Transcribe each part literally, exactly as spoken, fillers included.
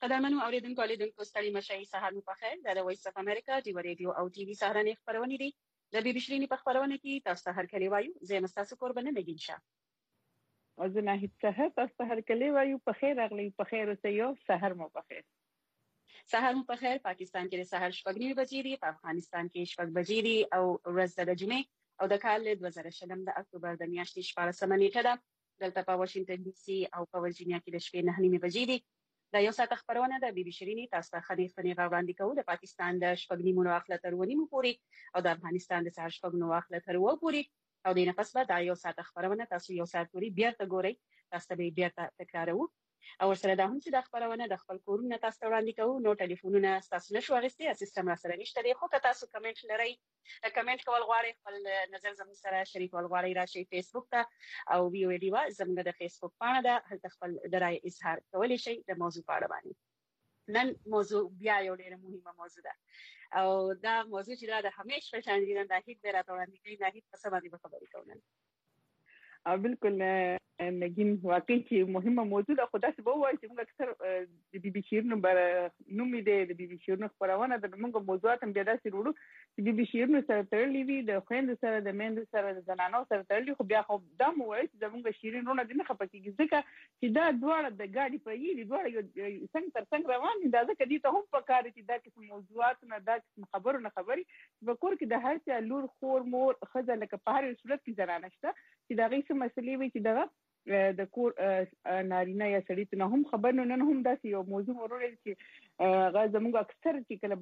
قدرمنو اوریدونکو لیدونکو ستړي مشي سهار مو پخیر د وایس اف امریکا دی ریډیو او ټي وي سهارنې خبرونه دي د بي بي شيرين په خبرونه کې تاسو هر کلی وایو زه مستاسو قربانه نگین شه او زه نه هیڅ څه تاسو هر کلی وایو په خیر اغلی په خیر اوسه یو سحر مو په خیر سهار مو په خیر پاکستان کې د سحر شپږ نیمه بجې دي په افغانستان کې شپږ بجې دي او ورځ د جمعې او د کال دوه زره شلم د اکتوبر د میاشتې شپږمه نیټه ده دلته په واشنگټن ډي سي او په ورجینیا کې د شپې نه نیمه بجې دي دا یو ساعت خبرونه د بي بي شيرين تاسو ته خدي خني غوړاندې کوو د پاکستان د شپږ نیمو اخله تر ونیمو پورې او د افغانستان د سهار شپږ نو اخله تر و پورې او د نفس بعد یو ساعت خبرونه تاسو یو ساعت پورې بیا ته ګورئ تاسو به بیا تکرارو او سره دا هم چې د خبرونه د خپل کورونه تاسو ته وړاندې کوو نو ټلیفونونه تاسو نشو اغستې سیستم را سره نشته دی خو که تاسو کمنټ لرئ کمنټ کول غواړئ خپل نظر زموږ سره شریکول غواړئ راشئ فیسبوک ته او ویو ډیوا زموږ د فیسبوک پاڼه ده هلته خپل د رائے اظهار کولی شئ د موضوع په اړه باندې نن موضوع بیا یو ډېر مهمه موضوع ده او دا موضوع چې دا د همیش په شان دي دا هیڅ به راته وړاندې کوي دا هیڅ په څه باندې خبرې کوو او بالکل نگین واقعي چې مهمه موضوع ده خو داسې به وایي چې موږ اکثر د بي بي شيرين بر نوم دې د بي بي شيرين خبرونه د موږ موضوعات هم بیا داسې وروړو چې بي بي شيرين سره تړلې وي د خويند سره د مند سره د زنانو سره تړلې خو بیا خو دا مو وایي چې موږ شيرين رونه دي نه خپکیږي ځکه چې دا دواړه د ګاډي په یی دواړه څنګه تر څنګه روان دي دا ځکه دي ته هم پکاره چې دا قسم موضوعات نه دا قسم خبرونه خبري په کور کې د هر څه لور خور مور خزه لکه په هر صورت کې زنانه شته چې دا غي څه مسلې وي چې دا د کور نارینه یا سړی ته هم خبر نه نه هم داسې یو موضوع ورول چې غا زموږ اکثر چې کله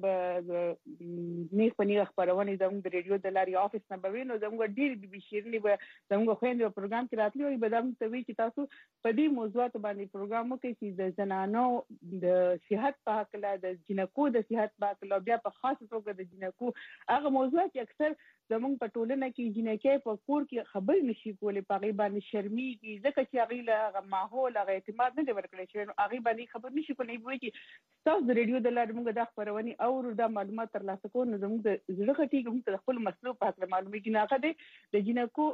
به نیخ په نیخ خبرونه زموږ د ریډیو د لاري افیس نه به وینو زموږ ډیر بي بي شيرين به زموږ خويند په پروګرام کې راتلی وي به دا ته وی چې تاسو په دې موضوعات باندې پروګرام وکړئ چې د زنانو د صحت په حق له د جنکو د صحت په حق له بیا په خاص توګه د جنکو هغه موضوعات چې اکثر زموږ په ټولنه کې جنکې په کور کې خبر نشي کولای په غي باندې شرمېږي ځکه چې هغه له ماحول هغه اعتماد نه دی ورکړی شوی نو هغه باندې خبر نشي کولای وایي چې تاسو د ریډیو د لارې موږ د خبرونې او د معلومات ترلاسه کوو نو زموږ د زړه غټي کوم ته خپل مسلو په اړه معلومات نه غواړي د جنکو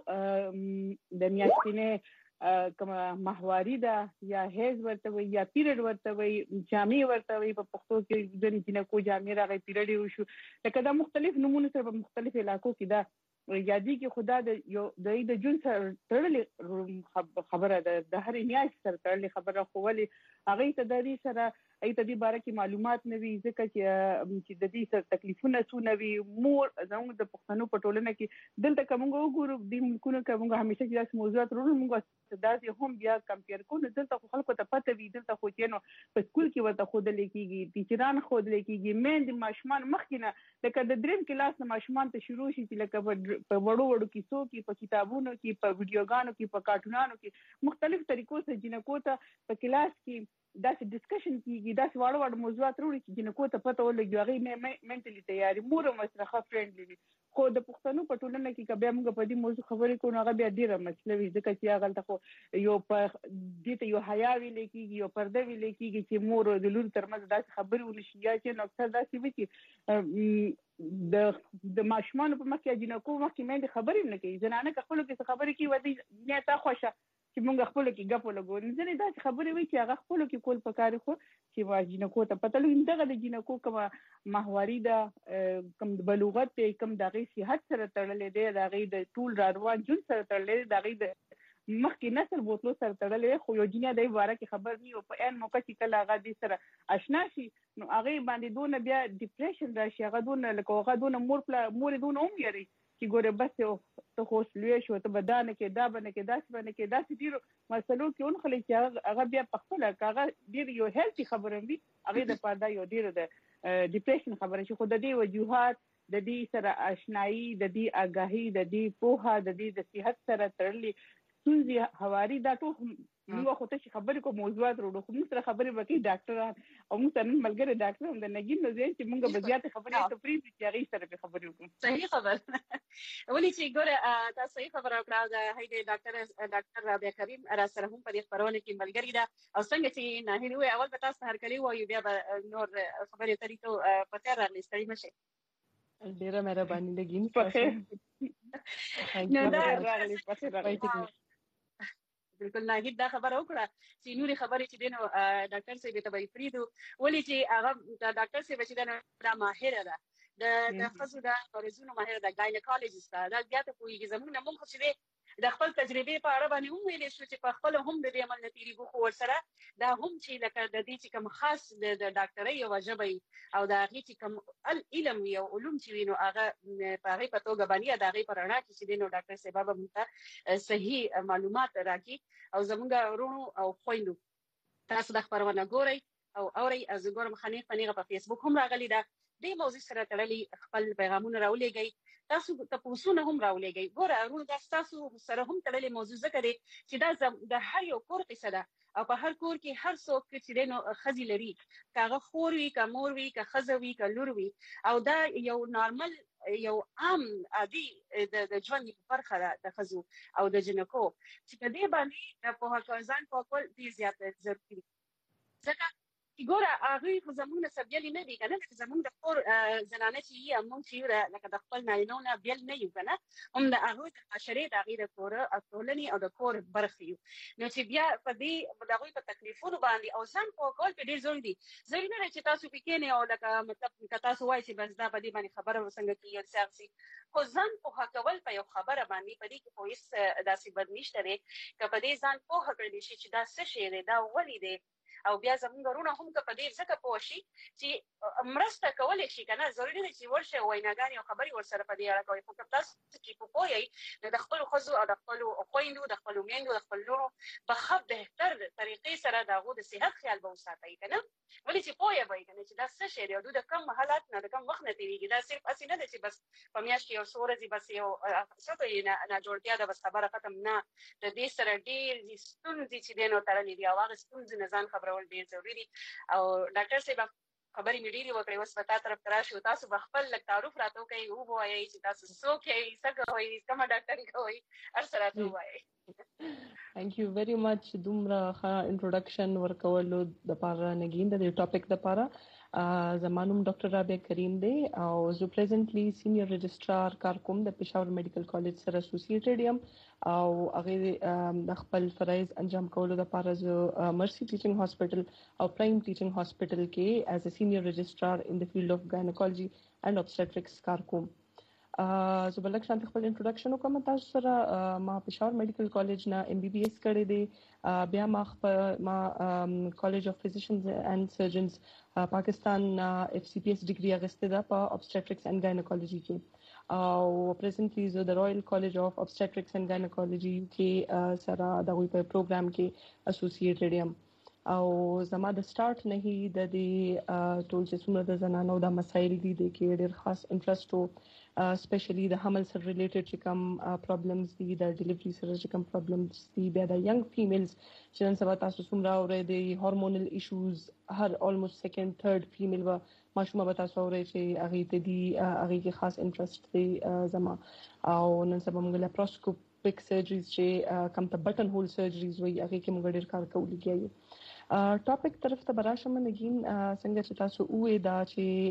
د میاشتنې کومه محوري ده یا هیز ورته وي یا پیریډ ورته وي جامع ورته وي په پښتو کې د جنکو جامع راغی پیریډ وشو لکه دا مختلف نمونه سره په مختلف علاقو کې دا یادی کې خدا د یو د د جون سره تړلې خبره ده د هر نیاز سره تړلې خبره خو ولې هغه ته د دې سره ای ته دې باره کې معلومات نه وي ځکه چې چې د دې سره تکلیفونه سو نه وي مور زموږ د پښتنو په ټولنه کې دلته کوم وګورو د ملکونو کوم همیشه چې داس موضوعات ورو موږ داسې هم بیا کمپیر کوو دلته خو خلکو ته پته وي دلته خو چې نو په سکول کې ورته خود لیکيږي ټیچران خود لیکيږي مین د ماشومان مخکینه لکه د دریم کلاس نه ماشومان ته شروع شي چې لکه په وړو وړو کیسو کې په کتابونو کې په ویډیوګانو کې په کارټونانو کې مختلف طریقو سره جنکو ته په کلاس کې داسې ډسکشن کیږي داسې واړه واړه موضوعات وروړي چې جنکو ته پته ولګي هغه مې منټلی تیاری مور مسره فرندلی خو د پښتنو په ټولنه کې کبه موږ په دې موضوع خبرې کوو هغه بیا ډیره مسله وي ځکه چې هغه ته یو په دې ته یو حیا وی لیکيږي یو پرده وی لیکيږي چې مور د لور ترمنځ داسې خبرې ونشي یا چې نو اکثر داسې وي چې د د ماشومان په مخ کې جنکو مخ کې مې خبرې نه کوي زنانه خپل کې خبرې کوي ودی نه تا خوښه چې موږ خپل کې غپ لګو نه ځنه دا خبرې وي چې هغه خپل کې کول پکاره خو چې واجنکو ته پته لګي دغه د جنکو کومه محوري ده کوم بلوغت کوم دغه صحت سره تړلې ده دغه د ټول روان جون سره تړلې دغه د مخکې نسل بوتلو سره تړلې خو یو جنیا د واره کې خبر نه او په ان موقع چې کله هغه د سره آشنا شي نو هغه باندې دونه بیا ډیپریشن راشي هغه دونه لکه هغه دونه مور پلا مور دونه هم یاري چې ګوره بس یو ته خوش لوي شو ته بدانه کې دا باندې کې داس باندې کې داس ډیرو مسلو کې اون خلک چې هغه بیا په خپل هغه ډیر یو هیلتي خبره وي هغه د پاره یو ډیر د ډیپریشن خبره چې خود دې وجوهات د دې سره آشنایی د دې آگاهی د دې پوها د دې د صحت سره تړلې ستونزې حواري دا ټول نو خو ته خبرې کو موضوعات وروړو خو موږ سره خبرې وکړي ډاکټران او موږ سره ملګری ډاکټر هم د نګین نو زین چې موږ به زیات خبرې ته پری چې هغه سره به خبرې وکړو صحیح خبر ولې چې ګوره تاسو صحیح خبره کړه دا هیڅ ډاکټر ډاکټر رابعه کریم را سره هم په دې خبرونه کې ملګری ده او څنګه چې نه هیلو اول به تاسو هر کلی وایو بیا به نور خبرې طریقو پته راغلی ستړي مشه ډیره مهرباني لګین په نو دا راغلی پته راغلی بالکل ناهید دا خبره وکړه چې نوري خبرې چې دینو ډاکټر صاحب ته به فریدو ولې چې هغه ډاکټر صاحب چې دا ماهر ده د د خصو د پرزونو ماهر ده ګاینیکولوژیست دا بیا ته کوی زموږ نه مونږ چې د خپل تجربه په اړه باندې هم ویلې شو چې په خپل هم د دې عمل نتیجې بو ور سره دا هم چې لکه د دې چې کوم خاص د ډاکټرۍ او وجبې او د هغه چې کوم علم او علوم چې وینو هغه په هغه په توګه باندې د هغه پر اړه چې دینو ډاکټر سبب مونږ صحیح معلومات راکړي او زموږ ورونو او خويندو تاسو د خبرونه ګورئ او اوري از ګورم خنیق فنیغه په فیسبوک هم راغلی دا د موضوع سره تړلي خپل پیغامونه راولېږئ تاسو تاسو نه هم راولېږئ ګوره ورونو دا تاسو سره هم تړلي موضوع ذکر دي چې دا د هر یو کور قصه ده او په هر کور کې هر څوک چې دینو خزي لري کاغه خور وي کا مور وي کا خزوي کا لور وي او دا یو نارمل یو عام عادي د ژوند برخه ده د خزو او د جنکو چې په دې باندې په هغه ځان په کول دي زیات ضروري ځکه ګوره هغه خو زموږ نه سبیل نه دي کنه چې زموږ د کور زنانه چې یې موږ چې لکه د خپل نارینه نه بیل نه یو کنه هم د هغه د عشرې د هغه د کور او ټولنې او د کور برخه یو نو چې بیا په دې د هغه په تکلیفونو باندې او ځان په کول په ډیر ضروري دي ضروري نه چې تاسو پکې نه او لکه مطلب که تاسو وایي چې بس دا په دې باندې خبره وسنګ کیږي سیاسي خو ځان په کول په یو خبره باندې په دې کې په هیڅ داسې بد نشته لري که په دې ځان په هکړه دي چې دا څه شی دی دا ولې دی او بیا زموږ ورونه هم که په دې ځکه پوه شي چې مرسته کولی شي که نه ضروري نه چې ورشه ویناګانې او خبرې ورسره په دې اړه کوي خو که تاسو چې په پوه یئ نو د خپلو ښځو او د خپلو خویندو د خپلو میندو د خپلو لورو په ښه بهتر طریقې سره د هغو د صحت خیال به وساتئ که نه ولې چې پوه یې به که نه چې دا څه شی دی او دوی د کم حالات نه د کم وخت نه تېرېږي دا صرف هسې نه ده چې بس په میاشت کې یو څو ورځې بس یو څه ته یې ناجوړتیا ده بس خبره ختم نه د دې سره ډېرې ستونزې چې دی نو تړلې دي او هغه ستونزې نه ځان خبرول ډېر ضروري دي او ډاکټر صاحب خبرې مې ډېرې وکړې اوس په تا طرف ته راشو تاسو به خپل لږ تعارف راته وکړئ ووایئ چې تاسو څوک یئ څه کوئ کومه ډاکټري کوئ هر څه راته ووایئ Thank you very much دومره ښه انټروډکشن ورکولو دپاره نګین د دې ټاپک دپاره زما نوم ډاکټر رابعه کریم دی او زه پریزنټلی سینیئر رجسټرار کار کوم د پېښور میډیکل کالج سره اسوسییټډ یم او هغې د خپل فرایض انجام کولو دپاره زه مرسي ټیچنګ هاسپټل او پرایم ټیچنګ هاسپټل کې ایز ا سینیئر رجسټرار ان د فیلډ اف ګاینیکالوجي اینډ obstetrics کار کوم زه بل شانت خپل انټروډکشن وکم تاسو سره ما پېښور میډیکل کالج نه ایم بي بي ایس کړی دی بیا ما خپل ما کالج اف فزیشنز اینڈ سرجنز پاکستان اف سی پی ایس ډیګري اغسته ده په obstetrics and gynecology کې او پریزنټلی زه د رویل کالج اف obstetrics and gynecology کې سره د وی په پروګرام کې اسوسییټډ یم او زما د سٹارټ نه هی د دې ټول چې څومره د زنانو د مسایل دي د کې ډېر خاص انټرست وو سپیشلی د حمل سره ریلیټډ چې کوم پرابلمز دي د ډیلیوري سره چې کوم پرابلمز دي بیا د ینګ فیمیلز چې نن سبا تاسو څومره اورئ د هورمونل ایشوز هر الموست سیکنډ تھرد فیمیل و ماشومه به تاسو اورئ چې هغې ته دي هغې کې خاص انټرست دی زما او نن سبا موږ لیپروسکوپیک سرجریز چې کوم ته بټن هول سرجریز وایي هغې کې موږ ډېر کار کوو لګیا یو ټاپک طرف ته به راشم نګین څنګه چې تاسو ووایئ دا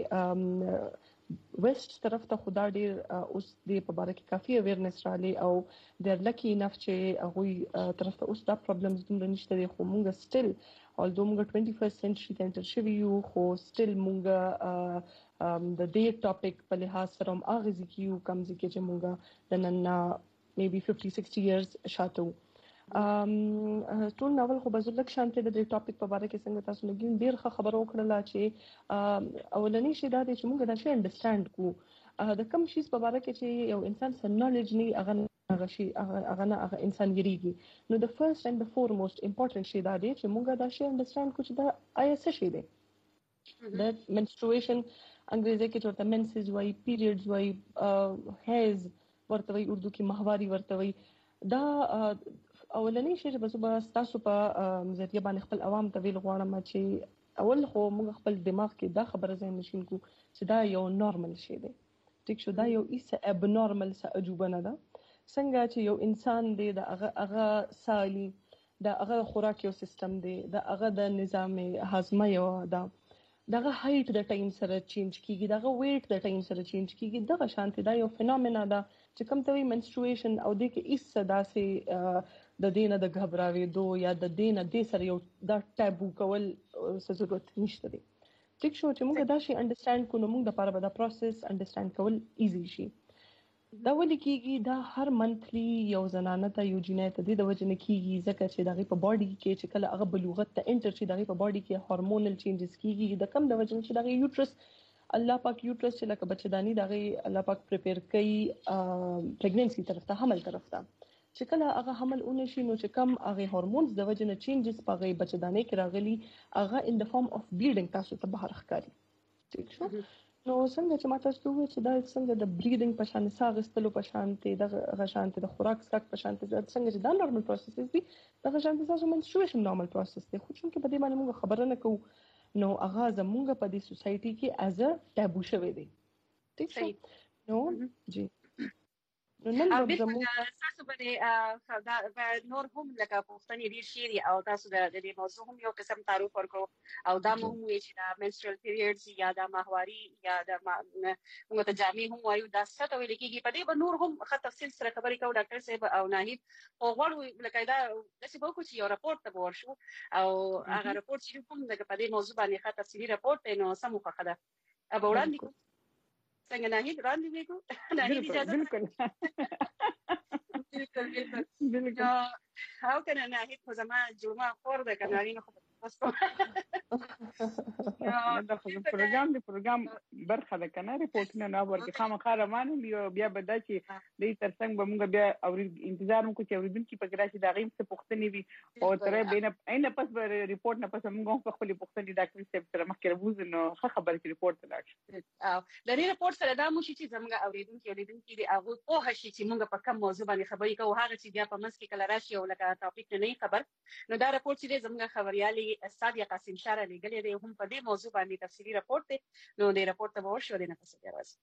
چې ویسٹ طرف ته خدا ډیر اوس د په باره کې کافي اویرنس رالی او د لکی انف چې هغه طرف ته اوس دا پرابلمز دومره نشته دي خو مونږ سټیل although مونږ twenty first century ته انټر شوي یو خو سټیل مونږ د دې ټاپک په لحاظ سره هم هغه ځکه کم ځکه چې مونږ د نن maybe fifty sixty years شاته ټول ناول خو بزر لک شانته د دې ټاپک په اړه کې څنګه تاسو نګین ډیر ښه خبرو وکړه چې اولنی شی دا دی چې موږ دا شی انډرستانډ کو د کم شي په اړه کې چې یو انسان سره نالج نه هغه هغه شی هغه نه هغه انسان یریږي نو د فرست اند د فورموست امپورټنت شی دا دی چې موږ دا شی انډرستانډ کو چې دا آیا څه شی دی د منسترویشن انګریزي کې ورته منسز وای پیریډز وای هیز ورته وای اردو کې ماهواري ورته وای دا اولنی شی چې بس تاسو په ذریعہ باندې خپل عوام ته ویل غواړم چې اول خو موږ خپل دماغ کې دا خبره ځین نشین کو چې دا یو نارمل شی دی ټیک شو دا یو ایسه اب نارمل څه عجوبه نه ده څنګه چې یو انسان دی دا هغه هغه سالي دا هغه خوراک یو سیستم دی دا هغه د نظام هاضمه یو دا دغه هایټ د ټایم سره چینج کیږي دغه ویټ د ټایم سره چینج کیږي دغه شانتي دا یو فینومینا ده چې کوم ته وی منسترویشن او د کې ایسه داسې د دې نه د غبراوېدو یا د دې نه د سره یو دا ټابو کول څه ضرورت نشته دی. ټیک شو چې موږ دا شي انډرستانډ کو نو موږ د لپاره به دا پروسس انډرستانډ کول ایزي شي. دا ولې کېږي دا هر منثلی یو زنانه ته یو جنۍ ته د وجه نه کېږي ځکه چې دغه په باډي کې چې کله هغه بلوغت ته انټر شي دغه په باډي کې هورمونل چینجز کېږي د کم د وجه چې دغه یوټرس الله پاک یوټرس چې لکه بچدانی دغه الله پاک پریپیر کوي پریګننسي طرف ته حمل طرف ته چې کله هغه حمل اونشي نو چې کم هغه هورمونز د وجه نه چینجز په هغه بچدانی کې راغلي هغه ان د فارم اف بلیډینګ تاسو ته بهر ښکاري. ٹھیک شو نو څنګه چې ماته ستو چې دا څنګه د بلیډینګ په شان ساغستلو په شان ته د غشانته د خوراک سکک په شان ته څنګه چې دا نورمال پروسس دی د غشانته تاسو منستریشن نورمال پروسس دی خو چې په دې باندې موږ خبره نه کوو نو هغه زموږ په دې سوسايټي کې از ا ټابو شوی دی. ٹھیک شو نو جی نو نن زموږ تاسو باندې دا نور هم لکه پوښتنې ډیر شي او تاسو د دې موضوع هم یو قسم تعارف ورکړو او دا مو وی چې دا منسترل پیریډز یا د ماهواري یا د موږ ته جامع هم وایو دا څه ته ویل کېږي په دې به نور هم ښه تفصیل سره خبرې کوو ډاکټر صاحب او ناهید او غواړو لکه دا داسې به وکړو چې یو راپورټ ته ورشو او هغه راپورټ چې کوم دغه په دې موضوع باندې ښه تفصیلي راپورټ دی نو سمو خوښه ده ابا وړاندې څنګه ناهید وړاندې وکړو ناهید اجازه بالکل بالکل بالکل بالکل او کنه ناهید خو زما جمعه خور ده کنارینو خو تاسو دا خو پروګرام دی پروګرام برخه ده کنه ریپورټونه نه ورکې خامخا روانه بیا بیا به دا چې د ترڅنګ به موږ بیا او انتظار وکړو چې اوریدونکو په ګراشي دا غیم څه پوښتنې وي او تر بینه اینه پس ریپورټ نه پس موږ په خپل پوښتنې ډاکټر صاحب سره مخکې راوځو نو ښه خبره چې ریپورټ ته لاړ شي او د دې ریپورټ سره دا مو شي چې زموږ اوریدونکو اوریدونکو دی هغه په هشي چې موږ په کوم موضوع باندې خبرې کوو هغه چې بیا په منځ کې کله راشي او لکه ټاپک نه خبر نو دا ریپورټ چې زموږ خبريالي استاد قاسم شاه علی ګلې دی هم په دې موضوع باندې تفصیلی راپورټ دی نو دې راپورټ ته ورشو د نه پسې راځي.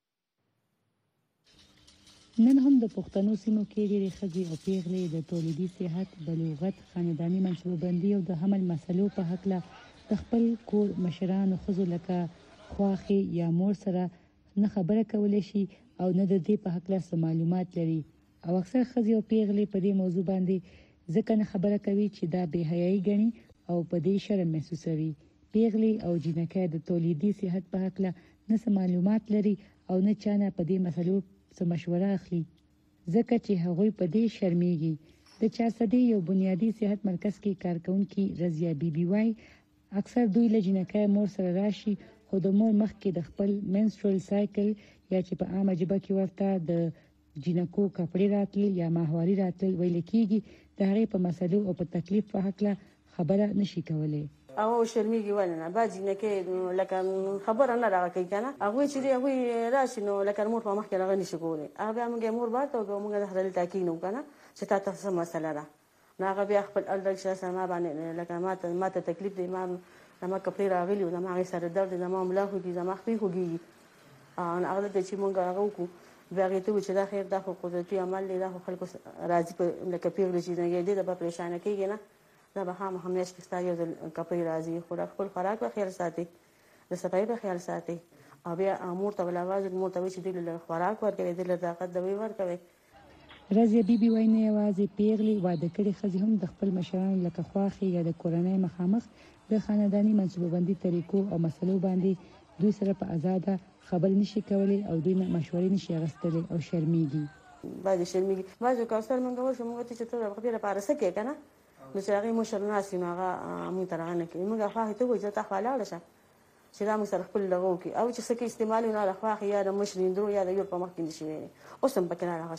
نن هم د پښتنو سیمو کې ډېری ښځې او پیغلې د تولیدي صحت بلوغت خانداني منصوبه‌بندي او د حمل مسلو په هکله د خپل کور مشرانو ښځو لکه خواښې یا مور سره نه خبره کولی شي او نه د دې په هکله څه معلومات لري او اکثر ښځې او پیغلې په دې موضوع باندې ځکه نه خبره کوي چې دا بې حیایي ګڼي او په دې شرم محسوسوي. پیغلې او جنکۍ د تولیدي صحت په هکله نه څه معلومات لري او نه چا نه په دې مسلو څه مشوره اخلي ځکه چې هغوی په دې شرمېږي. د چارسدې یو بنیادي صحت مرکز کې کارکونکي رضیه بیبي وایي اکثر دوی له جنکۍ مور سره راشي خو د مور مخکې د خپل منسترل سایکل یا چې په عامه ژبه کې ورته د جنکو کپړې راتلل یا ماهواري راتلل ویل کېږي د هغې په مسلو او په تکلیف په هکله خبره نشي کولی. او شرمېږي ولې نه بعضې جنکۍ لکه خبره نه راغه کوي که نه هغوی چې دی هغوی راشي نو لکه مور په مخکې هغه نشي کولی هغه بیا موږ مور بار ته وکړو موږ دلته کېنو که نه چې تا ته څه مسله ده نو هغه بیا خپل الډک شه سره ما باندې لکه ماته ماته تکلیف دی ما زما کپړې راغلي وو زما هغې سره درد دی زما ملا خوږي زما خپې خوږېږي نو هغه دلته چې موږ هغه وکړو بیا هغې ته وویل چې دا خیر دا خو قدرتي عمل دی دا خو خلکو راځي په لکه پیغلې چې دې ته به پریشانه کېږي نه دا به خامخا میاشت کې ستا یو ځل کپړې راځي خو دا خپل خوراک به خیال ساتي د صفایي به خیال ساتي او بیا مور ته بل اواز مور ته وایي چې دوی له خوراک ورکوي دوی له طاقت دوی ورکوي. رضیه بیبي وایي نه یوازې پیغلې واده کړې ښځې هم د خپل مشرانو لکه خواښې یا د کورنۍ مخامخ د خانداني منصوبه‌بندي طریقو او مسلو باندې دوی سره په ازاده خبرې نشي کولی او دوی نه مشورې نشي اخیستلی او شرمېږي. بعضې شرمېږي بعضې کوثر موږ ورشو موږ ته چې ته د خپلې لپاره څه کوې که نه نو چې هغې مشر ناست وي نو هغه موږ ته رغه نه کوي موږ خواښې ته ووایو چې ته خوا لاړه شه چې دا موږ سره خپل دغه وکړي او چې څه کې استعمال وي نو د خواښې یا د مشر هندرو یا د یور په مخ کې نشي ویلی اوس هم پکې نه هغه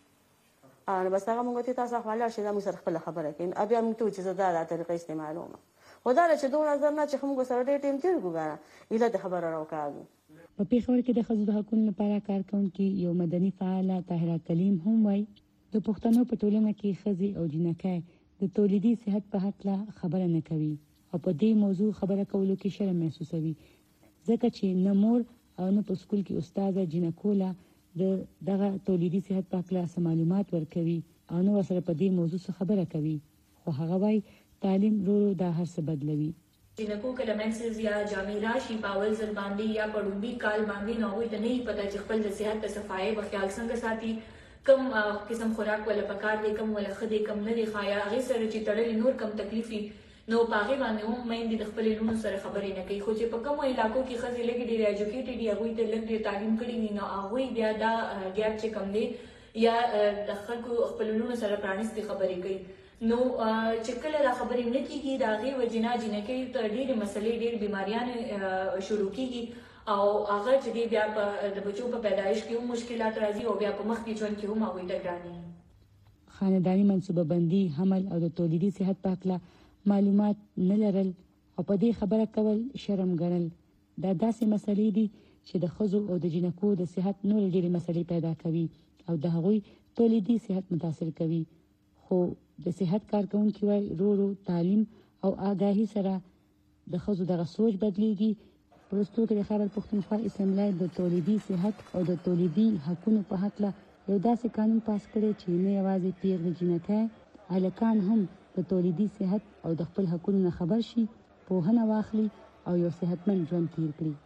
شته نو بس هغه موږ ته تاسو خوا لاړ شئ دا موږ سره خپله خبره کوي نو بیا موږ ته وایي چې زه دا دا طریقه استعمالوم خو دا ده چې دومره زر نه چې موږ سره ډېر ټایم تېر کړو ګرانه ایله د خبره راوکاږو. په پېښور کې د ښځو د حقونو لپاره کارکونکي یو مدني فعاله طاهره کلیم هم وایي د پښتنو په ټولنه کې ښځې او جنکۍ د تولیدي صحت په هکله خبره نه کوي او په دې موضوع خبره کولو کې شرم محسوسوي ځکه چې نه مور او نه په سکول کې استاده جنکو له د دغه تولیدي صحت په هکله څه معلومات ورکوي او نه ورسره په دې موضوع څه خبره کوي خو هغه وایي تعلیم ورو ورو دا هر څه بدلوي. جنکو کله منسز یا جامع راشي په اول ځل باندې یا په ډوبي کال باندې نو هغوی ته نه پته چې خپل د صحت د صفایي په خیال څنګه ساتي کم قسم خوراک ولا پکار دی کم ولا خدي کم نه دی خایا هغه سره چې تړلې نور کم تکلیفي نو پاغه باندې هم مې د خپل لونو سره خبرې نه کوي خو چې په کوم علاقو کې خزي لګي ډېر ایجوکیټډ دی هغه ته لږ ډېر تعلیم کړي نه نو هغه بیا دا ګیپ چې کم دی یا د خلکو خپل لونو سره پرانیستي خبرې کوي نو چې کله دا خبرې نه کیږي دا غي وجنا جنکې ته ډېر مسلې ډېر بیماریاں شروع کیږي او هغه چې دی بیا په د بچو په پیدایش کې هم مشکلات راځي او بیا په مخکې ژوند کې هم هغوی ته ګراني خانداني منصوبه بندي حمل او د تولیدي صحت په اړه معلومات نه لرل او په دې خبره کول شرم ګڼل دا داسې مسلې دي چې د ښځو او د جنکو د صحت نور ډېرې مسلې پیدا کوي او د هغوی تولیدي صحت متاثر کوي خو د صحت کارکونکي وايي ورو ورو تعلیم او آگاهي سره د ښځو دغه سوچ بدلیږي پرستو کې د خیبر پښتونخوا اسمبلی د تولیدي صحت او د تولیدي حقونو په هکله یو داسې قانون پاس کړی چې نه یوازې پیغلې جنکۍ هلکان هم د تولیدي صحت او د خپل حقونو نه خبر شي پوهنه واخلي او یو صحتمند ژوند تیر کړي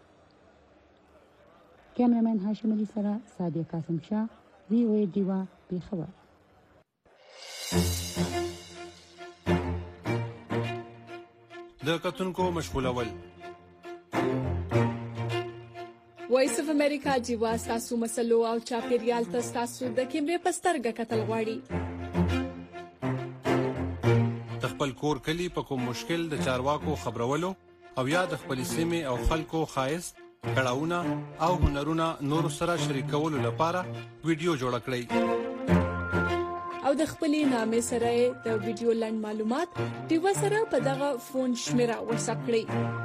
کیمرامین هاشم علي سره صادق قاسم شاه وی او ای ډیوا پیښور د کتونکو مشغولول وایس اف امریکا جیوا تاسو مسلو او چاپیریال تاسو د کیمرې پسترګه کتل غواړي د خپل کور کلی په کوم مشکل د چارواکو خبرولو او یا د خپل سیمه او خلکو خایست کړهونه او هنرونه نور سره شریکولو لپاره ویډیو جوړ کړئ او د خپلې نامې سره د ویډیو لاند معلومات دیو سره په دغه فون شمیره واتساپ کړئ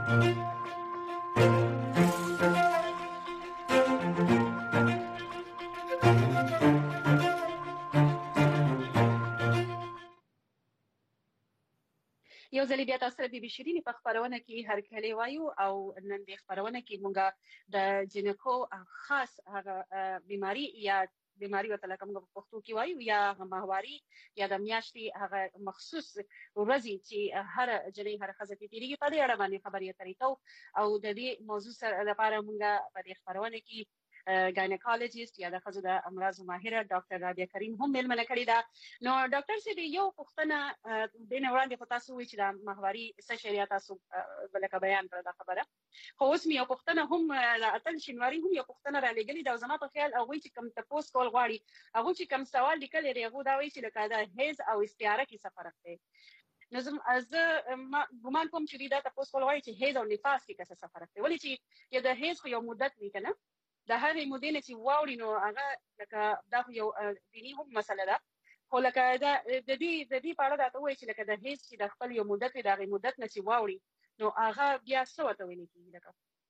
یو ځل بیا تاسو د بشرینی په خبرونه کې هر کله وایو او نن د خبرونه کې مونږه د جنکو خاص هغه بیماری یا بیماری او تلکه موږ په پښتو کې وایو یا ماهواري یا د میاشتې هغه مخصوص ورځې چې هر جنې هر خزه کې تیریږي په دې اړه باندې خبرې اترې کوو او د دې موضوع سره لپاره موږ په دې خبرونه کې ګاینیکولوژیست یا د خزو د امراض ماهره ډاکټر رابعه کریم هم ملمنه کړې ده نو ډاکټر سي یو پښتنه د نه وړاندې خو تاسو وی چې د ماهواري څه شریعت تاسو بلکې بیان کړل دا خبره خو اوس مې یو پښتنه هم د اتل شینواری هم یو پښتنه را لګلې دا زما په خیال هغه چې کم تاسو کول غواړي هغه چې کم سوال لیکل لري هغه دا وی چې لکه دا هیز او استعاره کې څه فرق دی نظم از ګمان کوم چې دا تاسو کول غواړي چې هیز او نفاس کې څه فرق دی ولې چې د هیز خو یو مدت وی کنه د هغې مودې نه چې واوړي نو هغه لکه دا یو دیني هم مسله ده خو لکه دا د دې د دې په اړه دا ته وایي چې لکه د هیڅ چې د خپل یو مدت د هغې مدت نه چې واوړي نو هغه بیا څه ورته ویل کېږي لکه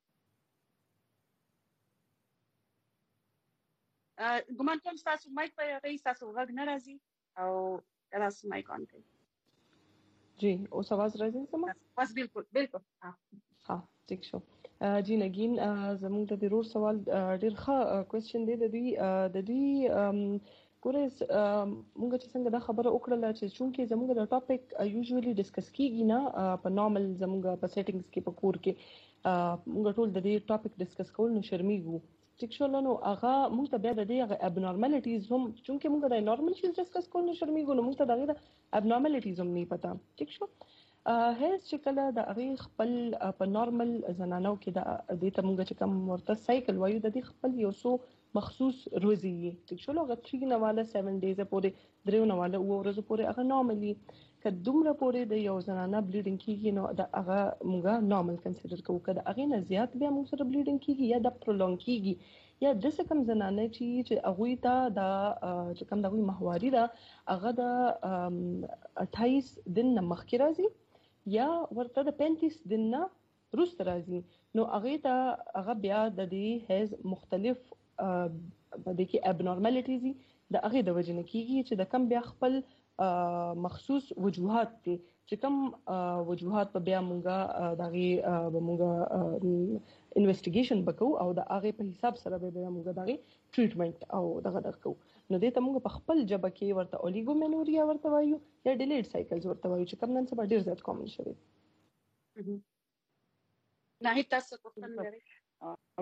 ګمان کوم ستاسو مایک په هغې ستاسو غږ نه راځي او تاسو مایک آن کړئ جی اوس आवाज راځي زما بس بالکل بالکل ها ٹھیک شو جی نگین زموږ د ضرور سوال ډیر ښه کوېسچن دی د دوی د دوی ګوره موږ چې څنګه دا خبره وکړله چې چونکې زموږ د ټاپک یوزولي ډسکس کیږي نه په نارمل زموږ په سیټینګز کې په کور کې موږ ټول د دې ټاپک ډسکس کول نو شرمېږو ټیک شو نو هغه موږ ته بیا د دې هغه ابنارمالټیز هم چونکې موږ د نارمل شیز ډسکس کول نو شرمېږو نو موږ ته دغه ابنارمالټیز هم نه پتا ټیک شو هیڅ چې کله د هغې خپل په نارمل زنانو کې د دې ته موږ چې کوم ورته سایکل وایو د دې خپل یو څو مخصوص ورځې وي ټیک شو هغه تھری نه والا سیون ډیز پورې دریو نه والا اووه ورځو پورې هغه نارملي که دومره پورې د یو زنانه بلیډینګ کېږي نو د هغه موږ نارمل کنسیډر کوو که د هغې نه زیات بیا موږ سره بلیډینګ کېږي یا د پرولونګ کېږي یا داسې کوم زنانه چې چې هغوی ته د چې کوم د هغوی ماهواري ده هغه د اټھاییس دن نه مخکې راځي یا ورته د پینتیس دن نه وروسته راځي نو هغې ته هغه بیا د دې هیز مختلف په دې کې ابنارمالټیز دي د هغې د وجې نه کېږي چې د کم بیا خپل مخصوص وجوهات دي چې کوم وجوهات په بیا مونږه د هغې به مونږه انویسټیګیشن به کوو او د هغې په حساب سره به بیا مونږه د هغې ټریټمنټ او دغه درکوو نو دې ته موږ په خپل ژبه کې ورته اولیګومینوریا ورته وایو یا ډیلیډ سایکلز ورته وایو چې کوم نن سبا ډېر زیات کامن شوی ناهید تاسو پوښتنه لرئ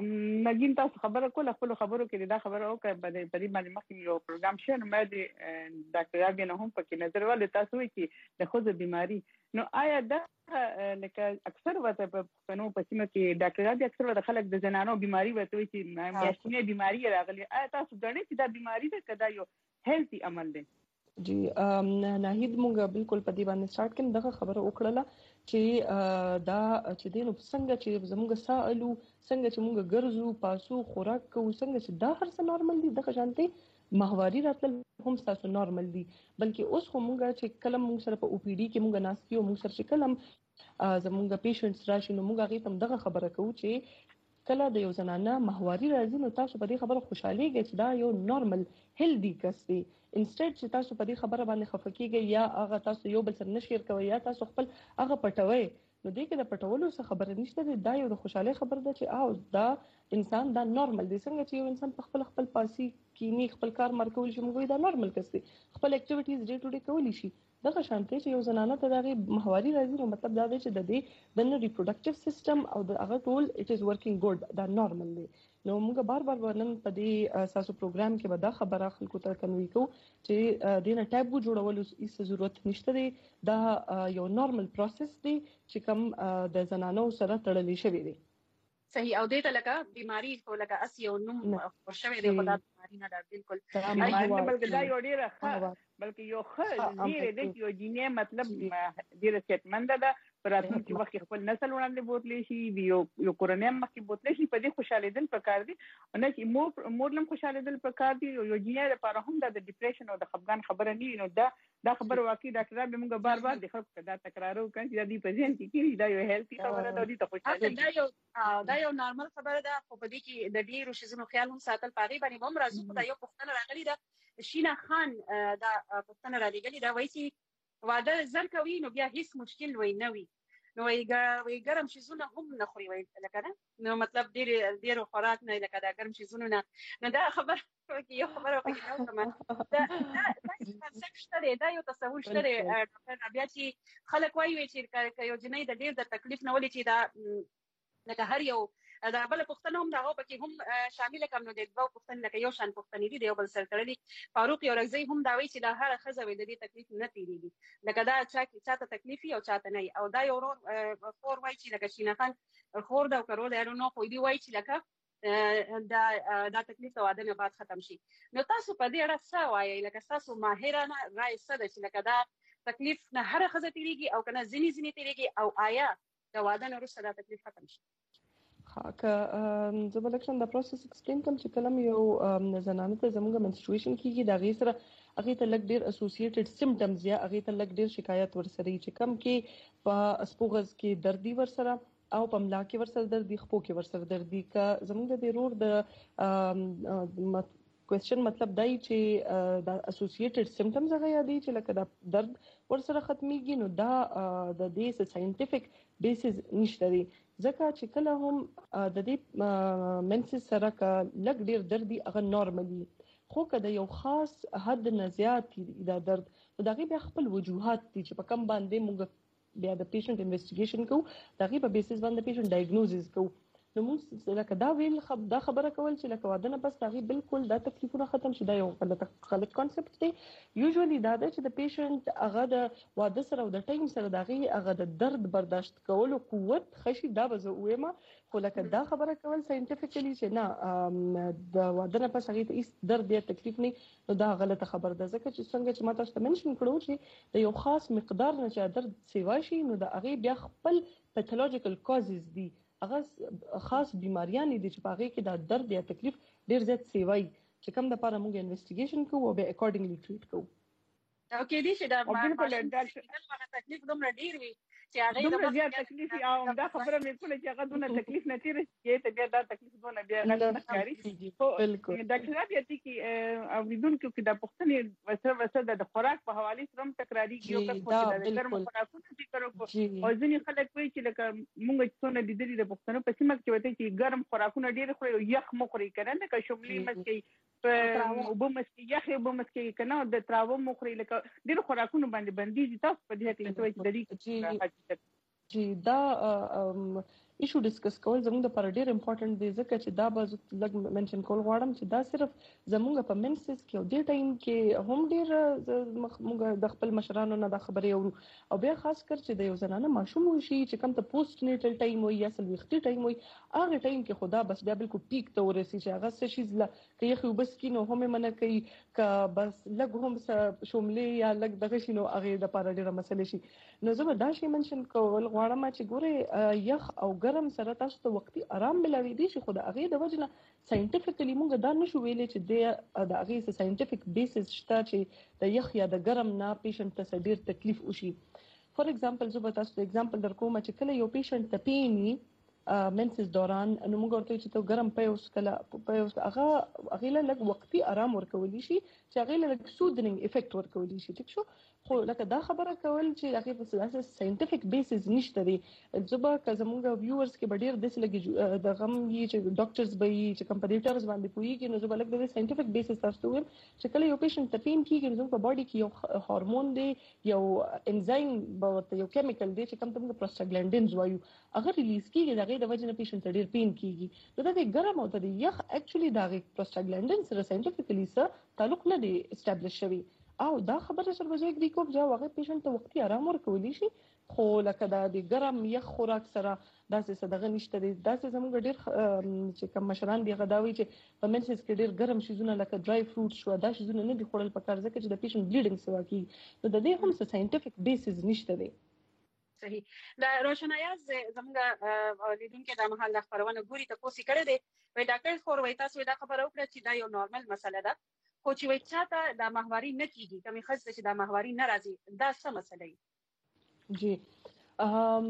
نګین تاسو خبره کوله خپل خبرو کې دا خبره وکړه په دې باندې مخکې یو پروګرام شنه مې د ډاکټر رابعه نه هم پکې نظر ولې تاسو وایي چې د خوځ بیماری نو آیا دا لکه اکثر وته په پښتنو په سیمه کې ډاکټر رابعه اکثر وته خلک د زنانو بیماری وته وایي چې میاشتنی بیماری راغلي آیا تاسو غواړئ چې دا بیماری ده کدا یو هیلثي عمل دی جی ناهید مونږ بالکل په دې باندې سٹارټ کړم دغه خبره وکړه چې دا چې دینو څنګه چې زموږ سائلو څنګه چې مونږ ګرځو پاسو خوراک کوو څنګه چې دا هر څه نارمل دي دغه شانتي ماهواري راتل هم تاسو نارمل دي بلکې اوس خو مونږ چې کلم مونږ سره په او پی ډي کې مونږ ناستیو مونږ سره چې کلم زموږ پیشنټس راشي نو مونږ هغه تم دغه خبره کوو چې کله د یو زنانه ماهواري راځي نو تاسو په دې خبره خوشاله کېږئ چې دا یو نارمل هیلدي کس دی انسټډ چې تاسو په دې خبره باندې خفه کېږئ یا هغه تاسو یو بل سره نشیر کوي یا تاسو خپل هغه پټوي نو دې کې د پټولو څه خبره نشته دا یو د خوشاله خبره ده چې او دا انسان دا نارمل دی څنګه چې یو انسان په خپل خپل پاسي کینی خپل کار مرکول شي موږ دا نارمل کس دی خپل اکټیویټیز ډے ټو ډے کولی شي دغه شانتي چې یو زنانه ته دغه ماهواري راځي نو مطلب دا دی چې د دې د ریپروډکټیو سیستم او د هغه ټول اټ از ورکینګ ګډ دا نارمل دی نو موږ بار بار ورنن په دې اساسو پروګرام کې به دا خبره خلکو ته کنوي کو چې دینه ټابو جوړولو هیڅ ضرورت نشته دی دا یو نارمل پروسس دی چې کوم د زنانو سره تړلې شوی دی صحیح او دې ته لکه بیماری خو لکه اس یو نوم ورشوي دی خدای بیماری نه دا بالکل بلکې دا یو ډیره ښه بلکې یو ښه ډیره د یو جینې مطلب ډیره سټمنده ده پر راتلونکي وخت خپل نسل وړاندې بوتلی شي یو یو کورنۍ مخکې بوتلی شي په دې خوشاله دل پکار دي نه چې مور مورلم خوشاله دل پکار دي یو جینې لپاره هم د ډیپریشن او د خفګان خبره نه نو دا دا خبر واقعي ډاکټر رابعه موږ بار بار د خلکو دا تکرارو کوي چې دا دی په ځین کې کیږي دا یو هیلثي خبره ده دي ته خوشاله دا یو دا یو نارمل خبره ده خو په دې کې د ډیرو شیزونو خیال هم ساتل پاغي باندې هم راځي دا یو پښتنه راغلی ده شینا خان دا پښتنه راغلی دا وایي چې واده زر کوي نو بیا هیڅ مشکل وای نه وي نو وی ګرم شیزونه هم نه خوري وای لکه نه نو مطلب ډیر ډیر خوراک نه لکه دا ګرم شیزونه نه نو دا خبر یو خبره وکړه نو کومه دا دا کانسپټ شته دا یو تصور شته ډاکټر بیا چې خلک وایي چې یو جنې د ډیر د تکلیف نه ولې چې دا لکه هر یو دا بل پښتنه هم دغه پکې هم شامل کم نو د دوه پښتنه لکه یو شان پښتني دي یو بل سره تړلي فاروق یو رغزي هم دا وایي چې دا هر خزه وي د دې تکلیف نه تیریږي لکه دا چا چاته تکلیف او چاته نه او دا یو خور وایي چې لکه شینه خان خور دا کړو دا نو خو دی وایي چې لکه دا دا تکلیف او واده نه بعد ختم شي نو تاسو په دې اړه څه وایي لکه تاسو ماهرانه رائے څه ده چې لکه دا تکلیف نه هر خزه تیریږي او کنه ځینی ځینی تیریږي او آیا دا واده نه وروسته دا تکلیف ختم شي که زه به لکشن د پروسس ایکسپلین کوم چې کلم یو زنانه ته زموږ منسټریشن کیږي دا غي سره هغه ته لګ ډیر اسوسییټډ سیمټمز یا هغه ته لګ ډیر شکایت ورسره چې کم کې په اسپوغز کې دردي ورسره او په ملا کې ورسره دردي خپو کې ورسره دردي کا زموږ د رور د کوېسچن مطلب دای چې د اسوسییټډ سیمټمز هغه یادي چې لکه د درد ورسره ختميږي نو دا د دې ساينټیفیک بیسز نشته دی ځکه چې کله هم د دې منسس سره کا لګ ډیر دردي هغه نارمالي خو کله یو خاص حد نه زیات دا درد دا غي بیا خپل وجوهات دي چې په کم باندې موږ بیا د پیشنټ انویسټیګیشن کوو دا غي په بیسز باندې پیشنټ ډایګنوزس کوو نو موږ لکه دا ویل خب دا خبره کول چې لکه واده نه بس دا غي بالکل دا تکلیفونه ختم شي دا یو غلط غلط کانسپټ دی یوزولي دا د چې د پیشنټ هغه د واده سره او د ټایم سره دا غي هغه د درد برداشت کولو قوت خشي دا به وېما خو لکه دا خبره کول ساينټیفیکلی چې نه د واده نه پس هغه ته هیڅ درد یا تکلیف نه نو دا غلطه خبره ده ځکه چې څنګه چې ما تاسو ته منشن کړو چې د یو خاص مقدار نه چې درد سیوا شي نو دا هغه بیا خپل پیتولوژیکل کازز دي هغه خاص بیماریاں دي چې پاغه کې د درد یا تکلیف ډیر زیات سیوای چې کوم د لپاره موږ انویسټیګیشن کوو او به اکورډنګلی ټریټ کوو او کې دي چې دا ما تکلیف دومره ډیر وي چې هغه دومره زیات تکلیف او دا خبره مې کوله چې هغه دونه تکلیف نه تیر شي ته بیا دا تکلیف دونه بیا نه کاری بالکل ډاکټر رابعه چې او بدون کې دا پښتني وسه وسه د خوراک په حواله سره تکراری کیو کړو چې د ګرم خوراکونو ذکر وکړو او ځینې خلک وایي چې لکه موږ څونه د دې د پښتنو په سیمه کې وته چې ګرم خوراکونه ډیر خوري او یخ مخوري کنه که شملي مسکی په وبمسکی یخ وبمسکی کنه د تراو مخوري لکه ډیر خوراکونه باندې باندې تاسو په دې کې څه وایي د دې چې دا ایشو ډیسکس کول زموږ لپاره ډیر امپورټنت دی ځکه چې دا به لږ منشن کول غواړم چې دا صرف زموږ په منسس کې او دې ټایم کې هم ډیر موږ د خپل مشرانو نه د خبرې اورو او بیا خاص کر چې د یو زنانه ماشوم وشي چې کوم ته پوسټ نیټل ټایم وي یا سلويختي ټایم وي هغه ټایم کې خدا بس بیا بالکل پیک ته ورسي چې هغه څه شي لا کې یو بس کینو هم منه کوي ک بس لږ هم شوملې یا لږ دغه شنو هغه د لپاره ډیره مسلې شي نو زه دا شی منشن کول غواړم چې ګوره یخ او ګرم سره تاسو ته وختي آرام ملوي دي چې خدا هغه د وجنه ساينټیفیکلی موږ دا نشو ویلې چې د هغه ساينټیفیک بیسس شته چې د یخ یا د ګرم نه پیشنټ ته ډیر تکلیف وشي فور ایگزامپل زه به تاسو ته ایگزامپل درکوم چې کله یو پیشنټ ته پینی منسس دوران نو موږ ورته چې ته ګرم پیوس کله پیوس هغه هغه له لږ وختي آرام ورکولی شي چې هغه له لږ سودنګ افیکټ ورکولی شي ټیک شو خو لکه دا خبره کول چې هغه په اساس ساينټیفیک بیسس نشته دی زبا که زموږ ویورز کې به ډیر د لګي د غم یي چې ډاکټرز به یي چې کمپیوټرز باندې پويږي نو زبا لکه د ساينټیفیک بیسس تاسو ویم چې کله یو پیشنټ ته پین کیږي نو په باډي کې یو هورمون دی یو انزایم به ورته یو کیمیکل دی چې کوم ته پروستاګلانډینز وایو هغه ریلیز کیږي دغه د وجه نه پیشنټ ډیر پین کیږي نو دا د ګرم او د یخ اکچولی دا پروستاګلانډین سره ساينټیفیکلی سره تعلق نه دی اسټابلیش شوی او دا خبره سره وځي اګری کوم چې هغه پیشنټ ته وختي آرام ورکولی شي خو لکه دا د ګرم یخ خوراک سره داسې صدغه نشته دی داسې زموږ ډیر چې کوم مشران دی غداوي چې په منسس کې ډیر ګرم شیزونه لکه ډرای فروټ شو دا شیزونه نه دي خورل پکار ځکه چې د پیشنټ بلیډینګ سوا کی نو د دې هم څه ساينټیفیک بیسز نشته دی صحیح دا روشنایاز زموږ لیدونکو د محل خبرونه ګوري ته کوشش کړې دي وای ډاکټر خور وای تاسو دا خبره وکړه چې دا یو نورمال مسله ده خو چې وای چاته د ماهواري نه کیږي کمی خاصه چې د ماهواري نه راځي دا څه مسله دی جی ام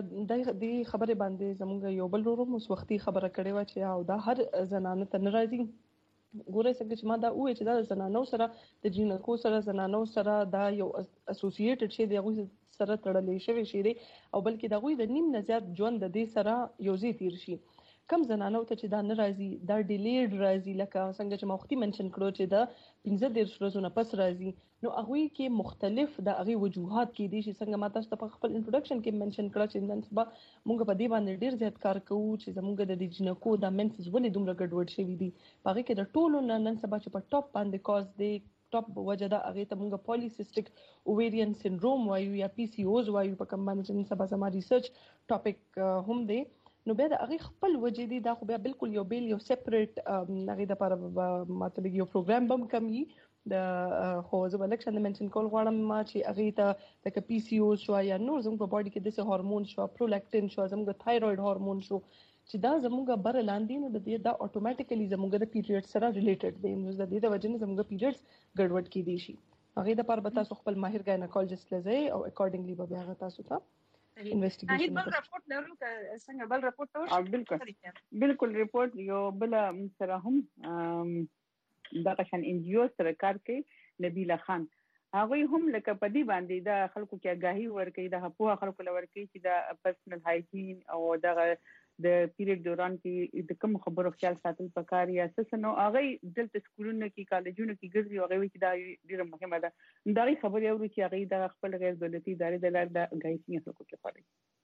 د دې خبره باندې زموږ یو بل ورو مس وختي خبره کړې و چې او دا هر زنانه ته ناراضي ګوره څنګه چې ما دا وې چې دا زنانو سره د جینکو سره زنانو سره دا یو اسوسییټډ شي دی غوښ سره تړلې شوی شي او بلکې دا غوې د نیم نه زیات ژوند د دې سره یو ځای تیر شي کم زنانو ته چې دا ناراضي دا ډیلیډ راځي لکه څنګه چې مختي منشن کړو چې دا پنځه ډیر ورځې پس راځي نو هغه کې مختلف د هغه وجوهات کې دي چې څنګه ما تاسو ته په خپل انټروډکشن کې منشن کړل چې نن سبا موږ په دې باندې ډیر زیات کار کوو چې زموږ د جینکو د منسز ولې دومره ګډوډ شوی دي هغه کې د ټولو نن سبا چې په ټاپ باندې کاز دی ټاپ وجه دا هغه ته موږ پالیسیسټک اوویرین سنډروم وایو یا پی سی اوز وایو په کوم باندې چې سبا زما ریسرچ ټاپک هم دی نو بیا د هغه خپل وجه دي دا خو بیا بالکل یو بیل یو سیپریټ هغه د لپاره ماته یو پروګرام بم کمی د خو زه بلکشن منشن کول غواړم ما چې هغه ته د پی سی او شو یا نور زموږ په باډي کې د څه هورمون شو پرولاکټین شو زموږ تایروید هورمون شو چې دا زموږ بر لاندې نو د دې دا اتوماتیکلی زموږ د پیریډ سره ریلیټډ دی نو د دې د وجه نه زموږ پیریډز ګډوډ کیدي شي هغه د لپاره به تاسو خپل ماهر ګاینکولوژیست لځئ او اکورډنګلی به هغه تاسو ته انویسټیګیشن بل رپورټ لرو که څنګه بل رپورټ ته بالکل بالکل رپورټ یو بل سره هم دا قشن ان جی او سره کار کوي نبیله خان هغه هم لکه په دې باندې دا خلکو کې آگاهي ورکړي د هپوه خلکو لور کوي چې دا پرسنل هایجین او دا د پیریډ دوران کې د کوم خبرو خیال ساتل پکار یا څه نو هغه دلته سکولونو کې کالجونو کې ګرځي هغه چې دا ډیره مهمه ده دا خبرې اوري چې هغه د خپل غیر دولتي ادارې د لار د غایسینګ خلکو کې پاره.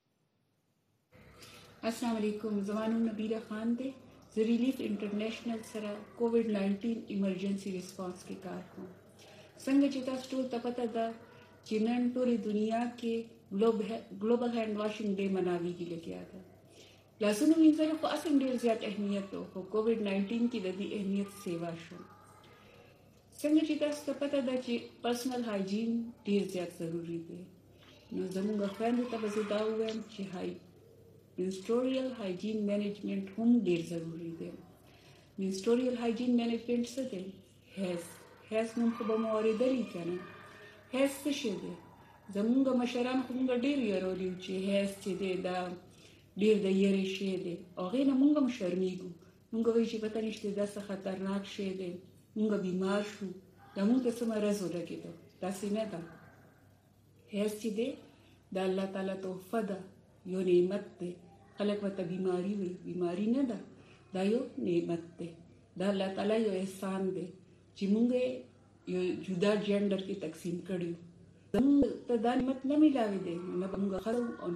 السلام علیکم زمانو نبیله خان دی ز ریلیف انټرنیشنل سره کووډ نائنٹین ایمرجنسي ریسپانس کې کار کوم. څنګه چې تاسو ټول ته پته ده چې نن ټولې دنیا کې ګلوبل هینډ واشینګ ډے مناویږي لګیا ده. لاسونو وینځل خو اصلا ډیر زیات اهمیت او کووډ نائنٹین کې د دې اهمیت سیوا شو. څنګه چې تاسو ته پته ده چې پرسنل هایجین ډیر زیات ضروری دی نو زموږ خويندو ته به دا وایم چې هاي منستریال هایجین مینجمنت هم ډیر ضروری دی. منستریال هایجین مینجمنت څه دی؟ هیز هیز نوم خو به مو اورېدلی کنه. هیز څه شی دی؟ زموږ مشران خو موږ ډیر یارولي چې هیز چې دی دا ډیر د یری شی دی او غینه مونږ هم شرمېږو مونږ وایي چې پته نشته دا څه خطرناک شی دی مونږ بیمار شو دا مونږ ته څه مرض ولګېده داسې نه ده. هیڅ چې دی د الله تعالی تحفه ده یو نعمت دی خلک ورته بیماري وي بیماري نه ده دا یو نعمت دی د الله تعالی یو احسان دی چې مونږ یو جدا جنډر کې تقسیم کړیو زموږ ته دا نعمت نه میلاوي دی نه مونږ خلک او نه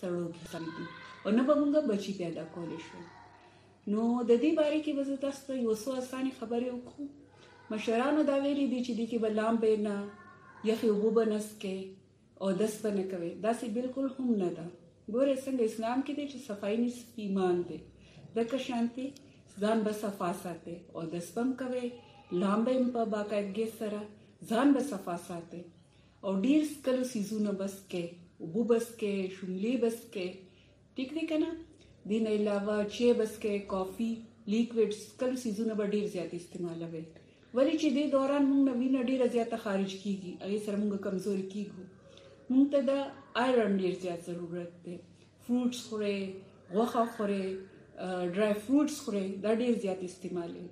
سړو کې سمدي او نه به موږ بچي پیدا کولای شو. نو د دې باره کې به زه تاسو ته یو څو اسانه خبرې وکړم. مشرانو دا ویلي دي چې د کې بلام به نه یخي وبو بنس کې او دس بنه کوي. دا سي بالکل هم نه ده. ګوره څنګه اسلام کې دي چې صفائی نصف ایمان دی. دغه شانتي ځان به صفا ساتي او دس بم کوي، لامبه په باقاعدګۍ سره ځان به صفا ساتي او ډیر کلو سيزونه بس کې وبو بس کې شملې بس کې ټیک دی کنه. دین علاوه چې بس کې کافي لیکوډز کلو سيزونه به ډیر زیات استعمالوي. ولی چې د دوران موږ نوینه ډیره زیاته خارج کیږي، هغه سره موږ کمزوري کیږو. موږ ته د آیرن ډیر زیات ضرورت دی. فروټس خوري، غوښه خوري، ډرای فروټس خوري، دا ډیر زیات استعمالوي.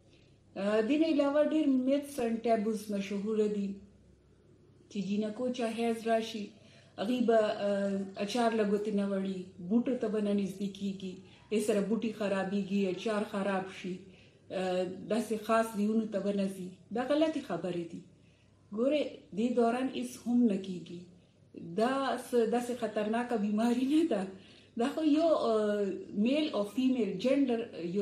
دین علاوه ډیر میتس ان ټابوز مشهور دي چې جنکو چا هیز راشي هغه به اچار لګوت نه وړي، بوټو ته به نږدې کیږي، یې سره بوټي خرابيږي، اچار خراب شي، داسې خاص دیونو ته به نزي. دا غلطي خبرې دي. ګوره دې دوران هیڅ هم نه کیږي. دا داسې خطرناکه بیماری نه ده. دا خو یو میل او فیمیل جنډر یو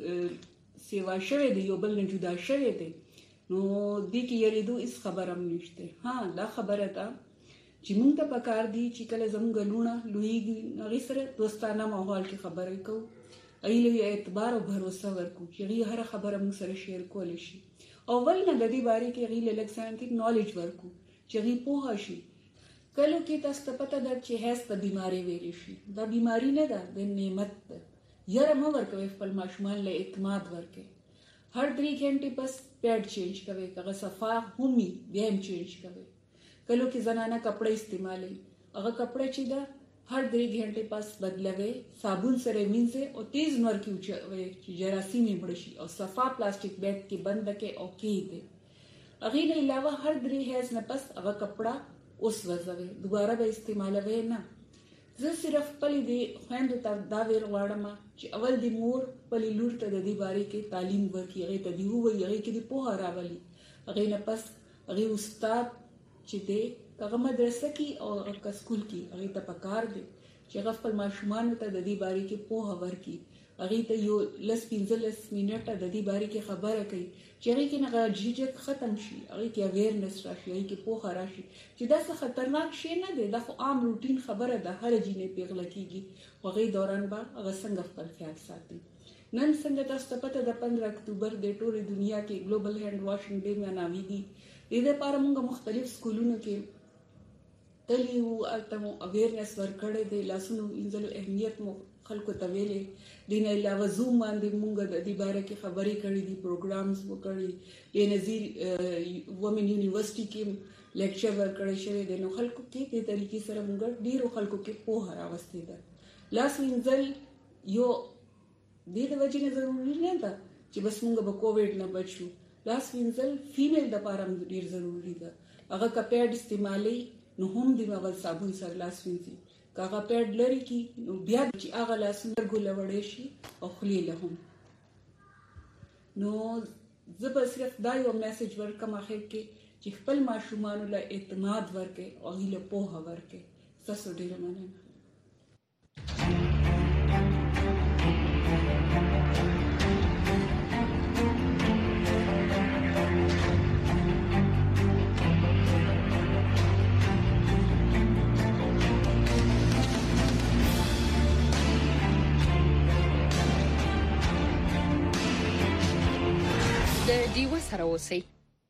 سیوا شوی دی، یو بل نه جدا شوی دی. نو دې کې یریدو هیڅ خبره هم نشته. ها دا خبره ده چې موږ ته پکار دي چې کله زموږ لونه لویږي هغې سره دوستانه ماحول کې خبرې کوو، هغې له اعتبار او بھروسه ورکړو چې هغې هره خبره موږ سره شیر کولی شي. او ول نه د دې باره کې هغې له لږ ساینټیک نالج ورکړو چې هغې پوهه شي. کلو کې تاسو ته پته ده چې هیڅ ته بیماری ویلی شي. دا بیماری نه ده، د نعمت ده. یاره مه ورکوئ، خپل ماشومان له اعتماد ورکوئ. هر درې غنټې بس پیډ چینج کوئ، که هغه صفا هم وي بیا هم چینج کوئ. کلو کې زنانه کپڑے استعمالوي، هغه کپڑے چې ده هر درې غنټې پس بدلوي، صابون سره وینځئ او تیز نور کې وچوئ چې جراثیم یې مړه شي، او صفا پلاستیک بیگ کې بند کړئ او کېږدئ. هغې نه علاوه هر درې هیز نه پس هغه کپڑا اوس وځوئ، دوباره به استعمالوئ نه. زه صرف خپلې دې خویندو ته دا ویل غواړم چې اول د مور خپلې لور ته د دې بارې کې تعلیم ورکړي، هغې ته دې ووایي، هغې کې دې پوهه راولي. هغې نه پس هغې استاد چې دی هغه مدرسه کې او هغه سکول کې هغې ته پکار دی چې هغه خپل ماشومانو ته د دې بارې کې پوهه ورکړي. هغې ته یو لس پنځلس منټه د دې بارې کې خبره کوي چې هغې کې نه هغه جھجک ختم شي، هغې کې اویرنس راشي، هغې کې پوهه راشي چې دا څه خطرناک شی نه دی، دا خو عام روټین خبره ده، هره جینۍ پیغله کېږي. خو هغې دوران به هغه څنګه خپل خیال ساتي. نن څنګه تاسو ته پته ده پندرہ اکتوبر د ټولې دنیا کې ګلوبل هینډ واشنګ ډے مناویږي. دې لپاره موږ مختلف سکولونو کې تللی وو، هلته مو اویرنس ورکړی دی، لاسونو وینځلو اهمیت مو خلکو ته ویلې. دې نه علاوه زوم باندې موږ د دې باره کې خبرې کړې دي، پروګرامز مو کړي. بېنظیر وومن یونیورسټي کې لیکچر ورکړی شوی دی. نو خلکو کې دې طریقې سره موږ ډېرو خلکو کې پوهه راوستې ده. لاس وینځل یو دې د وجې نه ضروري نه ده چې بس موږ به کووډ نه بچ شو. لاس وینځل فیمیل دپاره هم ډېر ضروري ده. هغه که پیډ استعمالوي نو هم د اول صابون سره لاس وینځي، که هغه پیډ لرې کړي نو بیا چې هغه لاسونه ګوله وړی شي او خولې له هم. نو زه به صرف دا یو میسج ورکړم اخر کې چې خپل ماشومانو له اعتماد ورکړئ او هغوی له پوهه ورکړئ. ستاسو ډېره مننه. د ډیوه سره اوسئ.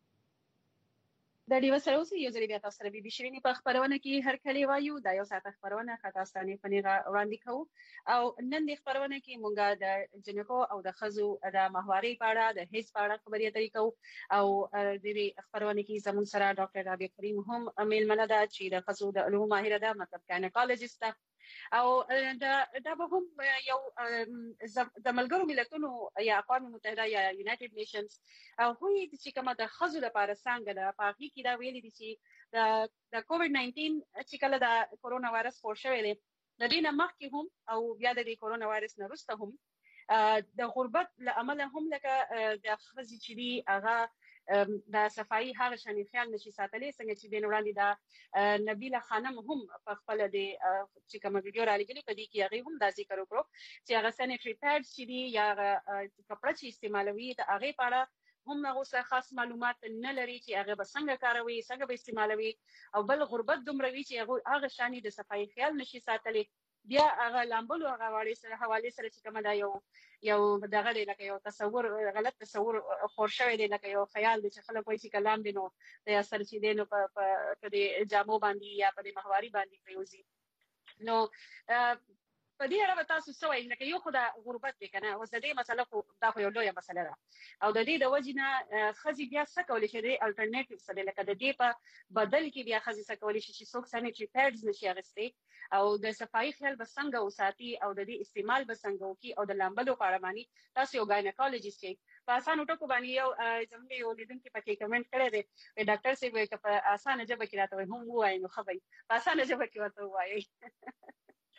د ډیوه سره اوسئ یو ځل بیا تاسو سره بي بي شیریني په خبرونه کې هر کلی وایو. دا یو ساعت خبرونه خاطاستانه پنیغه وړاندې کوو او نن د خبرونه کې مونږه د جنکو او د خزو د ماهواري په اړه د هیڅ په اړه خبرې اترې کوو. او د دې خبرونه کې زموږ سره ډاکټر رابعه کریم هم میلمنه ده چې د خزو د علومو ماهره ده، مطلب ګاینیکالوجیست ده. او دا دا به هم یو د ملګرو ملتونو یا اقوام متحده یا یونایټډ نیشنز او هوی چې کومه د خزو لپاره څنګه ده په هغې کې دا ویلي دي چې د کووډ ناینټین چې کله د کورونا وایرس خپور شوی دی د دې نه مخکې هم او بیا د دې کورونا وایرس نه وروسته هم د غربت له امله هم لکه د ښځې چې دي هغه د صفایي هغه شان خیال نشي ساتلی څنګه چې د وړاندې د نبیله خانم هم په خپل د چې کوم ویډیو را لګلی په دې کې هغه هم دا ذکر وکړو چې هغه سانیټری پیډ چې دی یا کپړه چې استعمالوي د هغه په اړه هم هغه څه خاص معلومات نه لري چې هغه به څنګه کاروي څنګه به استعمالوي او بل غربت دومره وی چې هغه هغه شانی د صفایي خیال نشي ساتلی بیا هغه لامبلو هغه حواله سره حواله سره چې کوم دا یو یو دغه لکه یو تصور غلط تصور خور شوی دی لکه یو خیال دی چې خلک وایي چې کلام دی نو د اثر چې دی نو په په د جامو باندې یا په د محوري باندې پریوزي نو په دې اړه تاسو څه وایي لکه یو خدای غربت دی کنه اوس د دې مسله خو دا خو یو لویه مسله ده او د دې د وجنه خزي بیا څه کولای شي د الټرنیټیو څه لکه د دې په بدل کې بیا خزي څه کولای شي چې څوک سانیټری پیډز نشي اغستې او د صفایي خیال به څنګه وساتي او د دې استعمال به څنګه وکي او د لامبلو په اړه باندې تاسو یو ګاینیکولوژیست یې په اسانه ټکو باندې یو زموږ یو لیدونکي پکې کمنټ کړی دی چې ډاکټر صاحب یې په اسانه ژبه کې راته هم وایي نو خبري په اسانه ژبه کې ورته وایي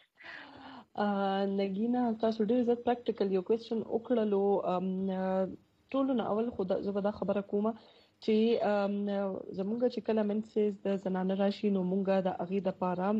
نگینا تاسو ډیر زیات پریکټیکل یو کوېسچن وکړلو ټولو نه اول خو زه دا خبره کوم چې زمونږ چې کله منسز د زنانه راشي نو مونږه د اغې د پاره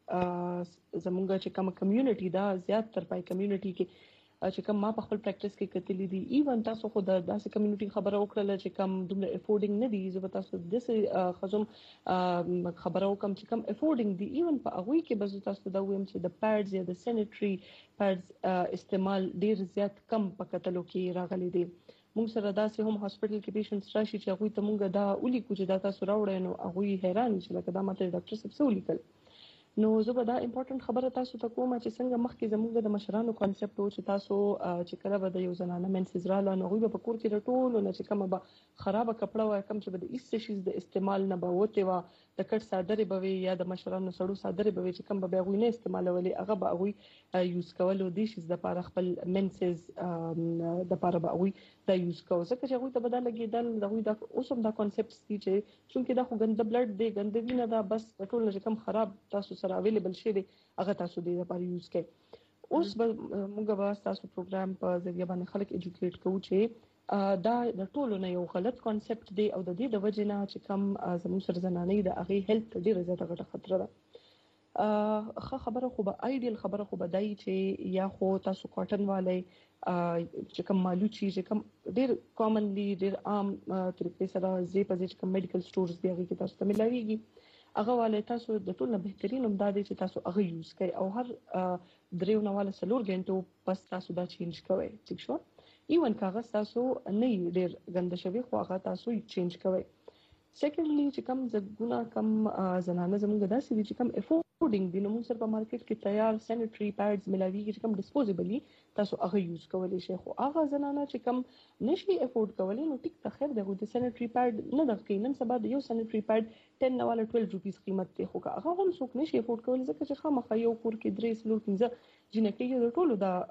زمونږ چې کوم کمیونټي دا زیات تر پای کمیونټي کې چې کوم ما په خپل پریکټیس کې کتلې دي ایون تاسو خو د داسې کمیونټي خبره وکړه چې کوم دومره افورډینګ نه دي زه تاسو د دې خزم خبره وکم چې کوم افورډینګ دي ایون په هغه کې به تاسو دا وایم چې د پیډز یا د سانیټری پیډز استعمال ډیر زیات کم په کتلو کې راغلي دي موږ سره داسې هم هاسپټل کې پیشنټس راشي چې هغه ته موږ دا ولي کو چې دا تاسو راوړی نو هغه حیران شي لکه دا ماته ډاکټر صاحب څه ولیکل نو زه به دا امپورټنت خبره تاسو ته کوم چې څنګه مخکې زموږ د مشرانو کانسپټ و چې تاسو چې کله به د یو زنانه منسز رااله نو هغوی به په کور کې د ټولو نه چې کومه به خرابه کپړه وای کوم چې به د ایست شیز د استعمال نه به وته و د کټ صادرې به وي یا د مشرانو سړو صادرې به وي چې کوم به هغوی نه استعمالولې هغه به هغوی یوز کولو د شیز د لپاره خپل منسز د لپاره به هغوی دا یوز کوي ځکه چې هغوی ته به دا لګېدل د هغوی دا اوس هم دا کانسپټس دي چې چونکې دا خو ګنده بلډ دی ګنده وینه ده بس ټول چې کوم خراب تاسو سره اویلیبل شي دی هغه تاسو دې لپاره یوز کړئ اوس به موږ به تاسو پروګرام په ذریعہ باندې خلک ایجوکیټ کوو چې دا د ټولو نه یو غلط کانسپټ دی او د دې د وجې نه چې کوم زموږ سره زنانې د هغې هیلث ډېره زیاته غټه خطره ده ښه خبره خو به آیډیل خبره خو به دی چې یا خو تاسو کاټن والی چې کوم مالوچي چې کوم ډېر کامنلی ډېر عام طریقې سره ځای په ځای چې کوم میډیکل سټورز دی هغې کې تاسو ته ملاویږي هغه والی تاسو د ټول نه بهترین هم دا دی چې تاسو هغه یوز کوئ او هر دریو نه والا څلور غنټو پس تاسو دا چینج کوئ ٹھیک شو ایون کاغذ تاسو نه ډېر ګنده شوي خو هغه تاسو چینج کوئ سیکنډلی چې کوم زګونه کوم زنانه زموږ داسې دي چې کوم افورډینګ دي نو موږ سره په مارکیټ کې تیار سانیټری پیډز ملاویږي چې کوم ډسپوزیبلی تاسو هغه یوز کولی شئ خو هغه زنانه چې کوم نشي افورډ کولی نو ټیک ته خیر دی خو د سانیټری پیډ نه دغه کوي نن سبا د یو سانیټری پیډ ټن نه والا ټویلو روپیز قیمت دی خو هغه هم څوک نشي افورډ کولی ځکه چې خامخا یو کور کې درې څلور پنځه جینکې د ټولو دا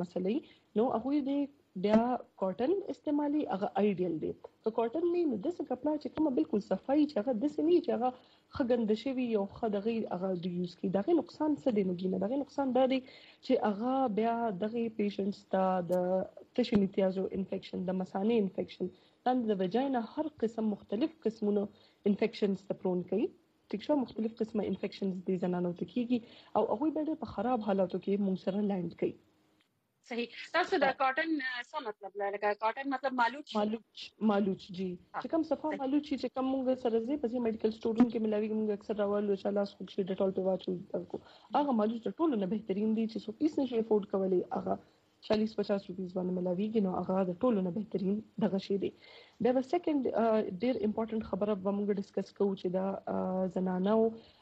مسلې نو هغوی د بیا کاټن استعمالي هغه آیډیل دی که کاټن نه نو داسې کپړه چې کومه بالکل صفایي چې هغه داسې نه چې هغه ښه ګنده شوي یو ښه دغې هغه د یوز کړي د هغې نقصان څه دی نګینه د هغې نقصان دا دی چې هغه بیا دغې پیشنټس ته د تشو امتیازو انفیکشن د مثانې انفیکشن دا د وجاینا هر قسم مختلف قسمونو انفیکشنز ته پرون کوي ټیک شو مختلف قسمه انفیکشنز د زنانو ته کیږي او هغوی به په خراب حالاتو کې موږ سره لینډ کوي صحیح تاسو د کاټن څه مطلب لکه کاټن مطلب مالوچ مالوچ مالوچ جی چې کوم صفه مالوچ چې کوم موږ سره زی په میډیکل سټورونو کې ملاویږي موږ اکثر راول چې لاس خوښ شي ډټول په واچو هغه مالوچ ټول نه بهترین دي چې څوک هیڅ نشي افورډ کولی هغه چالیس پچاس روپیز باندې ملاویږي نو هغه د ټولو نه بهترین دغه شی دی بیا به سیکنډ ډیر امپورټنت خبره به موږ ډسکس کوو چې دا زنانو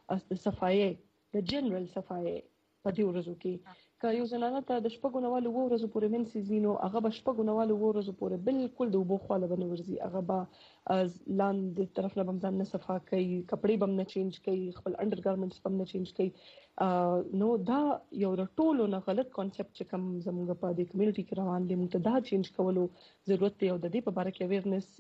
د صفایي د جنرال صفایي په دې ورځو کې که یو زنانه ته د شپږو نه والو اووه ورځو پورې منسز وي نو هغه به شپږو نه والو اووه ورځو پورې بالکل د اوبو خواله به نه ورځي هغه به لاندې طرف نه به هم ځان نه صفا کوي کپړې به هم نه چینج کوي خپل انډر ګارمنټس به هم نه چینج کوي نو دا یو د ټولو نه غلط کانسپټ چې کوم زموږ په دې کمیونټي کې روان دی موږ ته دا چینج کولو ضرورت دی او د دې په باره کې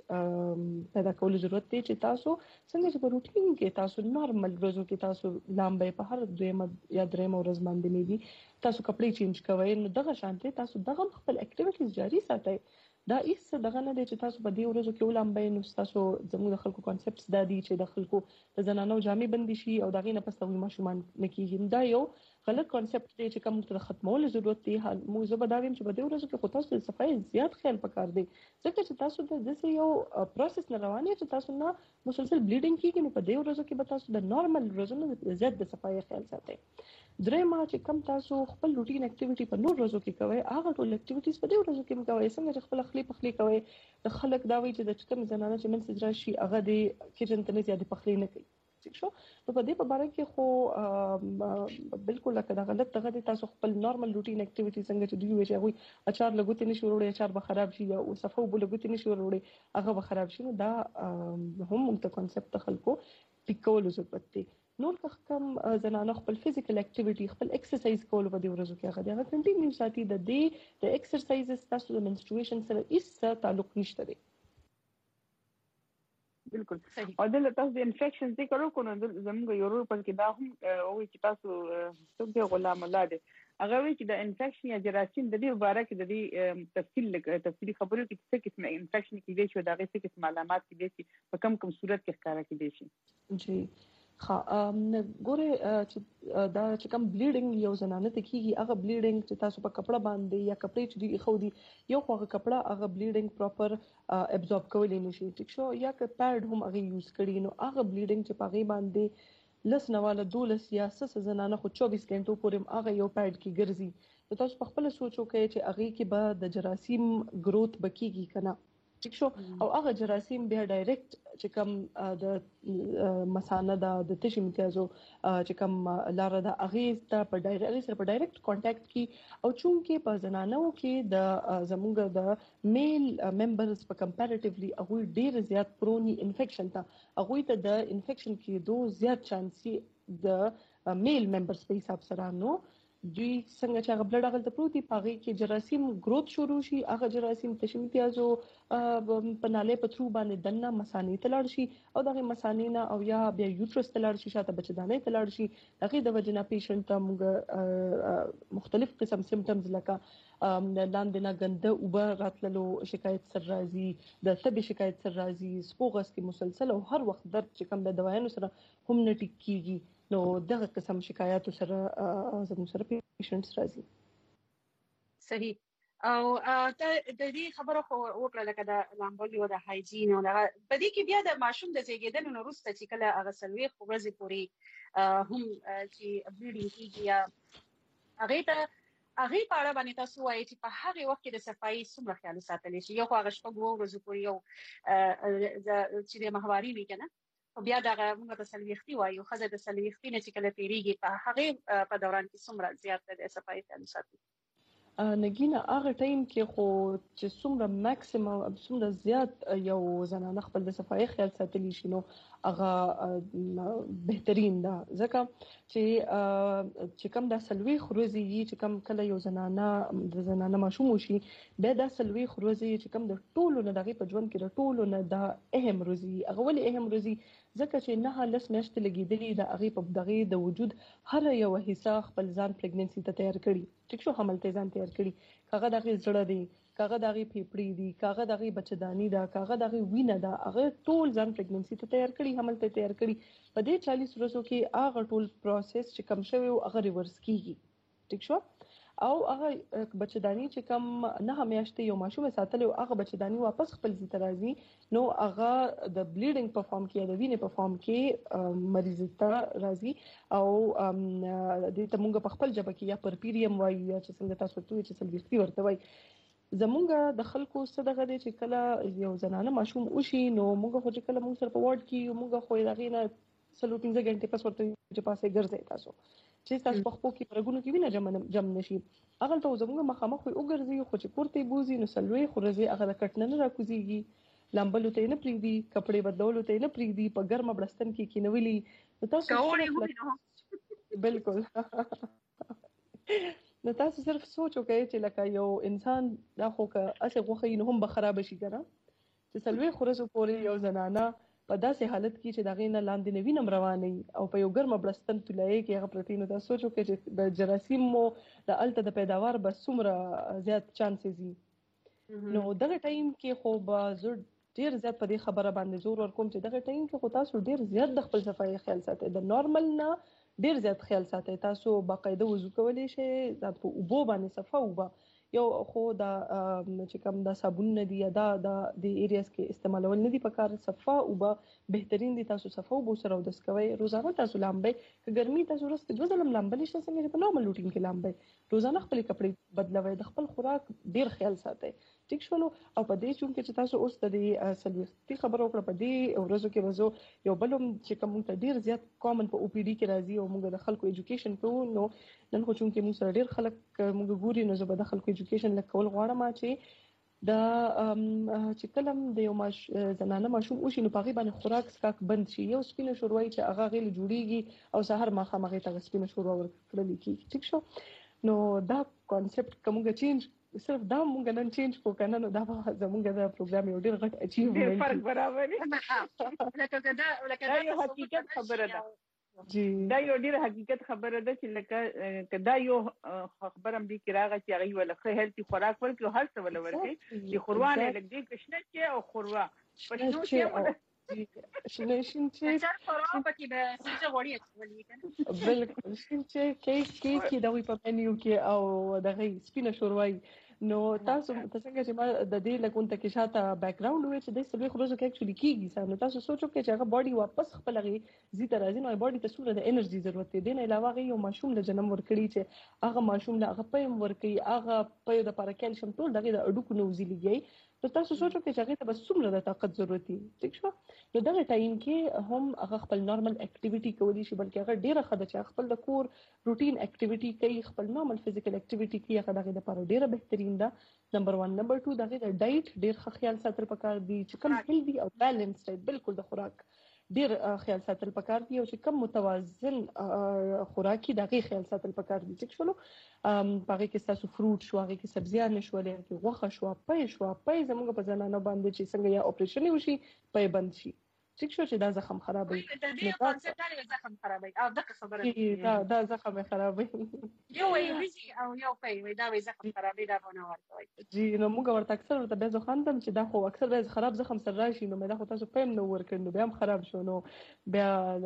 اویرنس پیدا کولو ضرورت دی چې تاسو څنګه چې په روټین کې تاسو نارمل ورځو کې تاسو لامبې په هر دویمه یا درېیمه ورځ باندې میږي تاسو کپړې چینج کوئ نو دغه شانتي تاسو دغه خپل اکټیویټیز جاری ساتئ دا هیڅ دغه نه دی چې تاسو په دې ورځو کې ولامبئ نو ستاسو زموږ د خلکو کانسپټس دا دي چې د خلکو د زنانو جامې بندي شي او د هغې نه پس هغوی ماشومان نه کېږي. دا یو غلط کانسپټ دی چې کوم ته د ختمولو ضرورت دی. موږ زه به دا وایم چې په دې ورځو کې خو تاسو د صفایي زیات خیال پکار دی ځکه چې تاسو د داسې یو پروسس نه روان یې چې تاسو نه مسلسل بلیډینګ کېږي نو په دې ورځو کې به تاسو د نارمل ورځو نه زیات د صفایي خیال ساتئ. درېیمه چې کوم تاسو خپل روټین اکټیویټي په نور ورځو کې کوئ هغه ټول اکټیویټیز په دې ورځو کې هم کوئ. څنګه چې خپل خلی پخلی کوئ د خلک دا وایي چې د کوم زنانه چې منځ راشي هغه د کچن ته نه زیاتې پخلی نه کوي. ٹھیک شو نو په دې په باره کې خو بالکل لکه دا غلط دغه د تاسو خپل نارمل روټین اکټیویټي څنګه چې دوی وایي چې هغوی اچار لګوتې نشي وروړی اچار به خراب شي یا صفه اوبه لګوتې نشي وروړی هغه به خراب شي. نو دا هم موږ ته کانسپټ د خلکو ټیک کولو ضرورت دی. نور که کوم زنانه خپل فزیکل اکټیویټي خپل ایکسرسایز کولو په دې ورځو کې هغه دی هغه کنټینیو ساتي. د دې د ایکسرسایزز تاسو د منسټرویشن سره هیڅ تعلق نشته دی. بالکل او دلته تاسو د انفیکشن ذکر وکړو نو زموږ یوروپ کې دا هم وایي چې تاسو څوک دی غلام الله دی هغه وایي چې د انفیکشن یا جراثیم د دې باره کې د دې تفصیل تفصیلي خبرو کې څه قسم انفیکشن کې دی چې دا غي څه قسم علامات کې دي چې په کم کم صورت کې ښکارا کې دي شي. جی ها ګوره چې دا چې کوم بلیډینګ یو زنانه ته کیږي هغه بلیډینګ چې تاسو په کپڑا باندې یا کپڑے چې دی خو دی یو خو هغه کپڑا هغه بلیډینګ پراپر ابزورب کولی نشي. ټیک شو یا که پیډ هم هغه یوز کړي نو هغه بلیډینګ چې پاغي باندې لس نواله دولس یا سس زنانه خو چوبیس غنټو پورې هغه یو پیډ کې ګرځي. نو تاسو په خپل سوچو کې چې هغه کې به د جراثیم گروث بکیږي کنه. ٹھیک شو او هغه جراثیم بیا ډایرکټ چې کوم د مثانه د تشې امتیازو چې کوم لاره د هغې ته په ډایرکټ سره په ډایرکټ کانټیکټ کې او چونکې په زنانو کې د زموږ د میل ممبرز په کمپیریټیولی هغوی ډېر زیات پرونی انفیکشن ته هغوی ته د انفیکشن کېدو زیات چانسي د میل ممبرز په حساب سره نو دوی څنګه چې هغه بلډ هغه ته پروت دي په هغې کې جراثیم گروث شروع شي هغه جراثیم تشې امتیازو په نالۍ په تھرو باندې دننه مثانې ته لاړ شي او د هغې مثانې نه او یا بیا یوټرس ته لاړ شي شاته بچهدانۍ ته لاړ شي د هغې د وجې نه پیشنټ ته موږ مختلف قسم سمټمز لکه لاندې نه ګنده اوبه راتللو شکایت سره راځي د تبې شکایت سره راځي سپوغس کې مسلسل او هر وخت درد چې کوم د دوایانو سره هم نه ټیک کیږي نو دغه قسم شکایاتو سره زموږ سره پیشنټس راځي. صحیح او ته د دې خبره خو وکړه لکه د لامبلي او د هایجین او دغه په دې کې بیا د ماشوم د زیږیدنې نه وروسته چې کله هغه څلوېښت ورځې پورې هم چې بلیډینګ کېږي یا هغې ته هغې په اړه باندې تاسو وایئ چې په هغې وخت کې د صفایي څومره خیال وساتلی شي. یو خو هغه شپږ اووه ورځو پورې یو چې د ماهواري وي که نه او بیا دغه موږ ته څلوېښتي وایو ښځه د څلوېښتي نه چې کله تېرېږي په هغې په دوران کې څومره زیات د صفایي خیال وساتي. نګینه هغه ټایم کې خو چې څومره میکسیمم څومره زیات یو زنانه خپل د صفایي خیال ساتلی شي نو هغه بهترین ده ځکه چې چې کوم دا څلوېښت ورځې وي چې کوم کله یو زنانه د زنانه ماشوم وشي بیا دا څلوېښت ورځې چې کوم د ټولو نه د هغې په ژوند کې د ټولو نه دا اهم ورځې هغه ولې اهم ورځې ځکه چې نهه لس میاشتې لګېدلي د هغې په دغې د وجود هره یوه حصه خپل ځان پریګننسي ته تیار کړي. ټیک شو حمل ته ځان تیار کړي کاغه د هغې زړه دی کاغه د هغې پھیپړې دي کاغه د هغې بچهداني ده کاغه د هغې وینه ده هغه ټول ځان پریګننسي ته تیار کړي حمل ته تیار کړي. په دې چالیس ورځو کې هغه ټول پروسس چې کم شوی و هغه ریورس کیږي. ټیک شو او هغه بچهداني چې کم نهه میاشتې یو ماشوم ساتلی و هغه بچهداني واپس خپل ځای ته راځي نو هغه د بلیډینګ په فارم کې یا د وینې په فارم کې مریض ته راځي او دې ته موږ په خپل ژبه کې یا پرپیریم وایو یا چې څنګه تاسو ورته وایئ چې څلوېښتي ورته وایي. زمونږ د خلکو څه دغه دی چې کله یو زنانه ماشوم وشي نو موږ خو چې کله موږ سره په وارډ کې یو موږ خو د هغې نه څلور پنځه ګنټې پس ورته چې پاسې ګرځئ تاسو چې تاسو په خپو کې په رګونو کې وینه جمع نشي هغلته زموږ مخامخ وي وګرځي خو چې کور ته یې بوځي نو څلوېښت ورځې هغه د کټ نه نه راکوزېږي لامبلو ته یې نه پرېږدي کپړې بدلولو ته یې نه پرېږدي په ګرمه بړستن کې کېنولي نو تاسو بالکل نو تاسو صرف سوچ وکړئ چې لکه یو انسان دا خو که هسې غوښه وي نو هم به خرابه شي که نه چې څلوېښت ورځو پورې یو زنانه په داسې حالت کې چې د هغې نه لاندې نه وینم روانوي او په یو ګرمه بړستن تولایې کې هغه پرتې نو دا سوچ وکړئ چې د جراثیم مو د هلته د پیداوار به څومره زیات چانسز وي. نو دغه ټایم کې خو به زه ډیر زیات په دې خبره باندې زور ورکوم چې دغه ټایم کې خو تاسو ډیر زیات د خپل صفایي خیال ساتئ، د نارمل نه ډیر زیات خیال ساتئ. تاسو باقاعده وضو کولی شئ، دا په اوبو باندې صفا اوبه یو خو دا چې کوم دا صابون نه دی یا دا د ایریاز کې استعمالول نه دي پکار، صفا اوبه بهترین دي. تاسو صفا اوبو سره ودس کوئ. روزانه تاسو لامبئ، که ګرمي تاسو ورځ کې دوه ځله لامبلی شئ څنګه چې په نارمل روټین کې لامبئ. روزانه خپل کپړې بدلوئ، د خپل خوراک ډیر خیال ساتئ. ټیک شولو. او په دې چونکې چې تاسو اوس د دې سلوختي خبرو وکړه، په دې ورځو کې وزو یو بل چې کوم ته ډیر زیات کامن په او پی ډي کې راځي او موږ د خلکو ایجوکیشن کوو. نو نن خو چونکې موږ سره ډیر خلک موږ ګوري، نو زه به د خلکو ایجوکیشن لکول غواړم چې دا چې کلم د یو ماش زنانه ماشوم وشي نو پاغي باندې خوراک سکاک بند شي. یو سپینه شوروي چې هغه غیل جوړیږي او سحر ماخه مغه ته سپینه شوروا ورکړل کیږي. ټیک شو. نو دا کانسپټ کومه چینج صرف دا مونږ نن چینج کو کنه، نو دا زمونږ د پروګرام یو ډیر غټ اچیومنت فرق برابر لکه دا لکه دا حقیقت خبره ده. جی دا یو ډیر حقیقت خبره ده چې لکه کدا یو خبر هم دي کې راغی چې هغه ولا خه هیلتي خوراک ورکړي، هر څه ولا ورکړي چې خوروانه لګي کښنه چې او خوروا پښنو چې شنه شین چې چر خوروا پکې به څه وړي اچولې کنه. بالکل شین چې کیک کیک کې دا وی په منیو کې او دغه سپینه شوروي. نو تاسو څنګه چې ما د دې لکون ته کې شاته بیک گراوند وې چې د سلوي خروجو کې اکچولي کیږي سم. نو تاسو سوچو کې چې هغه باډي واپس خپل غي زی ته راځي، نو باډي ته څومره د انرژي ضرورت دی. نه علاوه غي یو ماشوم له جنم ورکړي چې هغه ماشوم له هغه پېم ورکړي، هغه پې د پاره کیلشیم ټول دغه د اډوکو نوزي لګي. نو تاسو سوچو کې چې هغه ته بس څومره د طاقت ضرورت دی. ٹھیک شو. نو دغه ټایم کې هم هغه خپل نارمل اکټیویټي کولی شي، بلکې هغه ډیره خده چې خپل د کور روټین اکټیویټي کوي، خپل نارمل فزیکل اکټیویټي کوي، هغه دغه لپاره ډیره بهترین ده. نمبر ون. نمبر ټو دغه د ډایټ ډیر ښه خیال ساتل پکار دي چې کوم هیلدي او بیلانس ډایټ بالکل د خوراک ډیر خیال ساتل پکار دي، او چې کوم متوازن خوراکي دغه خیال ساتل پکار دي. ټیک شولو. ام پاره کې تاسو فروټ شو، هغه کې سبزیان شولې، هغه کې غوښه شو، پې شو، پې زموږ په ځانانه باندې چې څنګه یا اپریشن وشي پې بند شي. ټیک شو چې دا زخم خرابوي. د دې کانسپټ دا زخم خرابوي او دغه خبره دا دا زخم خرابوي. یو وی ویزي او یو پې وی دا وی زخم خرابوي دا ونه ورته. جی نو موږ ورته اکثر ورته به ځو خاندم چې دا خو اکثر به خراب زخم سره راشي، نو مې دا خو تاسو پېم نو ورکړ نو بیا هم خراب شو. نو بیا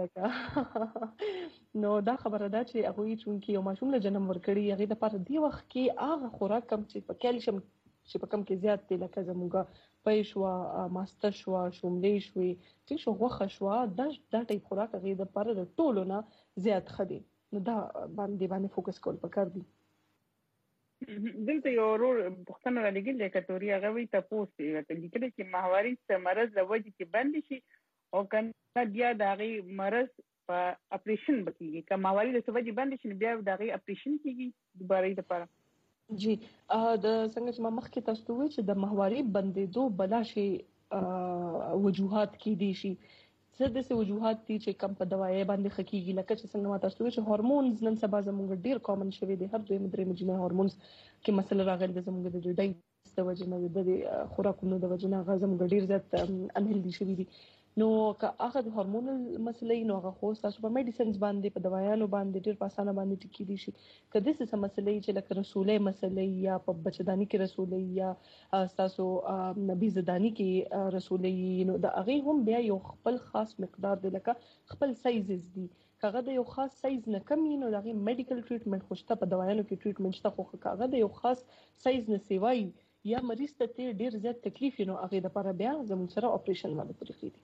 لکه نو دا خبره ده چې هغه چونکی یو ماشوم له جنم ورکړي، هغه د پاره دی وخت کې هغه خوراک کم چې په کیلشیم چې په کم کې زیات دی، لکه زموږه پې شو، ماسته شو، شوملې شوې، ټیک شو، غوښه شو، دا دا ټیپ خوراک هغه د پاره د ټولو نه زیات خدي. نو دا باندې باندې فوکس کول پکار دي. دلته یو ورور پښتنه را لګیل د کټوري هغه وی تاسو ته لیکل چې ماهواري مرز د وجې کې بند شي او کنه بیا د هغه مرز په اپریشن بکیږي. که ماهواري د وجې بند شي بیا د هغه اپریشن کیږي دوباره لپاره. جی د څنګه چې ما مخکې تاسو وی چې د ماهواري بندېدو بلا شي وجوهات کې دي شي. څه د څه وجوهات دي چې کم په دوايي باندې خکېږي، لکه چې څنګه ما تاسو وی چې هورمونز نن سبا زموږ ډیر کامن شوی دي. هر دوی مدري مجنه هورمونز کې مسله راغلی د زموږ د ډایټ د وجنه د خوراکونو د وجنه غزم ډیر زیات انهلدي شوی دي. نو که هغه د هورمونل مسلې نو هغه خو تاسو په میډیسنز باندې په دوايانو باندې ډیر په اسانه باندې ټکی دي شي. که د څه مسلې چې لکه رسولې مسلې یا په بچداني کې رسولې یا تاسو نبي زداني کې رسولې، نو د هغه هم بیا یو خپل خاص مقدار دی، لکه خپل سایزز دي. کاغه د یو خاص سایز نه کم نه دغه میډیکل ټریټمنټ خوشته په دوايانو کې ټریټمنټ شته، خو کاغه د یو خاص سایز نه سیوای یا مریض ته ډیر زیات تکلیف نو هغه لپاره بیا زموږ سره اپریشن باندې طریقې دي.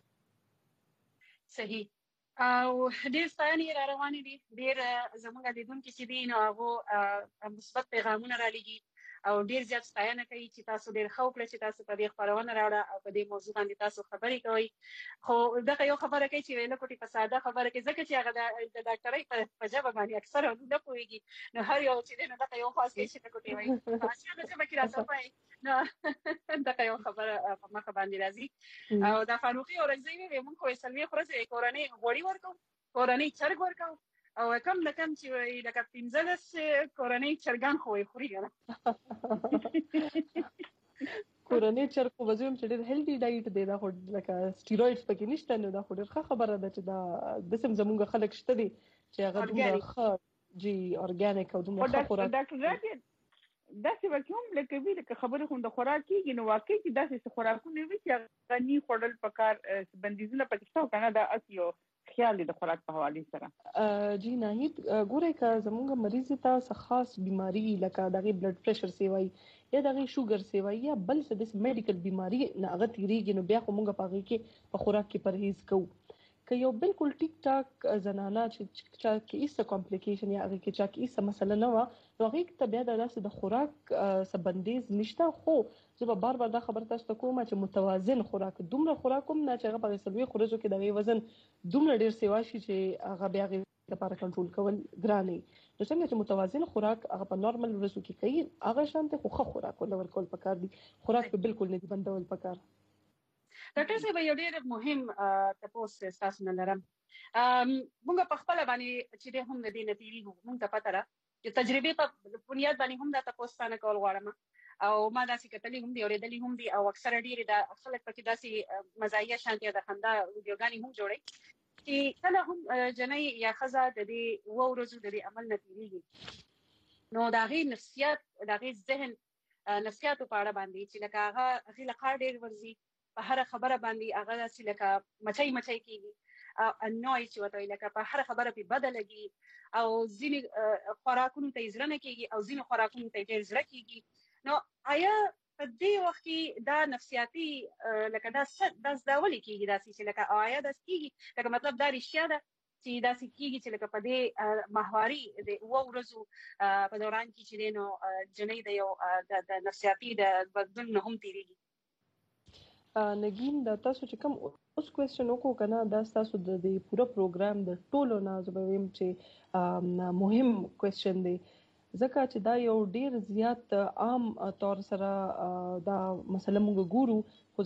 صحیح. او ډیر ستاینې را روانې دي، ډیر زموږ لیدونکي چې دي نو هغه مثبت پیغامونه را لګي او ډیر زیات ستاینه کوي چې تاسو ډیر ښه وکړئ چې تاسو په دې خبرونه راوړه او په دې موضوع باندې تاسو خبرې کوئ. خو دغه یو خبره کوي چې ویل کوټي په ساده خبره کې ځکه چې هغه د ډاکټرۍ په ژبه باندې اکثر نه پوهیږي، نو هر یو چې نه دغه یو خاص کې چې کوټي وایي تاسو د ژبه کې راځي وایي نو دغه یو خبره په مخه باندې راځي. او د فاروقي اورځي وي موږ خو سلوي خورځي کورنۍ غوړي ورکو، کورنۍ چرګ ورکو، او کم نه کم چې لکه پنځلس کورنۍ چرګان خو یې خوري کنه. کورنۍ چرګ خو وزوم چې ډېر هیلدي ډایټ دی، دا خو لکه سټیرویډز پکې نشته، نو دا خو ډېر ښه خبره ده چې دا د سم زمونږ خلک شته دي چې هغه دومره ښه جی اورګانیک او دومره ښه خوراک. ډاکټر راځي داسې وکوم لکه وی لکه خبره خو د خوراک کیږي نو واقعي چې داسې خوراکونه وي چې غني خورل پکار بندیزونه پکې څو کنه دا اسیو خیال د خوراک په حواله سره جی ناهید ګوره کا زموږ مریض ته خاص بیماری لکه دغه بلډ پریشر سیوای یا دغه شوګر سیوای یا بل څه د میډیکل بیماری نه هغه تیریږي نو بیا خو موږ په هغه کې په خوراک کې پرهیز کوو که یو بالکل ټیک ټاک زنانه چې چا کې هیڅ کمپلیکیشن یا هغه کې چا کې هیڅ مسله نه و نو هغه ته بیا د لاس د خوراک سبندیز نشته خو زه به بار بار دا خبر تاسو ته کوم چې متوازن خوراک دومره خوراک هم نه چې هغه په سلوي خورزو کې د وزن دومره ډیر سیوا شي چې هغه بیا غي لپاره کنټرول کول ګران نه نو څنګه چې متوازن خوراک هغه په نورمال ورځو کې کوي هغه شانته خو خوراک ولور کول پکار دي خوراک په بالکل نه بندول پکار ډاکټر صاحب یو ډېر مهم تاسو تاسو نه لرم موږ په خپل باندې چې هم د دې نتیجې موږ ته پته را چې تجربه په بنیاد باندې هم دا تاسو نه کول غواړم او ما داسې کتلې هم دي اورېدلې هم دي او اکثره ډېر د خلک پکې داسې مزایا شانتي د خندا ویډیوګانې هم جوړي چې کله هم جنۍ یا خزه د دې و ورځو د دې عمل نتیجې نو دا غي نفسیات دا غي ذهن نفسیات په اړه باندې چې لکه هغه غي لقار ډېر ورزي په هر خبره باندې هغه داسې لکه مچای مچای کیږي او انوي چې وته لکه په هر خبره په بدلږي او ځینې خوراکونو ته ځړنه کیږي او ځینې خوراکونو ته ډېر ځړه کیږي نو آیا په دې وخت کې دا نفسیاتي لکه دا د ځاولي کیږي داسې چې لکه آیا د کیږي لکه مطلب دا رښتیا ده چې دا کیږي چې لکه په دې ماهواري د و ورځو په دوران کې چې نو جنۍ د یو د نفسیاتي د بدلون نه هم تیریږي نگین د تاسو چې کوم اوس کوېسچن وکړو کنه دا تاسو د دې پوره پروګرام د ټولو نه زبویم چې مهم کوېسچن دی ځکه چې دا یو ډیر زیات عام طور سره دا مسله موږ ګورو خو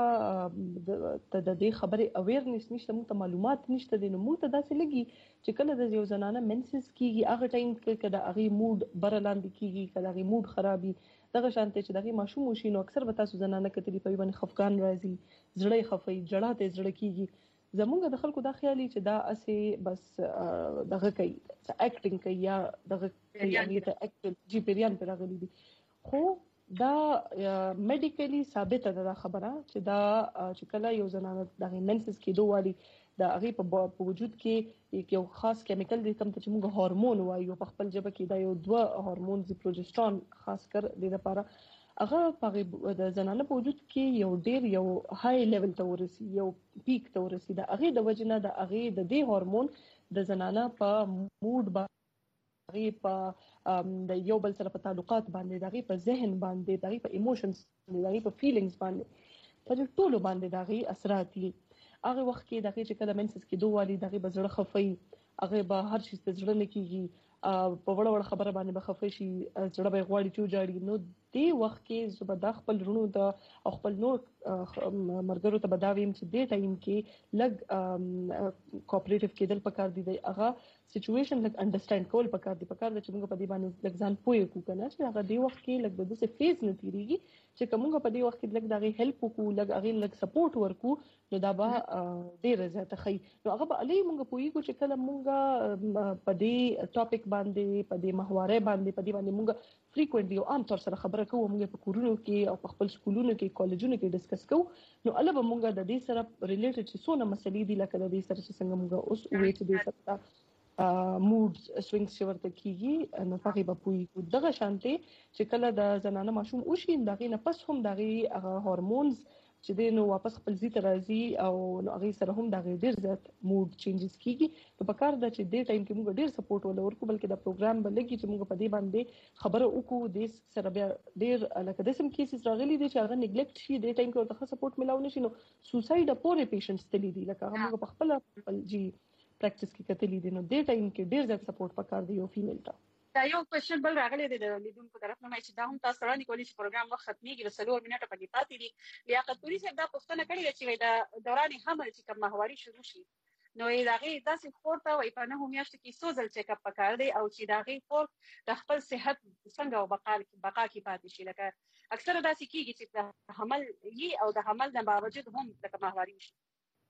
زموږ د دې خبرې اویرنس نشته موږ ته معلومات نشته دي نو موږ ته داسې لګي چې کله د یو زنانه منسس کیږي هغه ټایم کې کله هغه موډ برلاندې کیږي کله هغه موډ خرابي دغه شانته چې دغه ماشوم وشي نو اکثر به تاسو زنانه کتلی په باندې خفقان راځي زړه خفي جړه ته زړه کیږي زمونږ د خلکو دا خیالي چې دا اسې بس دغه کوي اکټینګ کوي یا دغه یعنی ته اکټ جی پیریان پر راغلي دي خو دا میډیکلی ثابت ده خبره چې دا چې کله یو زنانه دغه منسس کېدو والی د هغه په وجود کې یو خاص کیمیکل دی کوم چې موږ هورمون وایو په خپل ژبه کې دا یو دوه هورمون زی پروجسترون خاص کر د لپاره هغه په د زنانه په وجود کې یو ډیر یو های لیول ته ورسي یو پیک ته ورسي دا هغه د وجنه د هغه د دې هورمون د زنانه په موډ باندې په د یو بل سره په تعلقات باندې دغه په ذهن باندې دغه په ایموشنز دغه په فیلینګز باندې په ټولو باندې دغه اثرات دي هغه وخت کې دغه چې کله منسس کې دوه والی دغه بزړه خفي هغه به هر شي ته ځړنه کیږي په وړه وړه خبره باندې به خفي شي ځړه به غواړي چې جاړي نو دې وخت کې زبدا خپل رونو د خپل نور مرګرو ته بداویم چې دې ټایم کې لګ کوآپریټیو کېدل پکار دي هغه سچويشن لګ انډرستانډ کول پکار دي پکار د چې موږ په دې باندې لګ ځان پوي کو کنه چې هغه دې وخت کې لګ د دې فیز نه تیریږي چې کومه په دې وخت کې لګ دغه هیلپ کو لګ هغه لګ سپورټ ورکو نو دا به ډیر زیاته خي نو هغه به علي موږ پوي کو چې کله موږ په دې ټاپک باندې په دې محوره باندې په دې باندې موږ فریکوئنټلی او عام طور سره خبره کوو موږ په کورونو کې او په خپل سکولونو کې کالجونو کې ډیسکس کوو نو الله به موږ د دې سره ریلیټډ چې څونه مسلې دي لکه د دې سره چې څنګه موږ اوس وې چې دې سره موډ سوینګز چې ورته کیږي نو هغه به پوي دغه شانتي چې کله د زنانه ماشوم وشي دغه نه پس هم دغه هورمونز چې د نو واپس خپل ځی ته راځي او نو هغه سره هم دغه ډیر زیات موډ چینجز کیږي نو په کار د چې د ټایم کې موږ ډیر سپورټ ول ورکو بلکې دا پروګرام بلګي چې موږ په دې باندې خبره وکړو د سره بیا ډیر لکه د سم کیسز راغلي دي چې هغه نیګلیکټ شي د ټایم کې ورته سپورټ ملاو نشي نو سوساید پورې پیشنټس تللی دي لکه موږ په خپل خپل جی پریکټیس کې کتلې دي نو د ټایم کې ډیر زیات سپورټ پکار دی یو فیمیل ته دا یو کوېسچن بل راغلی دی د لیدونکو طرف نه چې دا هم تاسو رانه کولی چې پروګرام وخت ختميږي د څلور منټه پکې پاتې دي لیاقت پوری صاحب دا پوښتنه کړې ده چې د دوران حمل چې کوم ماهواري شروع شي نو داغه داسې خورته وای په نه هم میاشت کې سوزل چیک اپ پکار دی او چې داغه خور د خپل صحت څنګه او بقا بقا کې پاتې شي لکه اکثره داسې کیږي چې د حمل یي او د حمل د باوجود هم د ماهواري شي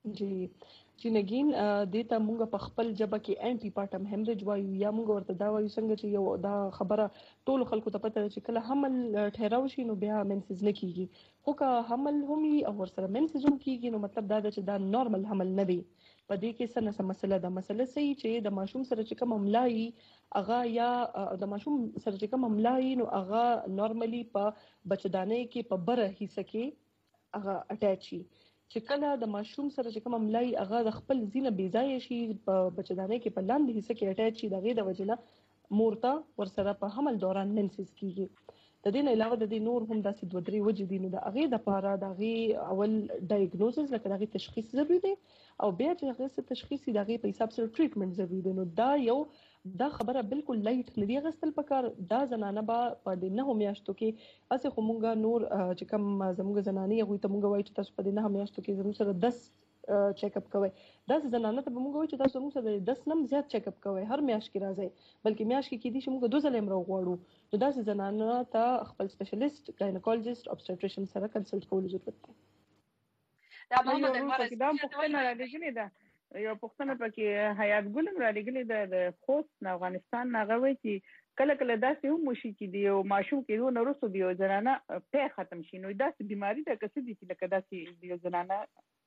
جی چې نګین د ته مونږ په خپل جبه کې انټي پارټم هیمریج وایو یا مونږ ورته دا وایو څنګه چې یو دا خبره ټول خلکو ته پته چې کله حمل ټهراو شي نو بیا منسز نه کیږي خو که حمل هم او ورسره منسز هم کیږي نو مطلب دا ده چې دا نارمل حمل نه دی په دې کې څه نه مسله ده مسله صحیح چې د ماشوم سره چې کوم ملای اغا یا د ماشوم سره چې کوم ملای نو اغا نارملی په بچدانه کې په بره حصہ کې اغا اٹیچي چې کله د ماشوم سره چې کوم ملای اغا د خپل زینه بیځای شي په بچدانه کې په لاندې حصہ کې اٹیچ شي دغه د وجنه مورتا ورسره په حمل دوران منسز کیږي د دې نه علاوه د دې نور هم داسې دوه درې وجې دي نو د هغې دپاره د هغې اول ډایګنوزس لکه د هغې تشخیص ضروري دی او بیا چې هغې څه تشخیص وي د هغې په حساب سره ټریټمنټ ضروري دی نو دا یو دا خبره بالکل لایټ نه دی اخیستل پکار دا زنانه به په دې نهو میاشتو کې هسې خو مونږ نور چې کوم زموږ زنانې هغوی ته مونږ وایو چې تاسو په دې نهو میاشتو کې زموږ سره دس چیک اپ کوئ داسې زنانه ته به مونږ وایو چې تاسو زموږ سره دس نم زیات چیک اپ کوئ هر میاشت کې راځئ بلکې میاشت کې کیدای شي مونږ دوه ځله هم راوغواړو نو داسې زنانه ته خپل سپیشلیست ګاینیکولوژیست obstetrician سره کنسلټ کولو ضرورت دی دا محمد اکبر دا پوښتنه راغلې ده یو پوښتنه پکې حیات ګل را لګلې ده د خوست افغانستان ناغوي چې کله کله داسې هم وشي چې دی یو ماشوم کې یو نورسو دی یو زنانه په ختم شي نو داسې بیماری ده کسې دي چې لکه داسې دی زنانه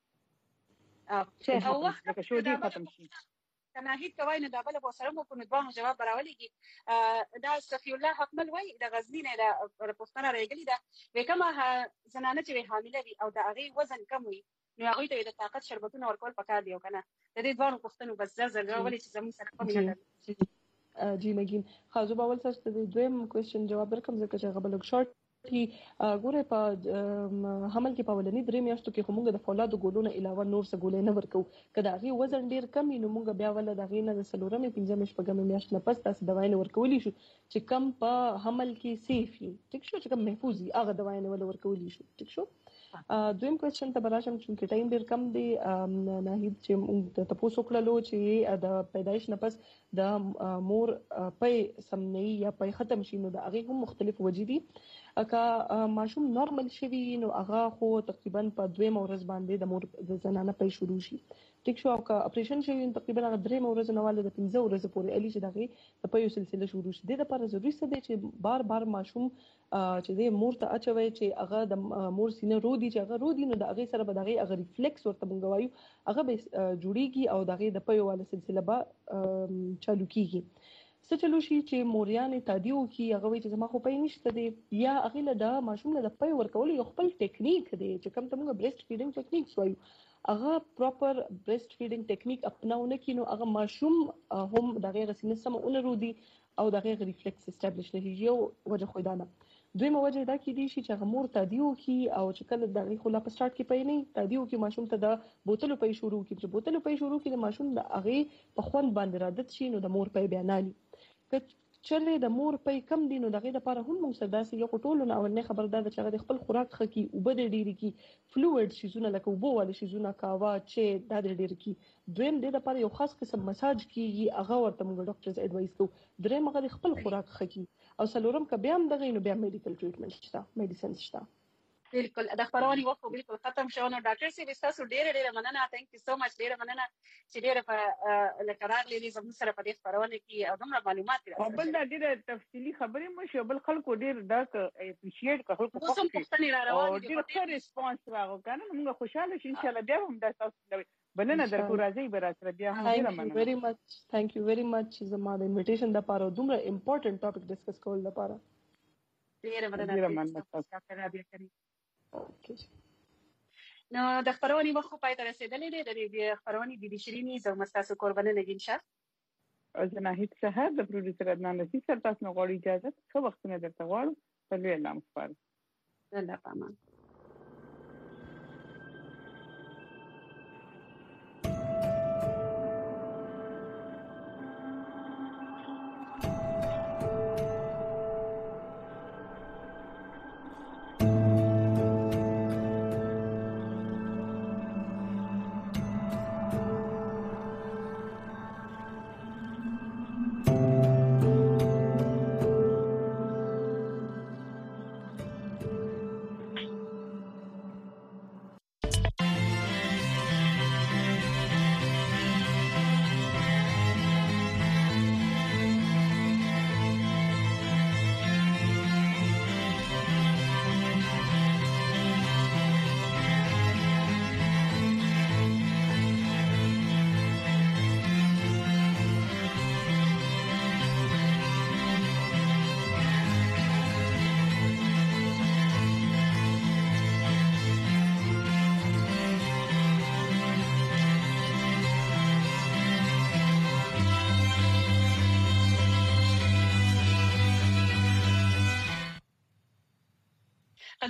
او وخت لکه شو دی ختم شي تناهید کوي نو دا بل په سره مو په دوه جواب براولېږي دا صفی الله حکمل وای د غزنی نه د پښتنه راغلی دا وکما زنانه چې حامله وي او د هغه وزن کم وي نو هغه ته د طاقت شربتونه ورکول پکار دی او کنه د دې دوه پښتنو بس زر زر راولي چې زموږ سره کوم نه لري جی نګین خازو باول سره د دویم کوېسچن جواب درکم ځکه چې هغه بلک شارټ ټي ګوره په حمل کې په ولني درې میاشتو کې همغه د فولادو ګولونه علاوه نور څه ګولې نه ورکو کله هغه وزن ډیر کم نو موږ بیا ول د غینه د سلورمې پنځمې شپږمې میاشت نه پس تاسو دوايي نه ورکولې شو چې کم په حمل کې سیف وي ټیک شو چې کم محفوظ وي هغه دوايي نه ول ورکولې شو ټیک شو دویم کوېسچن ته براشم چې ټایم ډیر کم دی ناهید چې موږ ته تاسو کړلو چې د پیدایش نه پس د مور پې سمنی یا پې ختم شي نو د هغه هم مختلف وجې دي اکا ماشوم نورمال شوی نو هغه خو تقریبا په دویم ورځ باندې د مور د زنانه پې شروع شي ټیک شو او کا اپریشن شوی تقریبا هغه درې ورځې نه واله د پنځه ورځې پورې الی چې دغه د پې سلسله شروع شي د لپاره ضروري څه دی چې بار بار ماشوم چې د مور ته اچوي چې هغه د مور سینه رودي چې هغه رودي نو د هغه سره به دغه هغه ریفلیکس ورته مونږ وایو هغه به جوړیږي او دغه د پې واله سلسله به چالو کیږي څه چلو شي چې موریان تادیو کې هغه وی چې زما خو پې نشته دی یا هغه له د ماشوم له پې ورکول یو خپل ټیکنیک دی چې کوم ته موږ بریسټ فیډینګ ټیکنیکس وایو هغه پراپر بریسټ فیډینګ ټیکنیک اپناونه کینو هغه ماشوم هم دغه غسینه سم اونرودي او دغه ریفلیکس اسټابلیش نه یو وجه خو دا نه دویمه وجه دا کې دي چې مور تادیو کې او چې کله دغه خو لا په سٹارټ کې پې نه تادیو کې ماشوم ته د بوتلو پې شروع کې چې بوتلو پې شروع کې د ماشوم د هغه په خوند باندې عادت شي نو د مور پې بیانالي چلې د مور پې کم دي نو دغه لپاره هم موږ سره داسې یو ټولو نه اولنې خبردار ده چې هغه خپل خوراک خکې او بد ډیری کې فلوئډ شیزونه لکه وبو ول شیزونه کاوا چې دا ډیر کی دویم د لپاره یو خاص قسم مساج کیږي هغه ورته موږ ډاکټرز اډوایس کوو دریم هغه خپل خوراک خکې او سلورم ک بیا هم دغه نو بیا میډیکل ټریټمنټ شته میډیسن شته بالکل د خبرونې وخت بالکل ختم شو نو ډاکټر سی وستاسو ډیره ډیره مننه ثانک یو سو مچ ډیره مننه چې ډیره په لکرار لري زموږ سره په دې خبرونه کې او دومره معلومات راځي بل دا ډیره تفصیلی خبرې مو شو بل خلکو ډیر دا اپریشیټ کړو خلکو خو سم پښتني را روان دي ډیر ښه ریسپانس راغو کنه موږ خوشاله شو ان شاء الله بیا هم دا تاسو بلنه درکو راځي به سره بیا هم ډیره مننه ویری مچ ثانک یو ویری مچ زما د انویټیشن د پاره دومره امپورټنت ټاپک ډیسکس کول د پاره ډیره مننه ډیره مننه تاسو ته بیا کوي نو د خبرونې وخت پای ته رسیدلې ده د دې خبرونې د شيريني زو مستاسو قربانه نگین شه او زناهید سحر د پروډوسر عدنان رسید سره تاسو نه غواړي اجازه څو وخت نه درته غواړم په لوی اعلان خبر الله پامان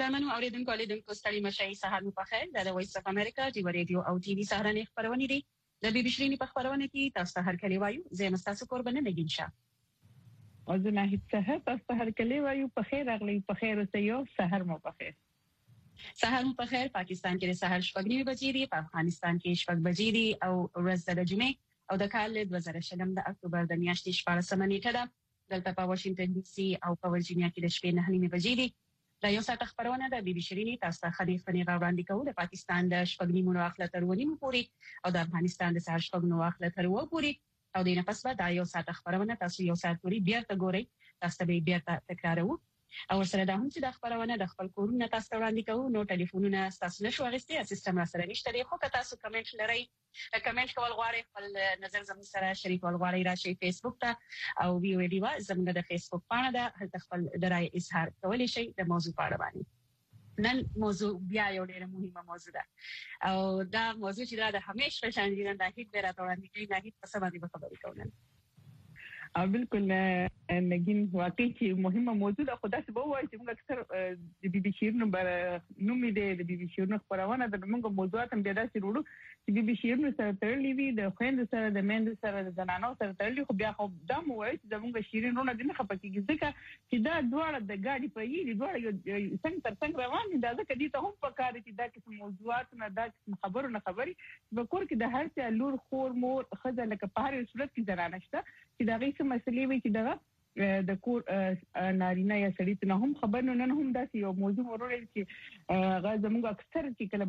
قدرمنو اوریدونکو لیدونکو ستړي مشي سهار مو پخیر د وایس اف امریکا دی ریډیو او ټي وي سهارنې خبرونه دي د بي بي شيرینی په خبرونه کې تاسو ته هر کلی وایو زه مستاسو قربانه نگین شاه او زه نه هیڅ سهار تاسو ته هر کلی وایو په خیر اغلی په خیر اوسه یو سهار مو پخیر سهار مو پخیر پاکستان کې سهار شپږ نیمه بجې دي په افغانستان کې شپږ بجې دي او ورځ د جمعې او د کال دوه زره شلم د اکتوبر د میاشتې شپږمه نیټه ده دلته په واشنگټن ډي سي او په ورجینیا کې د شپې نه نیمه بجې دي دا یو ساعت خبرونه د بي بي شيرینی تاسو ته خدي فني وړاندې کوو د پاکستان د شپږ نیمو اخله تر ونیمو پورې او د افغانستان د سهار شپږ نو اخله تر و پورې او د نه پس به دا یو ساعت خبرونه تاسو یو ساعت پورې بیا ته ګورئ تاسو به بیا تکرارو او سره دا هم چې د خبرونه د خپل کورونه تاسو ته وړاندې کوو نو ټلیفونونه تاسو نشو غوښتي سیستم را سره نشته دی خو که تاسو کمنټ لرئ کمنټ کول غواړئ خپل نظر زموږ سره شریکول غواړئ راشئ فیسبوک ته او وی ویډیو زموږ د فیسبوک پاڼه ده هلته خپل د رائے اظهار کولی شئ د موضوع په اړه باندې نن موضوع بیا یو ډېر مهمه موضوع ده او دا موضوع چې دا د همیشه شان دي نه هیڅ ډېر راوړاندې کوي نه هیڅ څه باندې خبرې کوو ا بالکل نگین واقعي چې مهمه موضوع ده خدای څخه وایي چې موږ اکثر د بي بي شيرینو بر نومې ده د بي بي شيرینو خبرونه د موږ موضوعات هم بیا داسې وروړو چې بي بي شيرینو سره تړلې وي د خويند سره د مند سره د زنانو سره تړلې خو بیا خو دا مو وایي چې موږ شيرینو نه دي خپکیږي ځکه چې دا دواړه د ګاډي په یی دواړه څنګه تر څنګه روان دي دا ځکه دي ته هم پکاره چې دا کوم موضوعات نه دا خبرونه خبري په کور کې د هر څه لور خور مور خزه لکه په هر صورت کې زنانه شته چې دا غي څه مسلې وي چې دا د کور نارینه یا سړی ته هم خبر نه نه هم داسې یو موضوع ورول چې غا زموږ اکثر چې کله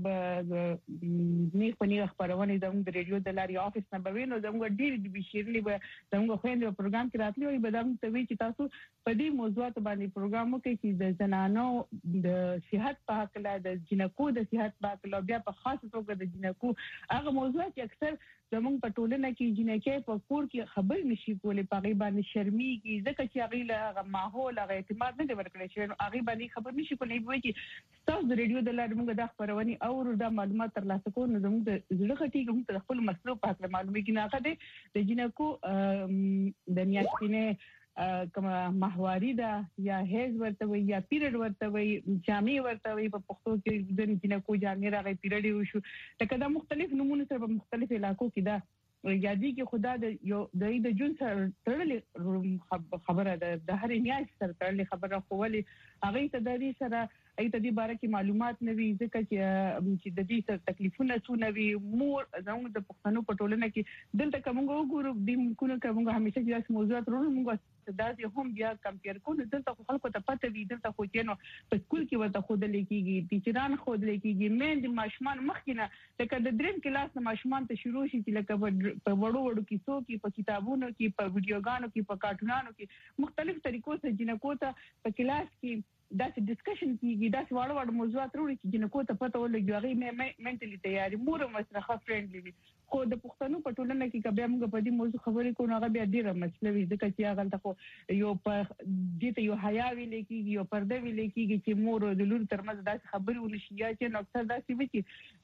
به نه پنی خبرونه د موږ ریډیو د لاري افیس نه به نو زموږ ډیر د بشیرلی به زموږ خويند په پروګرام کې راتلی وي به دا ته وی چې تاسو په دې موضوعات باندې پروګرامو کې چې د زنانو د صحت په حق له د جنکو د صحت په حق له بیا په خاص توګه د جنکو هغه موضوعات چې اکثر زموږ په ټولنه کې جنکې په کور کې خبر نشي کولای په غي باندې شرمېږي ځکه چې هغه له ماحول هغه اعتماد نه ورکړي چې هغه باندې خبر نشي کولای وایي چې تاسو د ریډیو د لارې موږ د خبرونې او د معلومات ترلاسه کوو نو زموږ د زړه غټي کوم تر خپل مسلو په اړه معلومات کې نه غته د جنکو د میاشتنه کما محوري دا یا هیز ورته وي یا پیریډ ورته وي جامع ورته وي په پښتو کې د جنکو جامع راغی پیریډ وشو لکه دا مختلف نمونه سره په مختلف علاقو کې دا یادی کې خدا د یو د جون سره تړلې خبره ده د هر نیاز سره تړلې خبره خو ولي هغه ته د دې سره ای ته دې باره کې معلومات نوي ځکه چې چې د دې سره تکلیفونه څو نوي مور زموږ د پښتنو په ټولنه کې دلته کوم وګورو د مونږ کوم همیشه چې موضوعات ورو موږ دا چې هم بیا کمپیر کوو دلته خلکو ته پته وي دلته خو چې نو په سکول کې ورته خود لیکيږي ټیچران خود لیکيږي مین د ماشومان مخکینه لکه د دریم کلاس نه ماشومان ته شروع شي چې لکه په وړو وړو کیسو کې په کتابونو کې په ویډیوګانو کې په کارټونانو کې مختلف طریقو سره جنکو ته په کلاس کې دا چې ډسکشن کیږي دا چې واړه واړه موضوعات وروړي چې جنکو ته پته ولګي هغه مې منټلی تیاری مور مسره فرندلی خو د پښتنو په ټولنه کې کبه موږ په دې موضوع خبرې کوو هغه بیا ډیره مسله وي ځکه چې هغه ته یو په دې ته یو حیا وی لیکيږي یو پرده وی لیکيږي چې مور د لور ترمنځ داسې خبرې ونشي یا چې نو اکثر داسې وي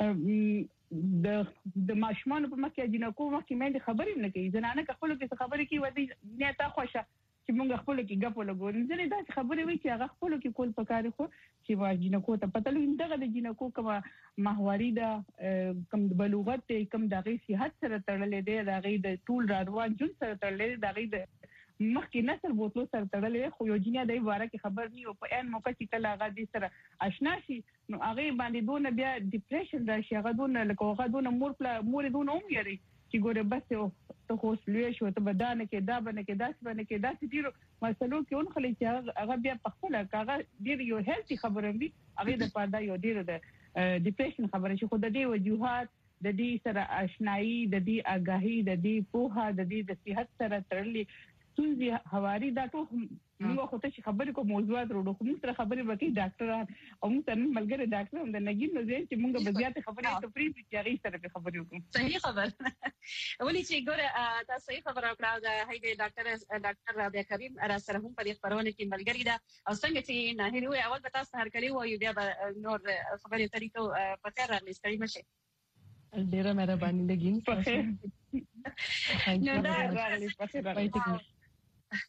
چې د د ماشومان په مخ کې جنکو مخ کې مې خبرې نه کوي زنانه خپل کې خبرې کوي ودی نه تا خوښه چې موږ خپل کې غپ لګورو ځنه دا خبرې وي چې هغه خپل کې کول پکاري خو چې واجنکو ته پته لوي دغه د جنکو کما محوري دا کم د بلوغت کم دغه صحت سره تړلې دی دغه د ټول روان جون سره تړلې دی دغه د مخکې نسل بوتلو سره تړلې خو یو جنیا د واره کې خبر نه او په ان موقع چې کله هغه د سره آشنا شي نو هغه باندې دونه بیا ډیپریشن راشي هغه دونه لکه هغه دونه مور پلا مور دونه هم یاري چې ګوره بس ته خو سلوي شو ته بدانه کې دا باندې کې داس باندې کې داس ډیرو مسلو کې اون خلک چې هغه بیا په خپل هغه ډیر یو هیلتي خبره وي هغه د پاره یو ډیر د ډیپریشن خبره شي خو د دې وجوهات د دې سره آشنایی د دې آگاهی د دې پوها د دې د صحت سره تړلې ستونزې حواري دا ټول موږ خو ته خبرې کوم موضوعات وروړو کوم تر خبرې وکي ډاکټر او موږ تر ملګری ډاکټر هم د نګین نو زين چې موږ به زیات خبرې ته پری چې هغه سره خبرې وکړو صحیح خبر ولې چې ګوره تاسو صحیح خبره کړه دا هیڅ ډاکټر ډاکټر رابعه کریم را سره هم په دې خبرونه کې ملګری دا او څنګه چې نه هیلو اول به تاسو هر کلی وایو بیا نور خبرې طریقو په کار راغلی ستړي مشه ډیره مهرباني لګین نو دا راغلی په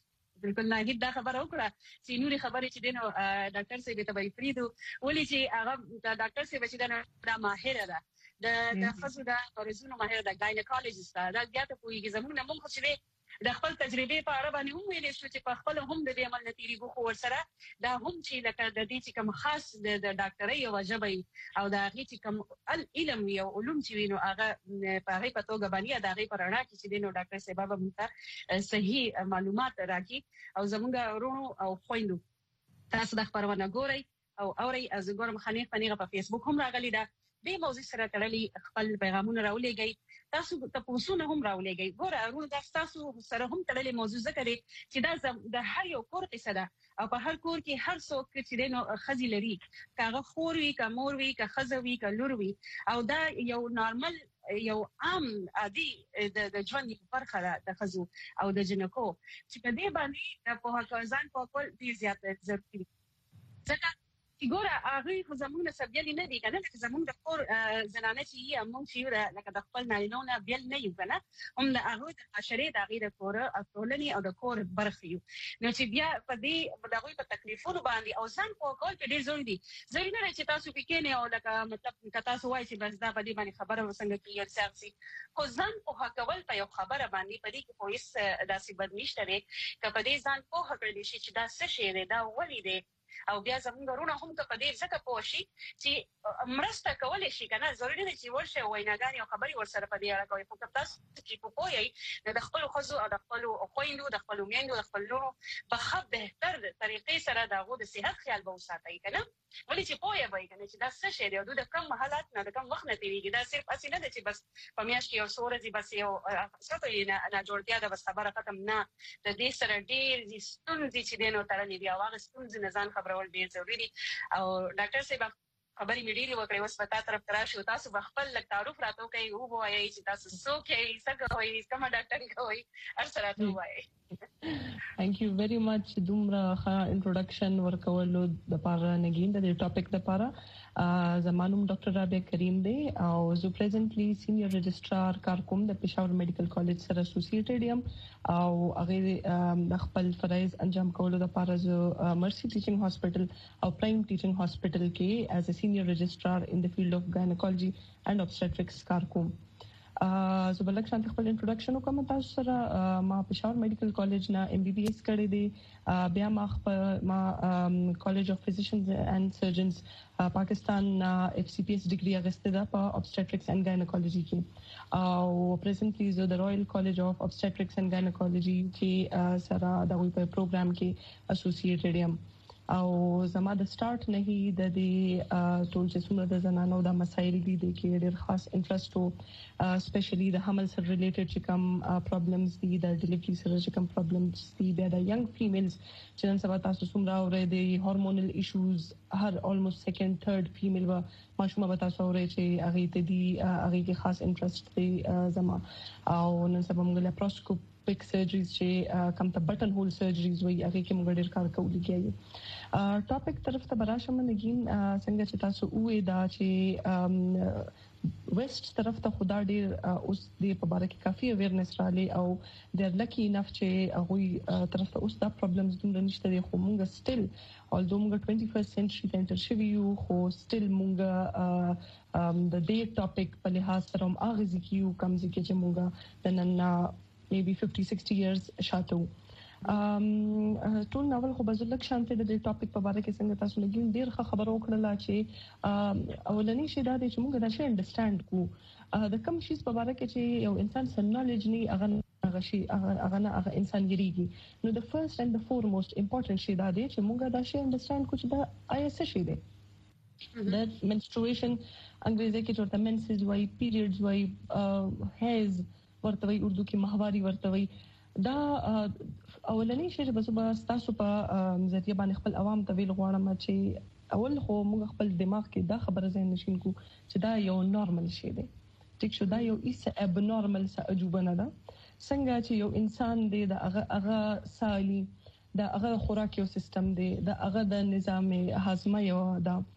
بالکل نه هیڅ دا خبره وکړه چې نوري خبرې چې دینو ډاکټر سیبه ته وی فریدو ولې چې هغه ډاکټر سیبه چې دا ماهر ده د د خصوصا د ورزونو ماهر ده ګاینیکولوژیست دا بیا ته کوی زموږ نه مونږ چې د خپل تجربه په اړه باندې هم ویلې شو چې په خپل هم د دې عمل نتیری بو خو سره دا هم چې لکه د دې چې کوم خاص د ډاکټرۍ او وجبې او د هغه چې کوم علم او علوم چې وینو هغه په هغه په توګه باندې د هغه پرانا چې دینو ډاکټر سیبا به موږ صحیح معلومات راکړي او زموږ ورونو او خويندو تاسو د خبرونه ګورئ او اوري از ګورم خنیف پنیغه په فیسبوک هم راغلی دا د موضوع سره تړلي خپل پیغامونه راولېږئ تاسو تاسو نه هم راولېږئ ګوره ورونه دا تاسو سره هم تړلي موضوع ذکر چې دا د هر یو کور قصه ده او په هر کور کې هر څوک چې دینو خزي لري کاغه خور وي کا مور وي کا خزوي کا لور وي او دا یو نارمل یو عام عادي د ژوند برخه ده د خزو او د جنکو چې په دې باندې په هغه ځان په کول دي زیات ضروري ځکه ګوره هغه خو زموږ نه سبیل نه دي کنه چې زموږ د کور زنانه چې یې موږ چې لکه د خپل نارینهونه بیل نه یو کنه هم د هغه د عشرې د هغه د کور اصولني او د کور برخه یو نو چې بیا په دې دغه په تکلیفونو باندې او ځان په کول په ډیر ضروري دي ضروري نه چې تاسو پکې نه او لکه مطلب کتا سو وایي چې بس دا په دې باندې خبره وسنګ کیږي سیاسي خو ځان په کول په یو خبره باندې په دې کې پولیس داسې بدنيشته لري کله په دې ځان په کړی شي چې دا څه شی دی دا ولې دی او بیا زموږ ورونه هم ته په دې ځکه پوښي چې مرسته کولای شي کنه ضروري نه چې ورشه ویناګانی او خبري ورسره په دې اړه کوي خو تاسو چې په پوهی د خپل خزو او د خپل خويندو د خپل میندو د خپل لورو په خپ بهتر طریقې سره دغه د صحت خیال به وساتئ کنه ولې چې پوهه وای کنه چې دا څه شی دی د کوم حالات نه د کوم وخت نه تیریږي دا صرف اسی نه چې بس په میاشت کې یو سورې بس یو څه نه نه جوړتیا د بس خبره ختم نه د دې سره ډیر ستونزې چې دینو ترلې دی او هغه ستونزې نه ځان خبرول ډیر ضروري دي او ډاکټر صاحب خبرې مې ډیره وکړې اوس په تاسو طرف تراشو تاسو خپل تعارف راته کوي او وایي چې تاسو څوک یې څنګه وایي کوم ډاکټر کوي ارسره راته وایي Thank you very much دومره ښه انټروډکشن ورکولو د پاره نګین د ټاپک د پاره زمانوم ډاکټر رابعه کریم دی او زه پریزنټلی سینیئر رجسٹرار کار کوم د پېښور میډیکل کالج سره اسوسییټډ یم او هغه د خپل فرایض انجام کولو د پاره زه مرسي ټیچینګ هاسپټل او پرایم ټیچینګ هاسپټل کې ایز ا سینیئر رجسٹرار ان د فیلډ اف گاینیکولوژي اینڈ obstetrics کار کوم زه بلک شانت خپل انټروډکشن وکم تاسو سره ما پېښور میډیکل کالج نه ایم بي بي ایس کړی دی بیا ما ما کالج اف فزیشنز اینڈ سرجنز پاکستان اف سی پی ایس ډیګري اغسته ده په obstetrics and gynecology کې او پریزنټلی زه د رويال کالج اف obstetrics and gynecology کې سره د وی په پروګرام کې اسوسییټډ یم او زما د سٹارټ نه هی د دې ټول چې څومره د زنانو د مسایل دي د کې ډېر خاص انټرست او سپیشلی د حمل سره ریلیټډ چې کوم پرابلمز دي د ډیلیوري سره چې کوم پرابلمز دي بیا د ینګ فیمیلز چې نن سبا تاسو څومره اورئ د هورمونل ایشوز هر অলموست سیکنډ ثرد فیمیل و ماشومه به تاسو اورئ چې هغه ته دي هغه کې خاص انټرست دی زما او نن سبا موږ لاپروسکوپ پک سرجریز چې کم ته بټن هول سرجریز وي هغه کې موږ ډېر کار کوو کیږي ټاپک طرف ته براشم نګین څنګه چې تاسو وې دا چې ویسٹ طرف ته خدا ډېر اوس د په اړه کې کافي اویرنس رالی او د لکی انف چې هغه طرف ته اوس دا پرابلمز دومره نشته دي خو موږ سټیل although موږ twenty first century ته انټر شوی یو خو سټیل موږ د دې ټاپک په لحاظ سره هم هغه ځکیو کم ځکه چې موږ د نن maybe fifty sixty years شاته ام ټول ناول خو بزلک شانته د ټاپک په اړه کې څنګه تاسو لګین ډیر خبرو وکړل چې اولنی شی دا چې موږ دا شی انډرستانډ کو د کوم شي په اړه کې چې یو انسان سره نالج نه هغه هغه شی هغه نه هغه انسان ګریږي نو د فرست اند د فورموست امپورټنت شی دا دی چې موږ دا شی انډرستانډ کو چې دا آی اس شی دی د menstruation انګریزي کې چورته menses وای periods وای هیز ورته وي اردو کې ماهواري ورته وي دا اولنی شی چې بس تاسو په ذریعہ باندې خپل عوام ته ویل غواړم چې اول خو موږ خپل دماغ کې دا خبره ځین نشین کو چې دا یو نارمل شی دی ټیک شو دا یو ایس اب نارمل څه عجوبه نه ده څنګه چې یو انسان دی دا هغه هغه سالي دا هغه خوراکي سیستم دی دا هغه د نظام هاضمه یو دا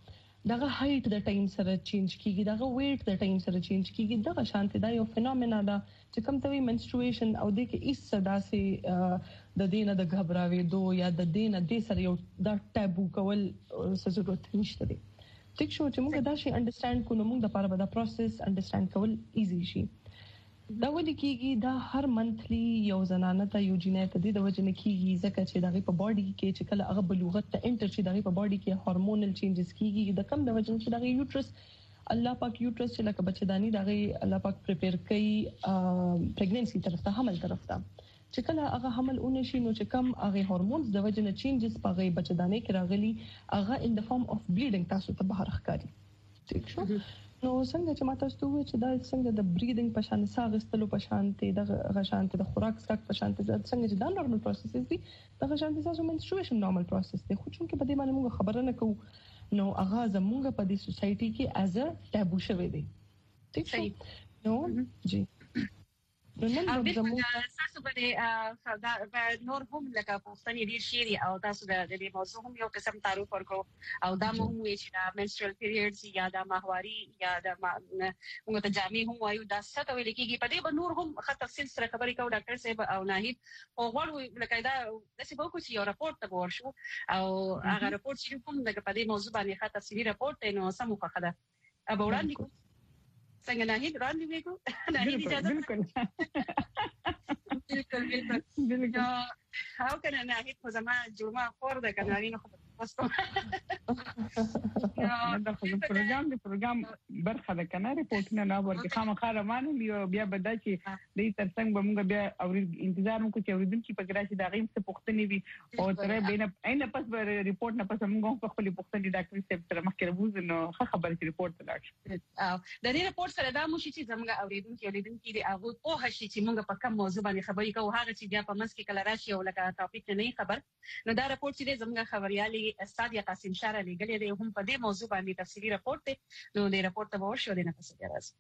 دغه هایټ د ټایم سره چینج کیږي دغه ویټ د ټایم سره چینج کیږي دغه شانتي دا یو فینومنا ده چې کوم ته منستریشن او د کې ایس صدا سي د دینه د غبراوي دو یا د دینه د سره یو د ټابو کول څه ضرورت نشته دي ټیک شو چې موږ دا شي انډرستانډ کو نو موږ د لپاره به دا پروسس انډرستانډ کول ایزي شي دا ودی کیږي دا هر منثلی یو زنانه ته یو جنایت دي د وجنه کیږي ځکه چې دغه په باډي کې چې کله هغه بلوغت ته انټر شي دغه په باډي کې هورمونل چینجز کیږي د کم د وجنه چې دغه یوټرس الله پاک یوټرس چې لکه بچداني دغه الله پاک پریپیر کوي پریګننسي طرف ته حمل طرف ته چې کله هغه حمل اونې شي نو چې کم هغه هورمونز د وجنه چینجز په هغه بچداني کې راغلي هغه ان د فارم اف بلیډینګ تاسو ته بهر ښکاري ټیک شو نو څنګه چې ماته ستوي چې دا څنګه د بریدینګ په شان ساغستلو په شان ته د غشانته د خوراک سکک په شان ته څنګه چې دا نورمال پروسس دي د غشانته تاسو منستریشن نورمال پروسس دی خو چې په دې باندې موږ خبره نه کوو نو هغه زموږ په دې سوسايټي کې از ا ټابو شوی دی ٹھیک شي نو جی نو نن زموږ تاسو باندې دا نور هم لکه پوښتنې ډیر شي او تاسو د دې موضوع هم یو قسم تعارف ورکو او دا مو وی چې دا منسترل پیریډز یا د ماهواري یا د موږ ته جامع هم وایو دا څه ویل کېږي په دې به نور هم ښه تفصیل سره خبرې کوو ډاکټر صاحب او ناهید او غواړو لکه دا د څه وکړو چې یو راپورټ ته ورشو او هغه راپورټ چې کوم دغه په دې موضوع باندې ښه تفصیلي راپورټ دی نو سمو خبره ابا وړاندې کوم څنګه ناهید وړاندې وکړو ناهید اجازه بالکل بالکل بالکل بالکل هاو کنه ناهید خو زما جمعه خور ده کنارینو خو پوسټو دا خو پروګرام دی پروګرام برخه ده کنه ریپورټونه نه ورته خامخا روانه دی بیا به دا چې د ترڅنګ به موږ بیا او انتظار وکړو چې اوریدونکو په ګراشي دا غیم څه پوښتنې وي او تر بینه اینه پس به ریپورت نه پس موږ په خپل پوښتنې ډاکټر صاحب سره مخکې راوځو نو ښه خبره چې ریپورت ته لاړ شي او د دې ریپورت سره دا مو شي چې زموږ اوریدونکو اوریدونکو دی هغه په هشي چې موږ په کوم موضوع باندې خبرې کوو هغه چې بیا په منځ کې کله راشي او لکه ټاپک نه خبر نو دا ریپورت چې زموږ خبريالي استاد قاسم شاه علی ګلې دی هم په دې موضوع باندې تفصیلی راپورټ دی نو دې راپورټ ته ورشو د نه پسې راځي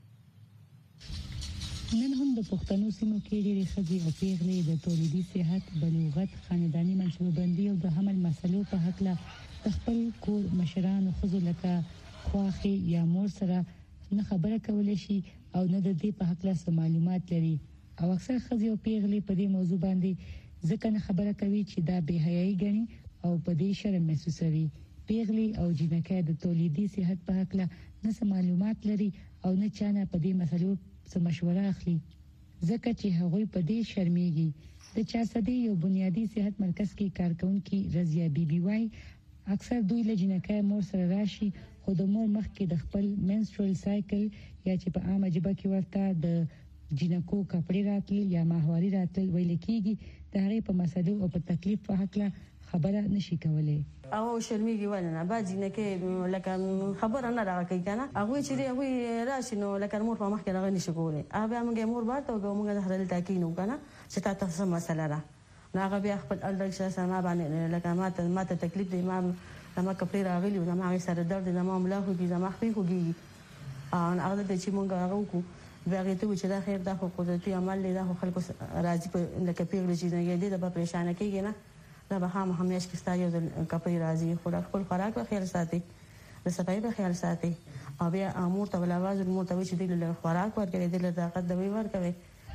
نن هم د پښتنو سیمو کې ډېری ښځې او پیغلې د تولیدي صحت بلوغت خاندانی منصوبندي او د حمل مسلو په حق له خپل کور مشران او خزو لکه خواخي یا مور سره نه خبره کولای شي او نه د دې په حق له معلومات لري او اکثر ښځې او پیغلې په دې موضوع باندې ځکه نه خبره کوي چې دا بے حیايي ګڼي او په دې شرم محسوسوي پیغلې او جنکې د تولیدي صحت په حق له نه معلومات لري او نه چانه په دې مسلو څه مشوره اخلي ځکه چې هغوی په دې شرمېږي د چا سدي یو بنیادی صحت مرکز کې کارکونکي رضیا بیبي وای اکثر دوی له جنکې مور سره راشي خو د مور مخ کې د خپل منسترل سایکل یا چې په عامه ژبه کې ورته د جنکو کپڑے راتل یا ماهواري راتل ویل کېږي د هغې په مسلو او په تکلیف په حق له خبره نشي کولای او شرمېږي ولنه باجی نه کې لکه خبره نه راکې کنه هغه چې هغه راشي نو لکه مور په مخ کې راغلی شي کوله هغه موږ مور بارته او موږ د هرل تاکینو کنه چې تاسو مسله را نو هغه بیا خپل الډر شاسه ما باندې لکه ماته ماته تکلیف دی ما ما کپړې راغلی او ما سره درد د ما ملا خو دي زما خپې خوږي ان هغه د چې مونږ هغه وکړو بیا ته چې دا خیر دا خو قدرتي عمل دی دا خو خلکو راځي په لکه پیغلې چې نه دي د پریشان کېږي نه دا به هم همیش کې ستاسو د کپړې راځي خو خپل خوراک په خیال ساتي د صفای په خیال ساتي او بیا امور ته ولواز مو ته چې د خوراک ورکړي د طاقت د وی ورکوي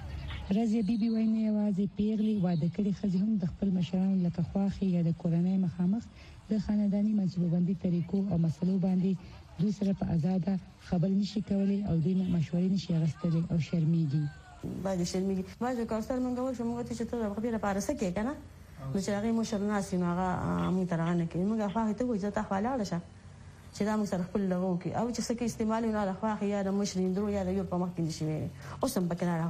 رضیا بیبي وای نه یوازې پیغلې واده کړي خځې هم د خپل مشرانو لکه خواخي یا د کورنۍ مخامخ د خاندانی منصوبندي طریقو او مسلو باندې دوی سره په آزاده خبر نشي کولای او دوی مشورې نشي غوښتلی او شرمېږي باید شرمېږي باید کارستر منګول شو موږ ته چې ته خبره پارسه کې کنه نو چې هغه مشر ناس نو هغه موږ ترانه کې موږ خواخي ته وځه ته خپل شه چې دا موږ سره خپل لغو کې او چې څه کې استعمال نه راخواخي یا د مشرین درو یا د یو په مخ کې نشي وي او سم پکې نه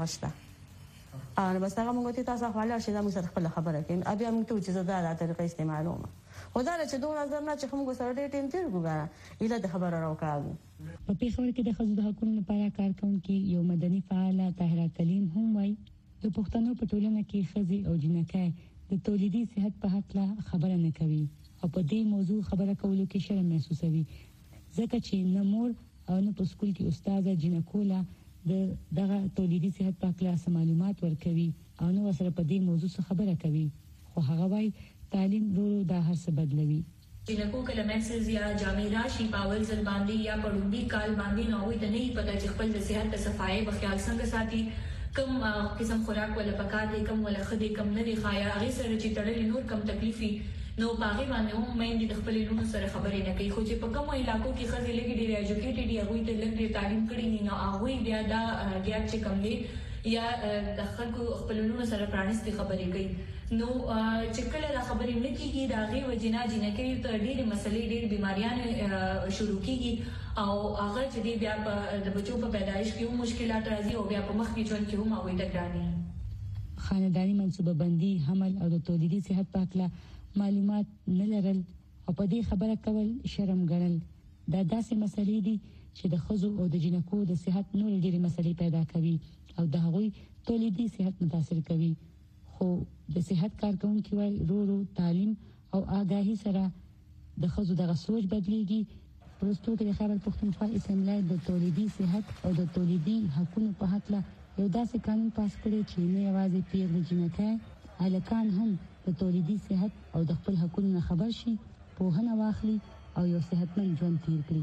راغشته ا بس هغه موږ ته تاسو خپل شه دا موږ سره خپل خبره کې ابي موږ ته چې زړه د طریقې استعمالوم خدای چې دوه نظر نه چې موږ سره ډېر ټیم تیر وګاره اله د خبره راوکاږو په پیښور کې د خځو د حقوقو لپاره کارکونکي یو مدني فعال طاهره کلیم هم وایي د پښتنو په ټولنه کې خځې او جنکې د تولیدي صحت په حق له خبره نه کوي او په دې موضوع خبره کولو کې شرم محسوسوي ځکه چې نه مور او نه په سکول کې استاد جنکولا د دغه تولیدي صحت په حق له معلومات ورکوي او نو سره په دې موضوع څخه خبره کوي خو هغه وايي تعلیم ورو دا هر څه بدلوي جنکو کله میکسز یا جامې راشي پاول ځل باندې یا پړوندي کال باندې نو وي ته نه پته چې خپل د صحت ته صفای په خیال څنګه ساتي کم قسم خوراک ولا پکار دي کم ولا خدي کم نه دی خایا هغه سره چې تړلې نور کم تکلیفي نو باغې باندې هم مې د خپل لونو سره خبرې نه کوي خو چې په کومو علاقو کې خزې لګي ډېر ایجوکیټډ دي هغه ته لږ تعلیم کړی نه هغه بیا دا بیا چې کم دي یا د خلکو خپل لونو سره پرانیستي خبرې کوي نو چې کله دا خبرې نه کیږي دا غي وجنا جنکې ته ډېرې مسلې ډېرې بیماریاں شروع کیږي او هغه چې بیا د بچو په پیدایش کې هم مشکلات راځي او بیا په مخ کې ژوند کې هم هغه د ګراني خاندانی منصوبه بندي حمل او د تولیدي صحت په اړه معلومات نه لرل او په دې خبره کول شرم ګڼل دا داسې مسلې دي چې د خزو او د جنکو د صحت نور ډېرې مسلې پیدا کوي او د هغوی تولیدي صحت متاثر کوي خو د صحت کارکونکو وایي رو رو تعلیم او آگاهی سره د خزو دغه سوچ بدلیږي پروستو کې د خیبر پښتونخوا اسمبلی د تولیدي صحت او د تولیدي حقوقو په اړه یو داسې قانون پاس کړی چې نه یوازې پیغلې جنکۍ هلکان هم د تولیدي صحت او د خپل حقوقو نه خبر شي پوهنه واخلي او یو صحتمند ژوند تیر کړي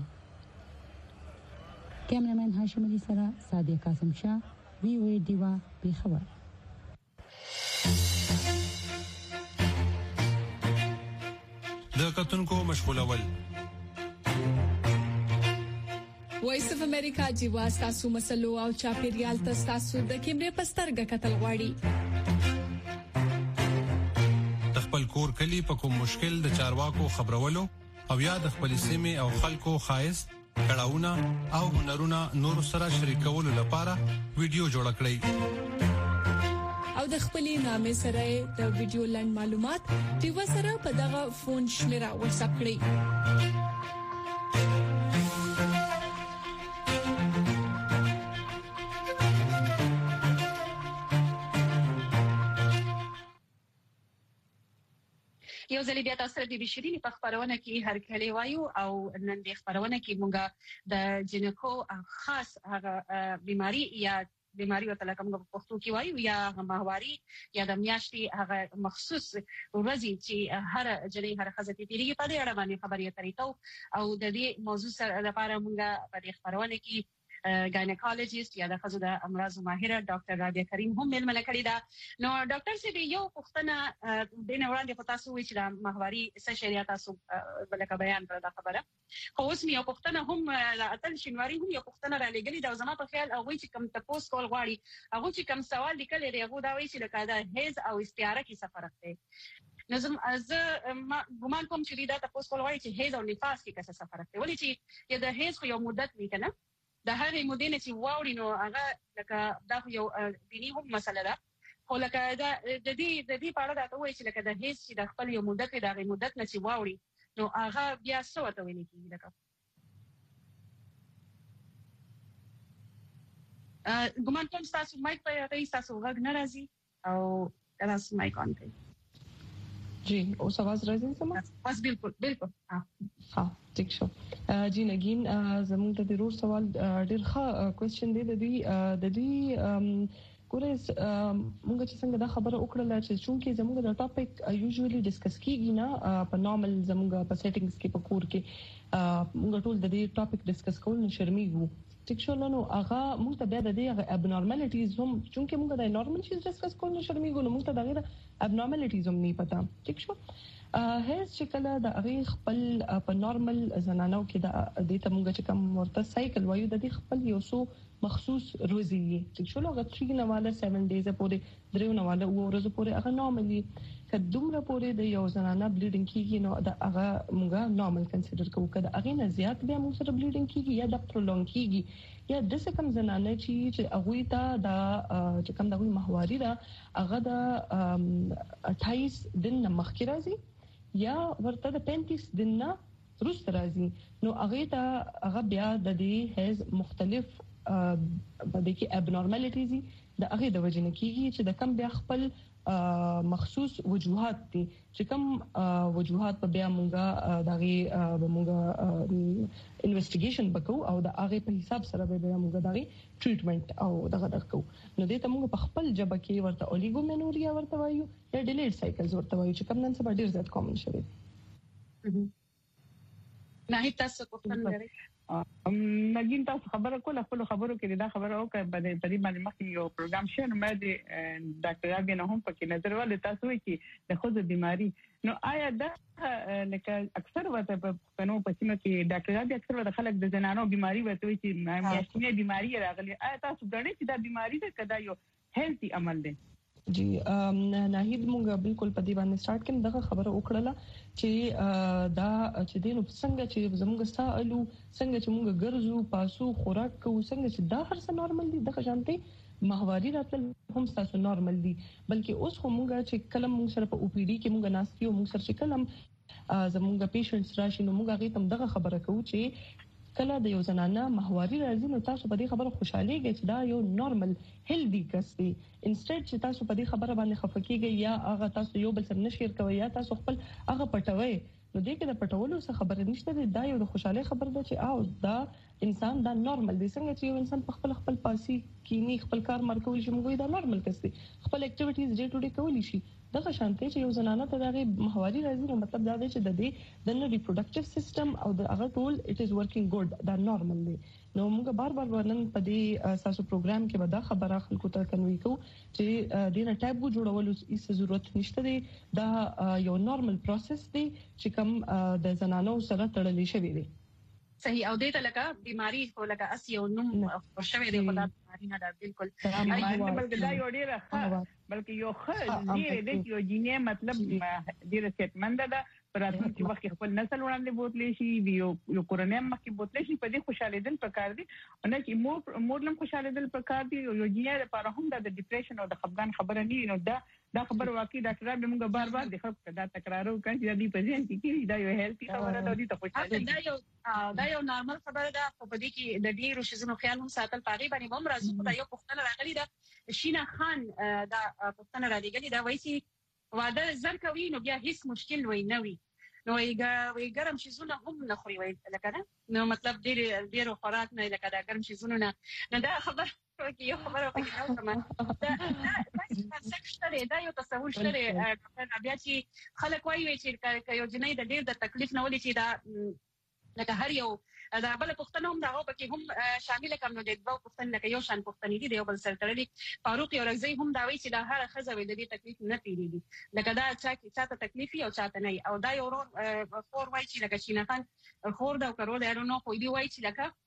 کیمرامین هاشم علي سره صادق قاسم شاه وی وی دیوا پیښور د کتونکو مشغولول وایس اف امریکا جیوا تاسو مسلو او چاپیریال تاسو د کیمرې پسترګه کتل غواړي خپل کور کلی په کوم مشکل د چارواکو خبرولو او یا د خپل سیمه او خلکو خایس کړهونه او هنرونه نور سره شریکولو لپاره ویډیو جوړ کړئ او د خپلې نامې سره د ویډیو لاند معلومات د وسره په دغه فون شمیره واتساپ کړئ یو ځل بیا تاسو د بشرینی په خبرونه کې هر کله وایو او نن د خبرونه کې مونږه د جنکو خاص هغه بیماری یا بیماری او تلکه موږ په پښتو کې وایو یا ماهواري یا د میاشتې هغه مخصوص ورځې چې هر جنې هر خزه کې تیریږي په دې اړه باندې خبرې اترې تو او د دې موضوع سره لپاره موږ په دې خبرونه کې ګاینیکولوژیست یا د خزو د امراض ماهره ډاکټر رابعه کریم هم ملمنه کړی دا نو ډاکټر سي یو پښتنه د نوړاندې په تاسو وی چې د ماهواري څه شریعت تاسو بلکې بیان کړل دا خبره خو اوس مې یو پښتنه هم اتل شینواری هم یو پښتنه را لګلی دا زما په خیال هغه چې کم تاسو کول غواړي هغه چې کم سوال لیکل لري هغه دا وی چې لکه دا هیز او استعاره کې سفر کوي نظم از ګمان کوم چې دا تاسو کول غواړي چې هیز او نفاس کې څه سفر کوي ولې چې د هیز خو یو مدت وی کنه د هغې مودې چې واوري نو هغه لکه دا یو دینی هم مسله ده خو لکه دا د دې د دې په اړه دا ته وایي چې لکه د هیڅ چې د خپل یو مدت د هغې مدت نه چې واوري نو هغه بیا څه ورته ویل کېږي لکه ګمان کوم ستاسو مایک په هغې ستاسو غږ نه راځي او تاسو مایک آن کړئ जी اوس आवाज راځي سم بس بالکل بالکل ها ٹھیک شو جی نگین زموږ د ضرور سوال ډیر ښه کوېسچن دی د دې د دې ګوره موږ چې څنګه دا خبره وکړه چې چونکې زموږ د ټاپک یوزولي ډیسکس کیږي نه په نارمل زموږ په سیټینګز کې په کور کې موږ ټول د دې ټاپک ډیسکس کول نه شرمېږو ټیک شو نو هغه موږ ته بیا د دې ابنورمالټیز هم چونکې موږ د نارمل چیز ډیسکس کول نه شرمېږو نو موږ ته د غیر ابنورمالټیز هم نه پتا ټیک شو هیڅ چې کله د هغه خپل په نارمل زنانو کې د دې ته موږ چې کوم ورته سایکل وایو د دې خپل یو څو مخصوص روزي ټیک شو لږه تری نه والا سیون ډیز پورې درو نه والا او ورځې پورې هغه نارملي کدومره پورې د یو زنانه بلیډینګ کیږي نو د هغه موږ نارمل کنسیډر کوو کله هغه نه زیات بیا موږ سره بلیډینګ کیږي یا د پرولونګ کیږي یا د څه کم زنانه چې هغه ته د چې کوم دغه ماهواري دا هغه د اٹھائیس دن مخکې راځي یا ورته د پینتیس دن نه وروسته راځي نو هغه ته هغه بیا د دې هیز مختلف بده کې ابنورمالټیز د هغه د وجه نه کیږي چې د کم بیا خپل مخصوص وجوهات دي چې کوم وجوهات په بیا مونږه دغه مونږه انویسټیګیشن وکاو او د هغه په حساب سره به مونږه دغه ټریټمنټ او دغه درکو نو دې ته مونږ په خپل جبه کې ورته اولیګومینوریا ورته وایو یا ډیلیټ سایکلز ورته وایو چې کوم نن سبا ډیر زیات کامن شوی نه هیڅ تاسو پوښتنه لرئ؟ ام نګین تاسو خبره کوله خپل خبرو کې دا خبره وکړه په دې باندې مخکې یو پروګرام شنه مې د ډاکټر ابي نه هم پکې نظر ول تاسو چې د خوځ بیماری نو آیا دا لکه اکثر وته په پنو پسینو کې ډاکټر ابي اکثر وته خلک د زنانو بیماری وته چې میاشتنی بیماری راغلي آیا تاسو غواړئ چې دا بیماری ده کدا یو هیلتي عمل ده؟ جی ناهید مونږ بالکل په دې باندې سٹارټ کړم دغه خبره وکړه چې دا چې دینو څنګه چې زموږ سالو څنګه چې مونږ ګرځو پاسو خوراک کوو څنګه چې دا هر څه نارمل دي دغه شانتي ماهواري راتل هم تاسو نارمل دي بلکې اوس هم مونږ چې کلم مونږ سره په او پی ډي کې مونږ ناستیو مونږ سره چې کلم زموږ پیشنټس راشي نو مونږ هغه تم دغه خبره کوو چې کله د یو زنانه ماهواري راځي نو تاسو په دې خبره خوشاله کېږئ چې دا یو نارمل هیلدي کس دی انسټډ چې تاسو په دې خبره باندې خفه کېږئ یا هغه تاسو یو بل سره نشیر کوي یا تاسو خپل هغه پټوي نو دې کې د پټولو څه خبره نشته دا یو د خوشاله خبره ده چې او دا انسان دا نارمل دی څنګه چې یو انسان په خپل خپل پاسي کینی خپل کار مرکول شي موږ دا نارمل کس دی خپل اکټیویټیز ډے ټو ډے کولی شي دغه شانتي چې یو زنانه ته دغه ماهواري راځي نو مطلب دا دی چې د دې د ریپروډکټیو سیستم او د هغه ټول اټ از ورکینګ ګډ دا نارمل دی نو موږ بار بار ورنن په دې اساسو پروګرام کې به دا خبره خلکو ته کنوي کو چې د نه ټابو جوړولو هیڅ ضرورت نشته دی دا یو نارمل پروسس دی چې کوم د زنانو سره تړلې شوی دی صحیح او دې ته لکه بیماری خو لکه اس یو نوم ورشوي دی خدای بیماری نه دا بالکل بلکې دا یو ډیره ښه بلکې یو ښه ډیره د یو جینې مطلب ډیره صحتمند ده پراتونکو وخت خپل نسل وړاندې بوتلې شي یو یو کورنۍ مخکې بوتلې شي په دې خوشاله دل پکار دي نه چې مور مورلم خوشاله دل پکار دي یو جینې لپاره هم د ډیپریشن او د خپګان خبره نه نو دا دا خبر واقعي ډاکټر به موږ بار بار د خپل دا تکرارو کوي چې د دې پېژن کې دا یو هیلتي خبره ده د خوشاله دا یو دا یو نارمل خبره ده په دې کې د ډیرو شیزونو خیال هم ساتل پاغي باندې هم راځي دا یو پښتنه راغلي ده شینا خان دا پښتنه راغلي دا وایي چې واده زر کوي نو بیا هیڅ مشکل وای نه وي نو یې ګرم شیزونه هم نه خوري وای لکه نه نو مطلب ډیر ډیر خوراک نه لکه دا ګرم شیزونه نه نه دا خبر کې یو خبره پکې نو کوم دا دا څه دا یو تصور شته بیا چې خلک وایي چې یو جنې د ډیر د تکلیف نه ولې چې دا لکه هر یو دا بل پښتنه هم دا پکې هم شامل کم نو د دوه پښتنه لکه یو شان پښتني دي یو بل سره تړلي فاروق یو رغزي هم دا وایي چې دا هر خزه وي د دې تکلیف نه تیریږي لکه دا چې چاته تکلیف او چاته نه او دا یو فور وایي چې لکه شینه خان خور دا کړو دا نو خو دی وایي چې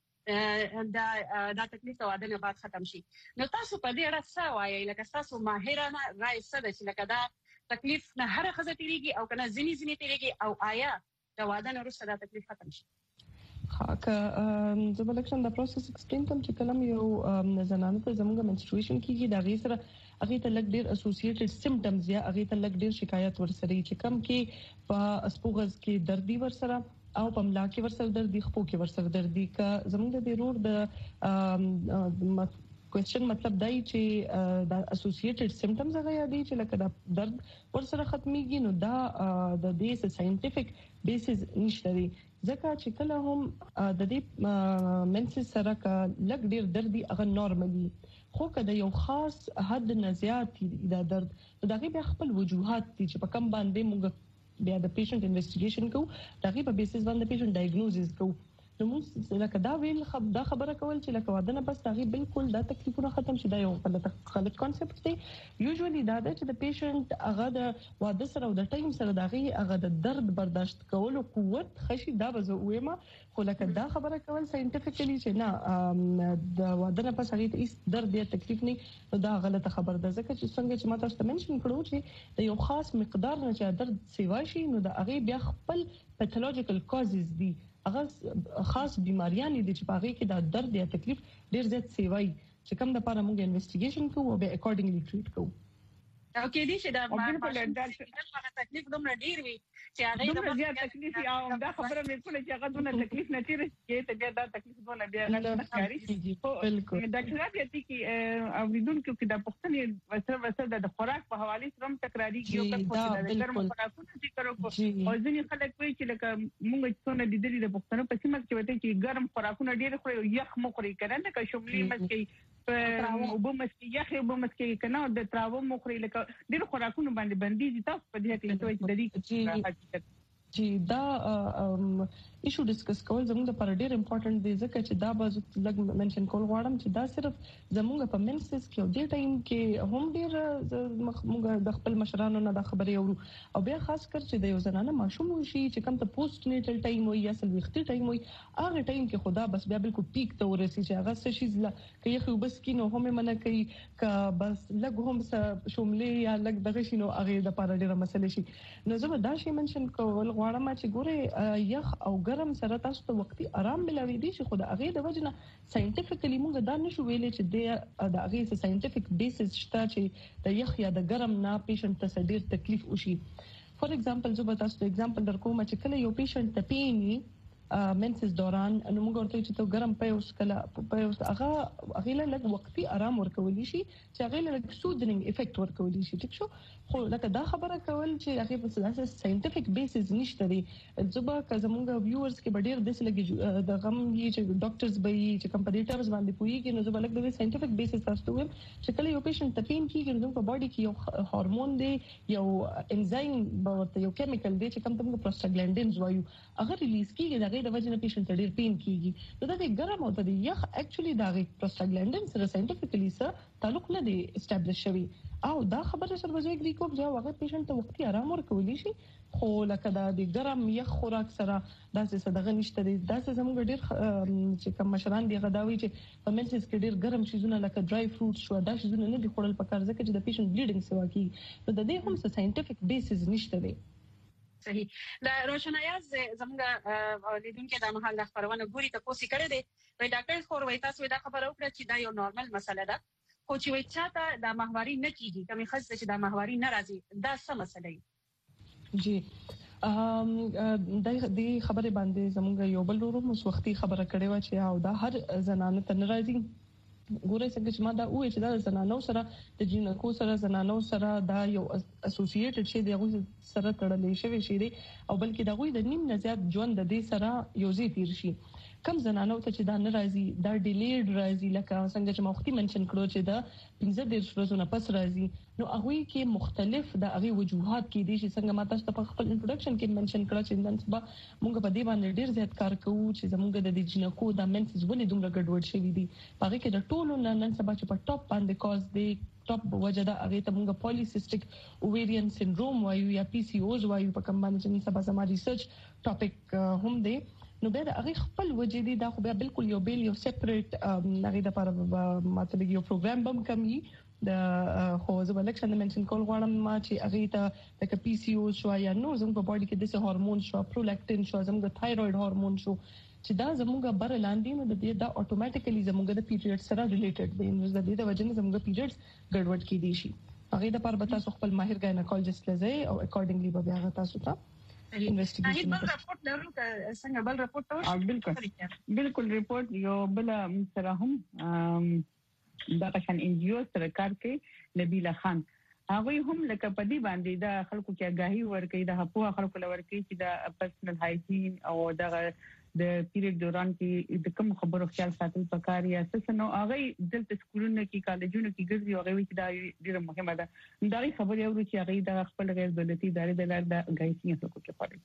لکه دا دا تکلیف او عدم بعد ختم شي نو تاسو په دې اړه څه وایي لکه تاسو ماهرانه رائے څه ده چې لکه دا تکلیف نه هر خزه تیریږي او کنه ځینی ځینی تیریږي او آیا دا وعده نه وروسته دا تکلیف ختم شي خاکه زبلکشن دا پروسس ایکسپلین کوم چې کلم یو زنانه ته زموږه منستریشن کیږي دا غي سره هغه ته لګ ډیر اسوسییټډ سیمټمز یا هغه ته لګ ډیر شکایت ورسره چې کم کې په اسپوغز کې دردي ورسره او په ملا کې ورسره دردي خپو کې ورسره دردي کا زموږ د ضرور د کوېسچن مطلب دای چې دا اسوسییټډ سیمټمز هغه یادي چې لکه دا درد ورسره ختميږي نو دا د دې ساينټیفیک بیسز نشته دی ځکه چې کله هم د دې منسس سره کا لګ ډیر دردي هغه نورمالي خو کله یو خاص حد نه زیات دا درد دا غي بیا خپل وجوهات دي چې په کم باندې موږ بیا د پیشنټ انویسټیګیشن کوو دا غي په بیسس باندې پیشنټ ډایګنوزس کوو نو موږ لکه دا ویل خب دا خبره کول چې لکه واده نه بس دا غي بالکل دا تکلیفونه ختم شي دا یو غلط غلط کانسپټ دی یوزولي دا ده چې د پیشنټ هغه د واده سره او د ټایم سره دا غي هغه د درد برداشت کولو قوت خشي دا به وېما خو لکه دا خبره کول ساينټیفیکلی چې نه د واده نه پس هغه هیڅ درد یا تکلیف نه دا غلطه خبره ده ځکه چې څنګه چې ما تاسو ته منشن کړو چې د یو خاص مقدار نه چې درد سیوا شي نو دا هغه بیا خپل پیتھولوژیکل کازز دي هغه خاص بیماریاں دي چې باغې کې دا درد یا تکلیف ډیر زیات سیوای چې کوم د لپاره موږ انویسټیګیشن کوو او به اکورډنګلی ټریټ کوو او کې دي چې دا ما تکلیف دومره ډیر وي چې هغه د زیات تکلیف او دا خبره مې کوله چې هغه دونه تکلیف نه تیر چې ته بیا دا تکلیف دونه بیا نه ښکاري بالکل ډاکټر بیا دي چې اوریدونکو کې دا پښتنې وسره وسره د خوراک په حواله سره تکراری کیو په د ګرم خوراکونو ذکر وکړو او ځینې خلک وایي چې لکه موږ څونه د دې د پښتنو په سیمه کې وته چې ګرم خوراکونه ډیر خوري یخ مخوري کړه نه که شملي مسکي په وبمسکي یخ وبمسکي کنه د تراو مخوري لکه ډیر خوراکونه باندې باندې دي تاسو په دې کې څه وایي د دې چې دا ایشو ډیسکس کول زموږ لپاره ډیر امپورټنت دی ځکه چې دا به لږ منشن کول غواړم چې دا صرف زموږ په منسس کې او د ټایم کې هم ډیر موږ د خپل مشرانو نه د خبرې اورو او بیا خاص کر چې د یو زنانه ماشوم وشي چې کوم ته پوسټ نیټل ټایم وي یا سلويختي ټایم وي هغه ټایم کې خدا بس بیا بالکل پیک ته ورسي چې هغه څه شي کې یو بس کې نو هم منه کوي ک بس لږ هم شوملې یا لږ دغه شي نو هغه د لپاره ډیره مسلې شي نو زه دا شی منشن کول غواړم چې ګوره یخ او ګرم سره تاسو ته وختي آرام ملاوي دي چې خود هغه د وجنه ساينټیفیکلی موږ دا نشو ویلې چې د هغه څه ساينټیفیک بیسس شته چې د یخ یا د ګرم نه پیشنټ ته ډیر تکلیف وشي فور ایگزامپل زه به تاسو ته ایگزامپل درکوم چې کله یو پیشنټ ته پینی منسس دوران نو موږ ورته چې ته ګرم پېوس کله پېوس هغه هغه لږ وختي آرام ورکول شي چې هغه لږ سودنګ افیکټ ورکول شي ټیک شو خو لکه دا خبره کول چې هغه په اساس ساينټیفیک بیسز نشته دی زبا که زموږ ویورز کې ډېر د سلګي د غم یې چې ډاکټرز به یې چې کمپیټیټرز باندې پويږي نو زبا لکه د ساينټیفیک بیسز تاسو ویم چې کله یو پیشنټ ته پین کیږي نو په باډي کې یو هورمون دی یو انزایم به یو کیمیکل دی چې کوم ته پروستاګلانډینز وایو هغه ریلیز کیږي د وجنه پیشنټ ډیر پین کیږي نو دا د ګرم او د یخ اکچولی دا پروستاګلانډین سره ساينټیفیکلی سره تعلق نه دی اسټابلیش شوی او دا خبره سره وځي اګری کوم چې هغه پیشنټ ته وختي آرام ورکولی شي خو لکه دا د ګرم یخ خوراک سره داسې صدغه نشته دی داسې زموږ ډیر چې کوم مشران دی غداوي چې په منسس کې ډیر ګرم شیزونه لکه ډرای فروټ شو دا شیزونه نه دي خورل پکار ځکه چې د پیشنټ بلیډینګ سوا کی نو د دې هم څه ساينټیفیک بیسز نشته دی صحیح د روشنایاز زموږ لیدونکو د محل خبرونه ګوري ته کوشش کړي دي وای ډاکټر خور وای تاسو دا خبره وکړه چې دا یو نورمال مسله ده خو چې وای چاته د ماهواري نه کیږي کومې خاصه چې د ماهواري نه راځي دا څه مسله دی جی ام د دې خبره باندې زموږ یو بل ورو مو وختي خبره کړې و چې او دا هر زنانه ته ناراضي ګوره څنګه چې ما دا وې چې دا زنانو سره د جنکو سره زنانو سره دا یو اسوسییټډ شي دی غوښ سره تړلې شوی شي دی او بلکې دا غوې د نیم نه زیات ژوند د دې سره یو ځای تیر شي کم زنانو ته چې دا ناراضي دا ډیلیډ راځي لکه څنګه چې مخکې منشن کړو چې دا پنځه ډیر ورځې پس راځي نو هغه کې مختلف د هغه وجوهات کې دي چې څنګه ما تاسو ته په خپل انټروډکشن کې منشن کړو چې نن سبا موږ په دې باندې ډیر زیات کار کوو چې زموږ د جنکو د منسز ولې دومره ګډوډ شوی دي هغه کې د ټولو نن سبا چې په ټاپ باندې کاز دی ټاپ وجه دا هغه ته موږ پولیسیسټک اوویرین سنډروم وایو یا پی سی اوز وایو په کوم باندې چې سبا زما ریسرچ ټاپک هم دی نو بیا هغه خپل وجه دي دا خو بیا بالکل یو بیل یو سیپریټ هغه د لپاره ماته یو پروګرام بم کمی د خو زه ولکشن منشن کول غواړم ما چې هغه ته د پی سی او شو یا نو زموږ په باډي کې د څه هورمون شو پرولاکټین شو زموږ تایروید هورمون شو چې دا زموږ بر لاندې نو د دې دا اتوماتیکلی زموږ د پیریډ سره ریلیټډ دی نو د دې د وجه نه زموږ پیریډز ګډوډ کیدي شي هغه د پر بتا سو خپل ماهر ګاینکولوژیست لځي او اکورډنګلی به هغه تاسو ته انویسټیګیشن بل راپورټ لرو څنګه بل راپورټ او بالکل بالکل ریپورت یو بل سره هم دا قشن ان جی او سره کار کوي نبیله خان هغه هم لکه په دې باندې دا خلکو کې آگاهي ورکړي د حقوق خلکو لورکړي چې دا پرسنل هایجین او دا د پیریډ دوران کې د کوم خبرو خیال ساتل پکار یا څه نو هغه دلته سکولونو کې کالجونو کې ګرځي هغه چې دا ډیره مهمه ده دا خبرې اوري چې هغه د خپل غیر دولتي ادارې د لار د غایسینګ څخه کې پاره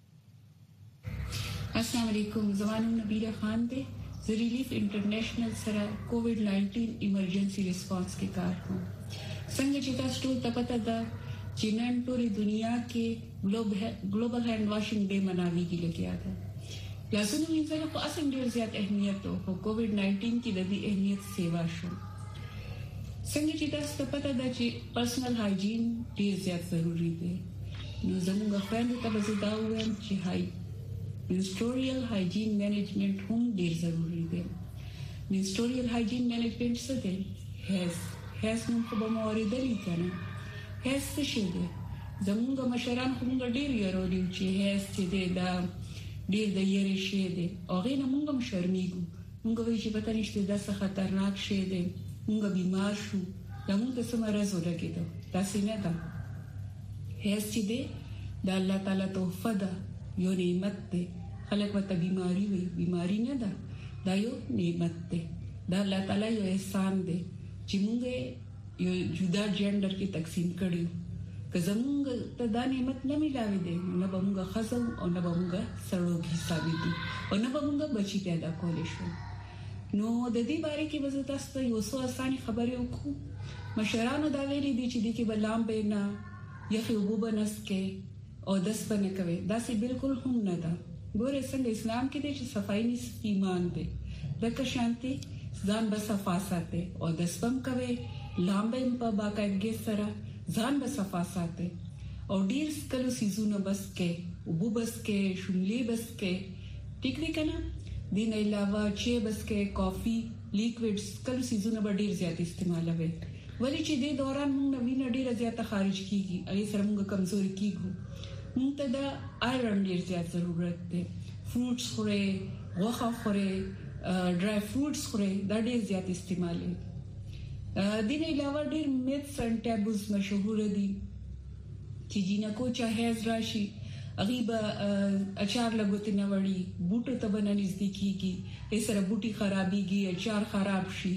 السلام علیکم زمانو نبیره خان دی ز ریلیف انټرنیشنل سره کووډ نائنٹین ایمرجنسي ریسپانس کې کار کوم څنګه چې تاسو ټول ته پته ده چې نن ټولې دنیا کې ګلوبل هینډ واشینګ ډے مناويږي لګیا ده لاسونو وینځل په اصل ډیر زیات اهمیت او کووډ نائنٹین کې د دې اهمیت سیوا شو څنګه چې تاسو ته پته ده چې پرسنل هایجین ډیر زیات ضروری دی نو زموږ خويندو ته به دا وایم چې هاي منستریال هایجین مینجمنت هم ډیر ضروری دی منستریال هایجین مینجمنت څه دی هیز هیز نو په موریدلی کنه هیز څه شي دی زموږ مشران هم ډیر یارولي چې هیز چې دی دا ډیر د یری شي دی هغه نه موږ هم شرمېږو موږ وایي چې پته نشته دا څه خطرناک شي دی موږ بیمار شو دا موږ څه مرز ورکېدو تاسو نه دا هیڅ چې دی د الله تعالی تحفه ده یو نعمت دی خلک ورته بیماری وي بیماری نه ده دا یو نعمت دی دا الله تعالی یو احسان دی چې موږ یو جدا جندر کې تقسیم کړیو که زمونږ ته دا نعمت نه ملاوي دي نه به موږ خزم او نه به موږ سړوږي ثابت دي او نه به موږ بچی پیدا کولای شو. نو د دې باره کې وزو تاسو ته یو څو اسانه خبرې وکړو. مشرانو دا ویلي دي چې د کې بلام به نه یخي وبونس کې او داس باندې کوي. دا سي بالکل هم نه ده. ګوره څنګه اسلام کې دي چې صفائی نس ایمان دی. دغه شانتي ځان به صفا ساتي او داس بم کوي لامبې په باقاعدګي سره ځان به صفا ساتي او ډیر سکلو سيزونه بس کې وبو بس کې شملې بس کې ټیک دی کنه. دین علاوه چې بس کې کافي لیکوډز کلو سيزونه به ډیر زیات استعمالوي. ولی چې د دوران موږ نوینه ډیره زیاته خارج کیږي اې سره موږ کمزوري کیږو. موږ ته د آیرن ډیر زیات ضرورت دی. فروټس خوري غوښه خوري ډرای فروټس خوري دا ډیر زیات استعمالي. دین علاوه ډیر میتس ان ټابوز مشهور دي چې جنکو چا هیز راشي غیبه اچار لګوت نه وړي بوټو ته بننځ دي کیږي یې سره بوټي خرابيږي اچار خراب شي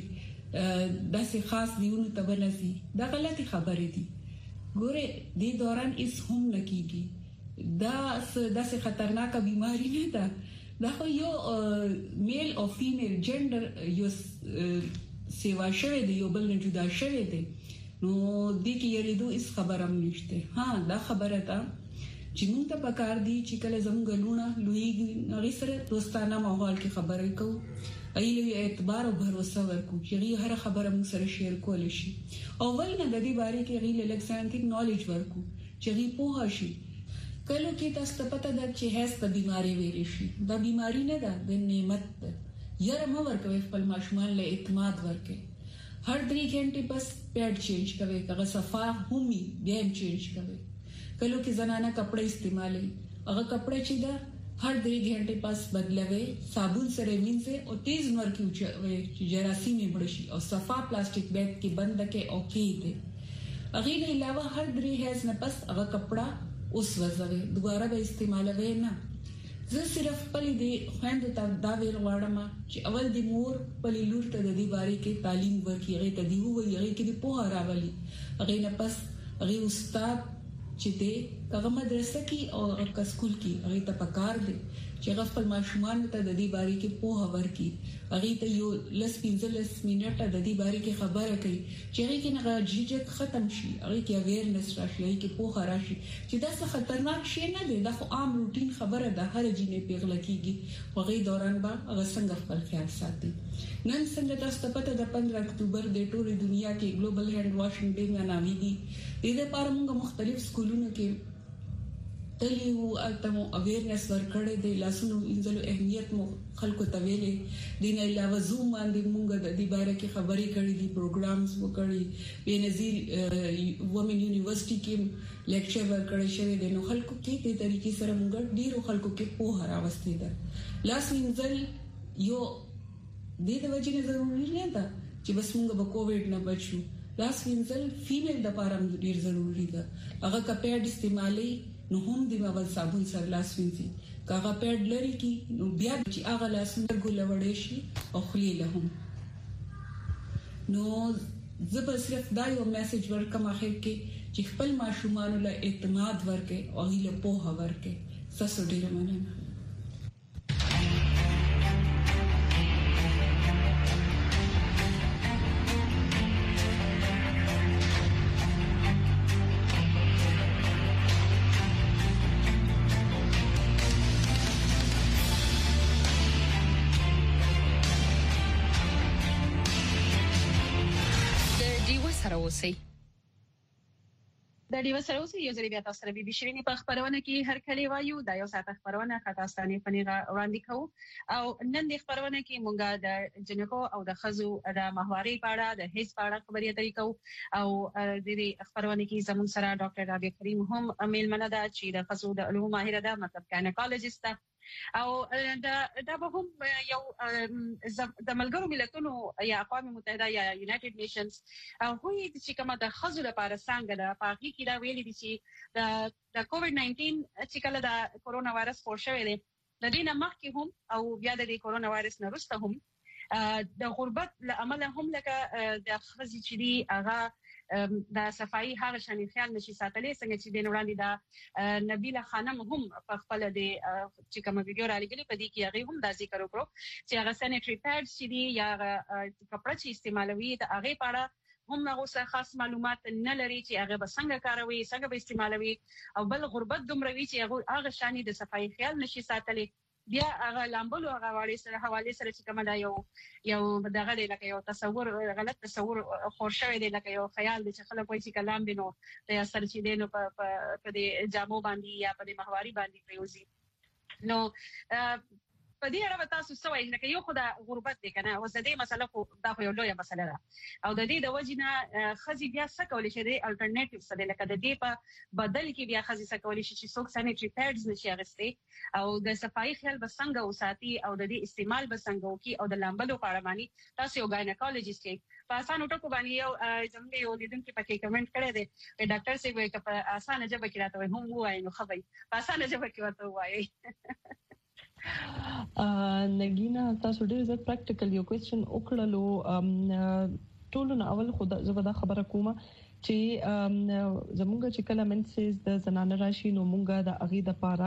داسې خاص دیونه ته بنځي. دا غلطي خبره دي. ګوره دې دوران هیڅ هم نه کیږي. دا داسې خطرناک بیماری نه ده. دا خو یو میل او فیمیل جندر یو سیوا شوی دی یو بل نه جدا شوی دی. نو دې کې یریدو هیڅ خبره هم نشته. ها دا خبره ده چې موږ ته پکار دي چې کله زموږ لونه لویږي نو سره دوستانه ماحول کې خبرې کوو. ایله اعتبار او باور ورکو چې هر خبره موږ سره شیر کول شي. او ولنه د دې باره کې غیله لکسانټیک نالج ورکو چې غي پوها شي. کله کې تاسو ته پته ده چې هیڅ په بیماری ویل شي. دا بیماری نه ده د نعمت ده. یاره مو ورکوي خپل ماشومان له اعتماد ورکوي. هر درې غنټې بس پیډ چینج کوي. کغه صفا همي بیا چینج کوي. کله کې زنانه کپڑے استعمالي هغه کپڑے چې دا هر درې غنټې پاس بدلوي صابون سره وینځي او تیز نور کې اوچوي چې جراثیم یې مړ شي او صفا پلاستیک بیگ کې بند کې او کې دي. هغه نه علاوه هر درې هیڅ نه پس هغه کپڑا اوس وځوي دوباره به استعمالوي نه. زه صرف پلي دي خويند ته دا ویل غواړم چې اول د مور پلي لور ته د دې باره کې تعلیم ورکړي. هغه ته دی وایي هغه کې د پوهه راولي. هغه نه پس هغه استاد چې دې هغه مدرسه کې او هغه سکول کې هغه ته پکار دي چې هغه خپل ماشومان ته د دې باره کې پوهه ورکړي. هغه ته یو لس پنځلس منټه د دې باره کې خبره کوي چې هغه کې نه جھجک ختم شي. هغه کې اویرنس راشي هغه کې پوهه راشي چې دا څه خطرناک شی نه دی. دا خو عام روټین خبره ده. هر جینې پیغله کیږي. هغه دوران به هغه څنګه خپل خیال ساتي. نن څنګه تاسو ته پته ده پندرہ اکتوبر د ټولې دنیا کې ګلوبل هینډ واشینګ ډے مناوي دي. دې لپاره موږ مختلف سکولونو کې تلیو التمو اویرنس ورکړې د لاسونو انځلو اهمیت مو خلکو ته ویلې. دین علاوه زوم باندې موږ د دې باره کې خبرې کړې دي پروګرامز وکړي. بنظیر وومن یونیورسيټي کې لیکچر ورکړې شوی دی. نو خلکو کې د طریقې سره موږ ډیرو خلکو کې پوهه راوستي ده. لاس وینځل یو د دې وجې نه ضروري نه ده چې بس موږ به کووډ نه بچو. لاس وینځل فیمیل د لپاره ډیر ضروری ده. هغه کپړ استعمالي نو هم دی اول صابون سره لاس وینځي. کاغه پیډ لري کی نو بیا چې هغه لاسونه ګولوړې شي او خلی له هم. نو زبر صرف دا یو میسج ورکم اخر کې چې خپل ماشومان له اعتماد ورکې او له پوهه ورکې. تاسو ډیر مننه. اوسئ. د ډیو سره اوسئ. یو ځل بیا تاسو سره بي بي شيرینی په خبرونه کې هر کلی وایو. دا یو ساعت خبرونه خاطاستانه فنیغه وړاندې کوو او نن د خبرونه کې مونږه د جنکو او د خزو د ماهواري په اړه د هیڅ په اړه خبرې اترې کوو او د دې خبرونه کې زموږ سره ډاکټر رابعه کریم هم میلمنه ده چې د خزو د علومو ماهره ده مطلب گاینیکولوژیست ده او دا دا به هم یو د ملګرو ملتونو یا اقوام متحده یا یونایټډ نیشنز او هوی چې کومه د خزو لپاره څنګه د پاکي کې دا ویلي دي چې د د کووډ ناینټین چې کله د کورونا وایرس خور شوی دی د دې نه مخکې هم او بیا د کورونا وایرس نه وروسته هم د غربت لامل هم لکه د خزي چې دی هغه د صفایي هغه شان خیال نشي ساتلې څنګه چې د وړاندې د نبیله خانم هم په خپل د چې کوم ویډیو را لګلې په دې کې هغه هم دا ذکر وکړو چې هغه سانیټری پیډز چې دی یا کپړه چې استعمالوي د هغه په اړه هم هغه څه خاص معلومات نه لري چې هغه به څنګه کاروي څنګه به استعمالوي او بل غربت دومره وی چې هغه هغه شانی د صفایي خیال نشي ساتلې بیا هغه لامبلو هغه واړې سره حواله سره چې کومه دا یو یو دغه لکه یو تصور غلط تصور خور شوی دی لکه یو خیال دی چې خلک وایي چې کلام بنو د اثر چې دینو په په دې جامو باندې یا په دې محوري باندې پریوزي نو په دې اړه تاسو څه وایي چې یو خدای غربت دی کنه او زده مسله خو دا خو یو لوی مسله ده او د دې د وجنه خزي بیا څه کولای شي د الټرنیټیو څه لکه د دې په بدل کې بیا خزي څه کولای شي چې څوک سانیټری پیډز نشي اغستې او د صفایي خیال بسنګ او ساتي او د دې استعمال بسنګ او کی او د لامبلو په اړه باندې تاسو یو ګاینیکولوژیست کې په اسانه ټکو باندې یو زموږ یو لیدونکو پکې کمنټ کړی دی چې ډاکټر سی وایي چې په اسانه ژبه کې راته هم وایي نو خبري په اسانه ژبه کې ورته وایي نګینا تاسو ډېر زیات پریکټیکل یو کوېسچن وکړلو ټول نو اول خو زبدا خبره کومه چې زمونږ چې کله منسز د زنانه راشي نو مونږه د اغي د پاره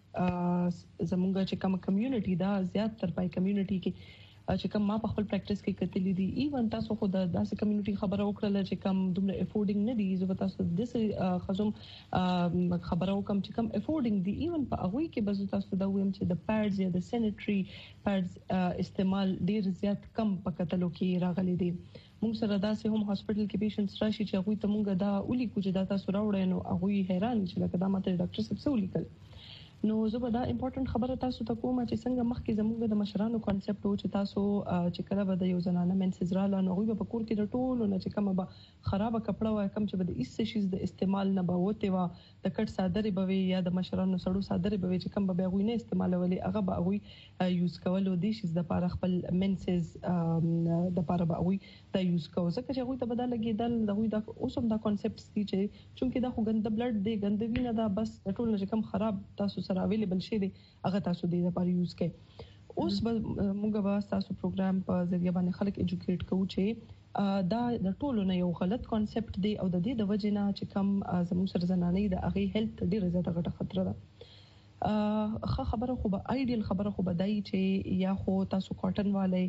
زمونږ چې کوم کمیونټي دا زیات تر پای کمیونټي کې چې کوم ما په خپل پریکټیس کې کتلې دي ایون تاسو خو د داسې کمیونټي خبره وکړه چې کوم دومره افورډینګ نه دي زه تاسو د دې خزم خبره وکم چې کوم افورډینګ دي ایون په هغه کې بز تاسو دا ویم چې د پیډز یا د سانیټری پیډز استعمال ډیر زیات کم په کتلو کې راغلي دي موږ سره داسې هم هاسپټل کې پیشنټس راشي چې هغه ته موږ دا ولي کوجه دا تاسو راوړی نو هغه حیران چې لکه دا ماته ډاکټر صاحب څه ولیکل نو زه به دا امپورټنت خبره تاسو ته کوم چې څنګه مخکې زموږ د مشرانو کانسپټ و چې تاسو چې کله به د یو زنانه منسز را لانو غوي په کور کې د ټولو نه چې کومه به خرابه کپړه وای کم چې به د ایس شیز د استعمال نه به وته وا د کټ صادرې به یا د مشرانو سړو صادرې به چې کوم به غوي نه استعمالولې هغه به غوي یوز کول او د شیز د لپاره خپل منسز د لپاره به غوي دا یوز کوي ځکه چې غوي ته بدل لګیدل د غوي د اوسم دا کانسپټس دي چې چونکې دا خو ګنده بلډ دی ګنده وینه دا بس ټول نه کوم خراب تاسو سره اویلیبل شي دي هغه تاسو دې لپاره یوز کړئ اوس موږ به تاسو پروګرام په ذریعہ باندې خلک ایجوکیټ کوو چې دا د ټولو نه یو غلط کانسپټ دی او د دې د وجې نه چې کم زموږ سره زنانې د هغه هیلث ډیره زیاته غټه خطر ده خه خبره خو به ایډیل خبره خو به دای چې یا خو تاسو کاټن والے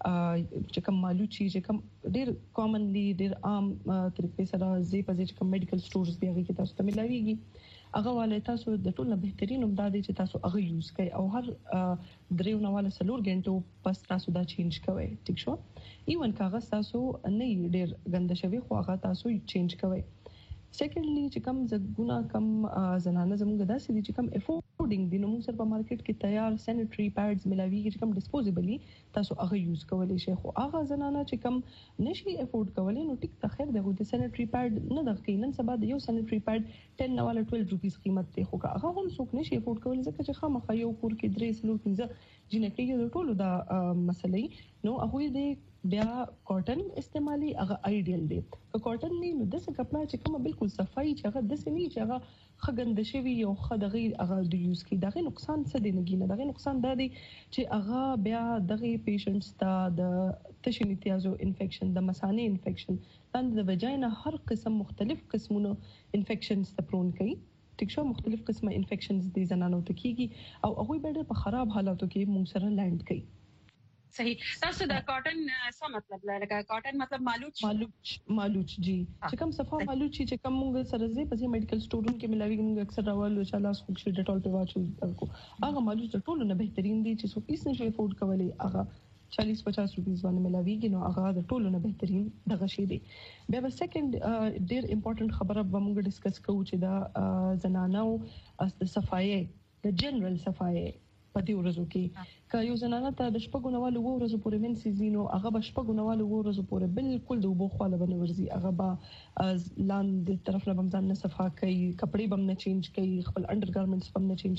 چې کوم مالوچی چې کوم ډیر کامنلی ډیر عام طریقې سره زی په چې کوم میډیکل سٹورز دی هغه کې تاسو ته ملاويږي هغه والے تاسو د ټولو بهترین امداد چې تاسو هغه یوز کړئ او هر دریو نواله سلور غنټو پس تاسو دا چینج کوئ ٹھیک شو ایون کاغذ تاسو نه ډیر غنده شوی خو هغه تاسو چینج کوئ سیکنډلی چې کوم زګونه کم زنانه زموږ داسې دي چې کوم افورډینګ دي نو موږ سره په مارکیټ کې تیار سانیټری پیډز ملاويږي چې کوم ډیسپوزیبلی تاسو هغه یوز کولای شئ خو هغه زنانه چې کوم نشي افورډ کولای نو ټیک ته خیر دی د سانیټری پیډ نه د کینن سبا د یو سانیټری پیډ ټن نواله ټویلو روپیز قیمت دی خو هغه هم څوک نشي افورډ کولای ځکه چې خامخا یو کور کې درې سلور پنځه جنکې د ټولو دا مسلې نو هغه دې بیا کاټن استعمالي هغه ایډیل دی که کاټن نه نو د څه کپڑا چې کومه بالکل صفائی چې هغه د څه نه چې هغه خګند شوی یو خدغه هغه د یوز کی دغه نقصان څه دی نه دغه نقصان دا دی چې هغه بیا دغه پیشنټس ته د تشنیتیازو انفیکشن د مثانه انفیکشن د وجاینا هر قسم مختلف قسمونو انفیکشنز ته پرون کوي ټیک شو مختلف قسمه انفیکشنز دي زنانو ته کیږي او هغه به په خراب حالاتو کې موږ سره لینډ کوي صحیح تاسو د کاټن څه مطلب لکه کاټن مطلب مالوچ مالوچ مالوچ جی چې کوم صفه مالوچ چې کوم موږ سره زی په میډیکل سٹورونو کې ملاوي موږ اکثر راول چې لاس خوښ ډیټول په واچو کو هغه مالوچ د ټولو نه بهترین دي چې څوک هیڅ نشي افورډ کولی هغه چالیس پچاس روپیز باندې ملاويږي نو هغه د ټولو نه بهترین دغه شی دی بیا به سیکنډ ډیر امپورټنت خبره به موږ ډیسکس کوو چې دا زنانو د صفایي د جنرال صفایي په دې ورځو کې که یو زنانه ته د شپږو نوالو ورځو پورې منسیزینو هغه به شپږو نوالو ورځو پورې بالکل د وبو خواله باندې ورزي هغه به لاندې طرف نه بمځان نه صفا کوي کپڑے بم نه چینج کوي خپل انډر ګارمنټس بم نه چینج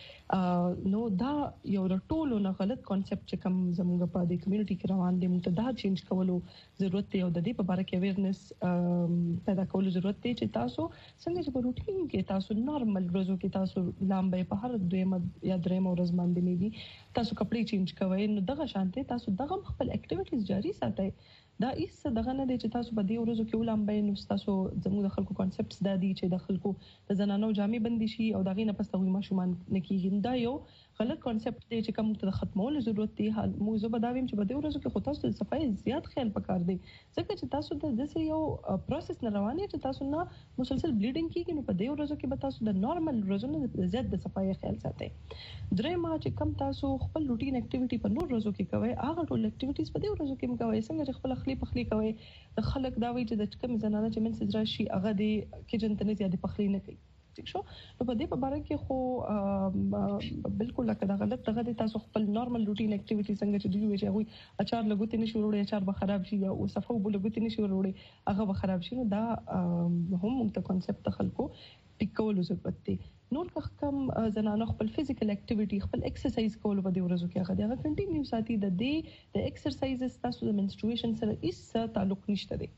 کوي نو دا یو ټولو نه غلط کانسپټ چې کوم زموږ په دې کمیونټي کې روان دي موږ ته دا چینج کولو ضرورت دی او د دې په اړه کې اویرنس پیدا کولو ضرورت دی چې تاسو څنګه چې په روټین کې تاسو نارمل ورځو کې تاسو لامبې په هر دویم یا دریم ورځ باندې نیږي تاسو کپڑے چینج کوئ نو دغه شانته تاسو دغه خپل اکټیویټیز جاری ساتئ دا ایس دغه نه دي چې تاسو په دې ورځو کې ولامبئ نو تاسو زموږ د خلکو کانسپټس دا دي چې د خلکو د زنانو جامې بندي شي او دغه نه پس ته ماشومان نکیږي. دا یو غلط کانسپټ دی چې کوم ته ختمول ضرورت دی. موږ زه بداویم چې په دې ورځو کې خو تاسو د صفای زیات خیال پکار دی ځکه چې تاسو د داسې یو پروسس نه روانه چې تاسو نه مسلسل بلیډینګ کیږي نو په دې ورځو کې به تاسو د نارمل ورځو زیات د صفای خیال ساتئ. درې ما چې کم تاسو خپل روټین اکټیویټي په نور ورځو کې کوئ هغه ټول اکټیویټیز په دې ورځو کې کوئ. څنګه چې خپل خلی پخلی کوئ د خلک دا وایي چې د کوم زنانه چې منسز راشي هغه د کچن ته نه زیات پخلی نه کوي. ٹھیک شو نو په دې په اړه کې خو بالکل لکه دا غلط دغه تاسو خپل نارمل روټین اکټیویټي څنګه چې دوی وایي هغه اچار لګوتې نشي وروړي اچار به خراب شي او صفه وب لګوتې نشي وروړي هغه به خراب شي. نو دا هم موږ ته کانسپټ خلکو ټیکول ضرورت دی. نور کم زنانه خپل فزیکل اکټیویټي خپل ایکسرسایز کول په دې ورځو کې هغه هغه کنټینیو ساتي. د دې د ایکسرسایزز تاسو د منستریشن سره هیڅ تعلق نشته دی.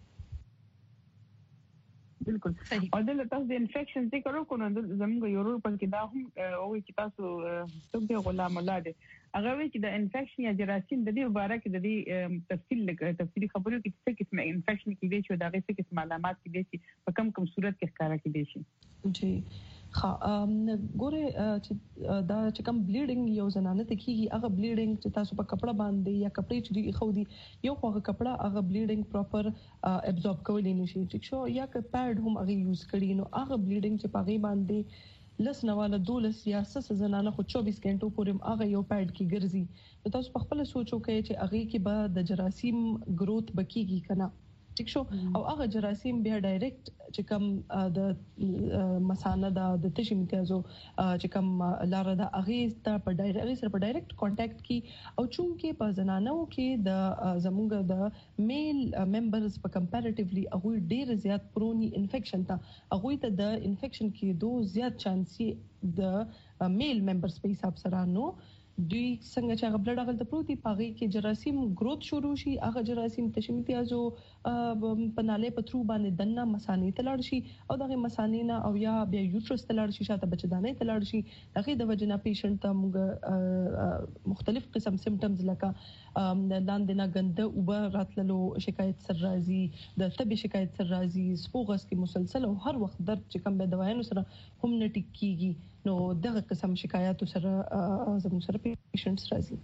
بالکل او د تاسو د انفیکشن ذکر وکړو زموږ یورو په کې دا هم او چې تاسو څوک دی غلام الله دی هغه وی چې د انفیکشن یا جراثیم د دې مبارک د دې تفصیل تفصیلی خبرو کې څه قسمه انفیکشن کې دي چې دا غي څه قسم علامات کې دي چې په کم کم صورت کې ښکارا کې دي شي. جی ها ګوره چې دا چې کوم بلیډینګ یو زنانه ته کیږي هغه بلیډینګ چې تاسو په کپڑا باندې یا کپڑے چې خو دي یو هغه کپڑا هغه بلیډینګ پراپر ابزورب کولی نشي. ٹھیک شو یا ک پیډ هم هغه یوز کړي نو هغه بلیډینګ چې پاغي باندې لس نواله دولس یا سس زنانه خو چوبیس غنټو پورې هغه یو پیډ کې ګرځي نو تاسو په خپل سوچو کې چې هغه کې به د جراثیم گروث بکیږي کنه. ٹھیک شو او هغه جراثیم بیا ډایرکټ چې کوم د مسانه د تشی امتیازو چې کوم لاره د هغه ته په ډایرکټ سره په ډایرکټ کانټیکټ کی او چون کې په زنانو کې د زموږ د میل ممبرز په کمپیریټیولی هغه ډیر زیات پرونی انفیکشن ته هغه ته د انفیکشن کې دوه زیات چانسي د میل ممبرز په حساب سره نو دوی څنګه چې هغه بلډ هغه د پروتي پاغي کې جراثیم گروث شروع شي هغه جراثیم تشمیتیازو پناله پترو باندې دنه مسانې تلل شي او دغه مسانې نه او یا بیا یوټرس تلل شي شاته بچدانې تلل شي دغه د وجنه پیشنټ ته موږ مختلف قسم سیمټمز لکه لاندې نه غنده او به راتللو شکایت سر راځي د تبي شکایت سر راځي سپوغس کې مسلسل او هر وخت درد چې کوم به دوايانو سره هم نه ټیک کیږي نو دغه قسم شکایات سره زموږ سره پیشنټس راځي.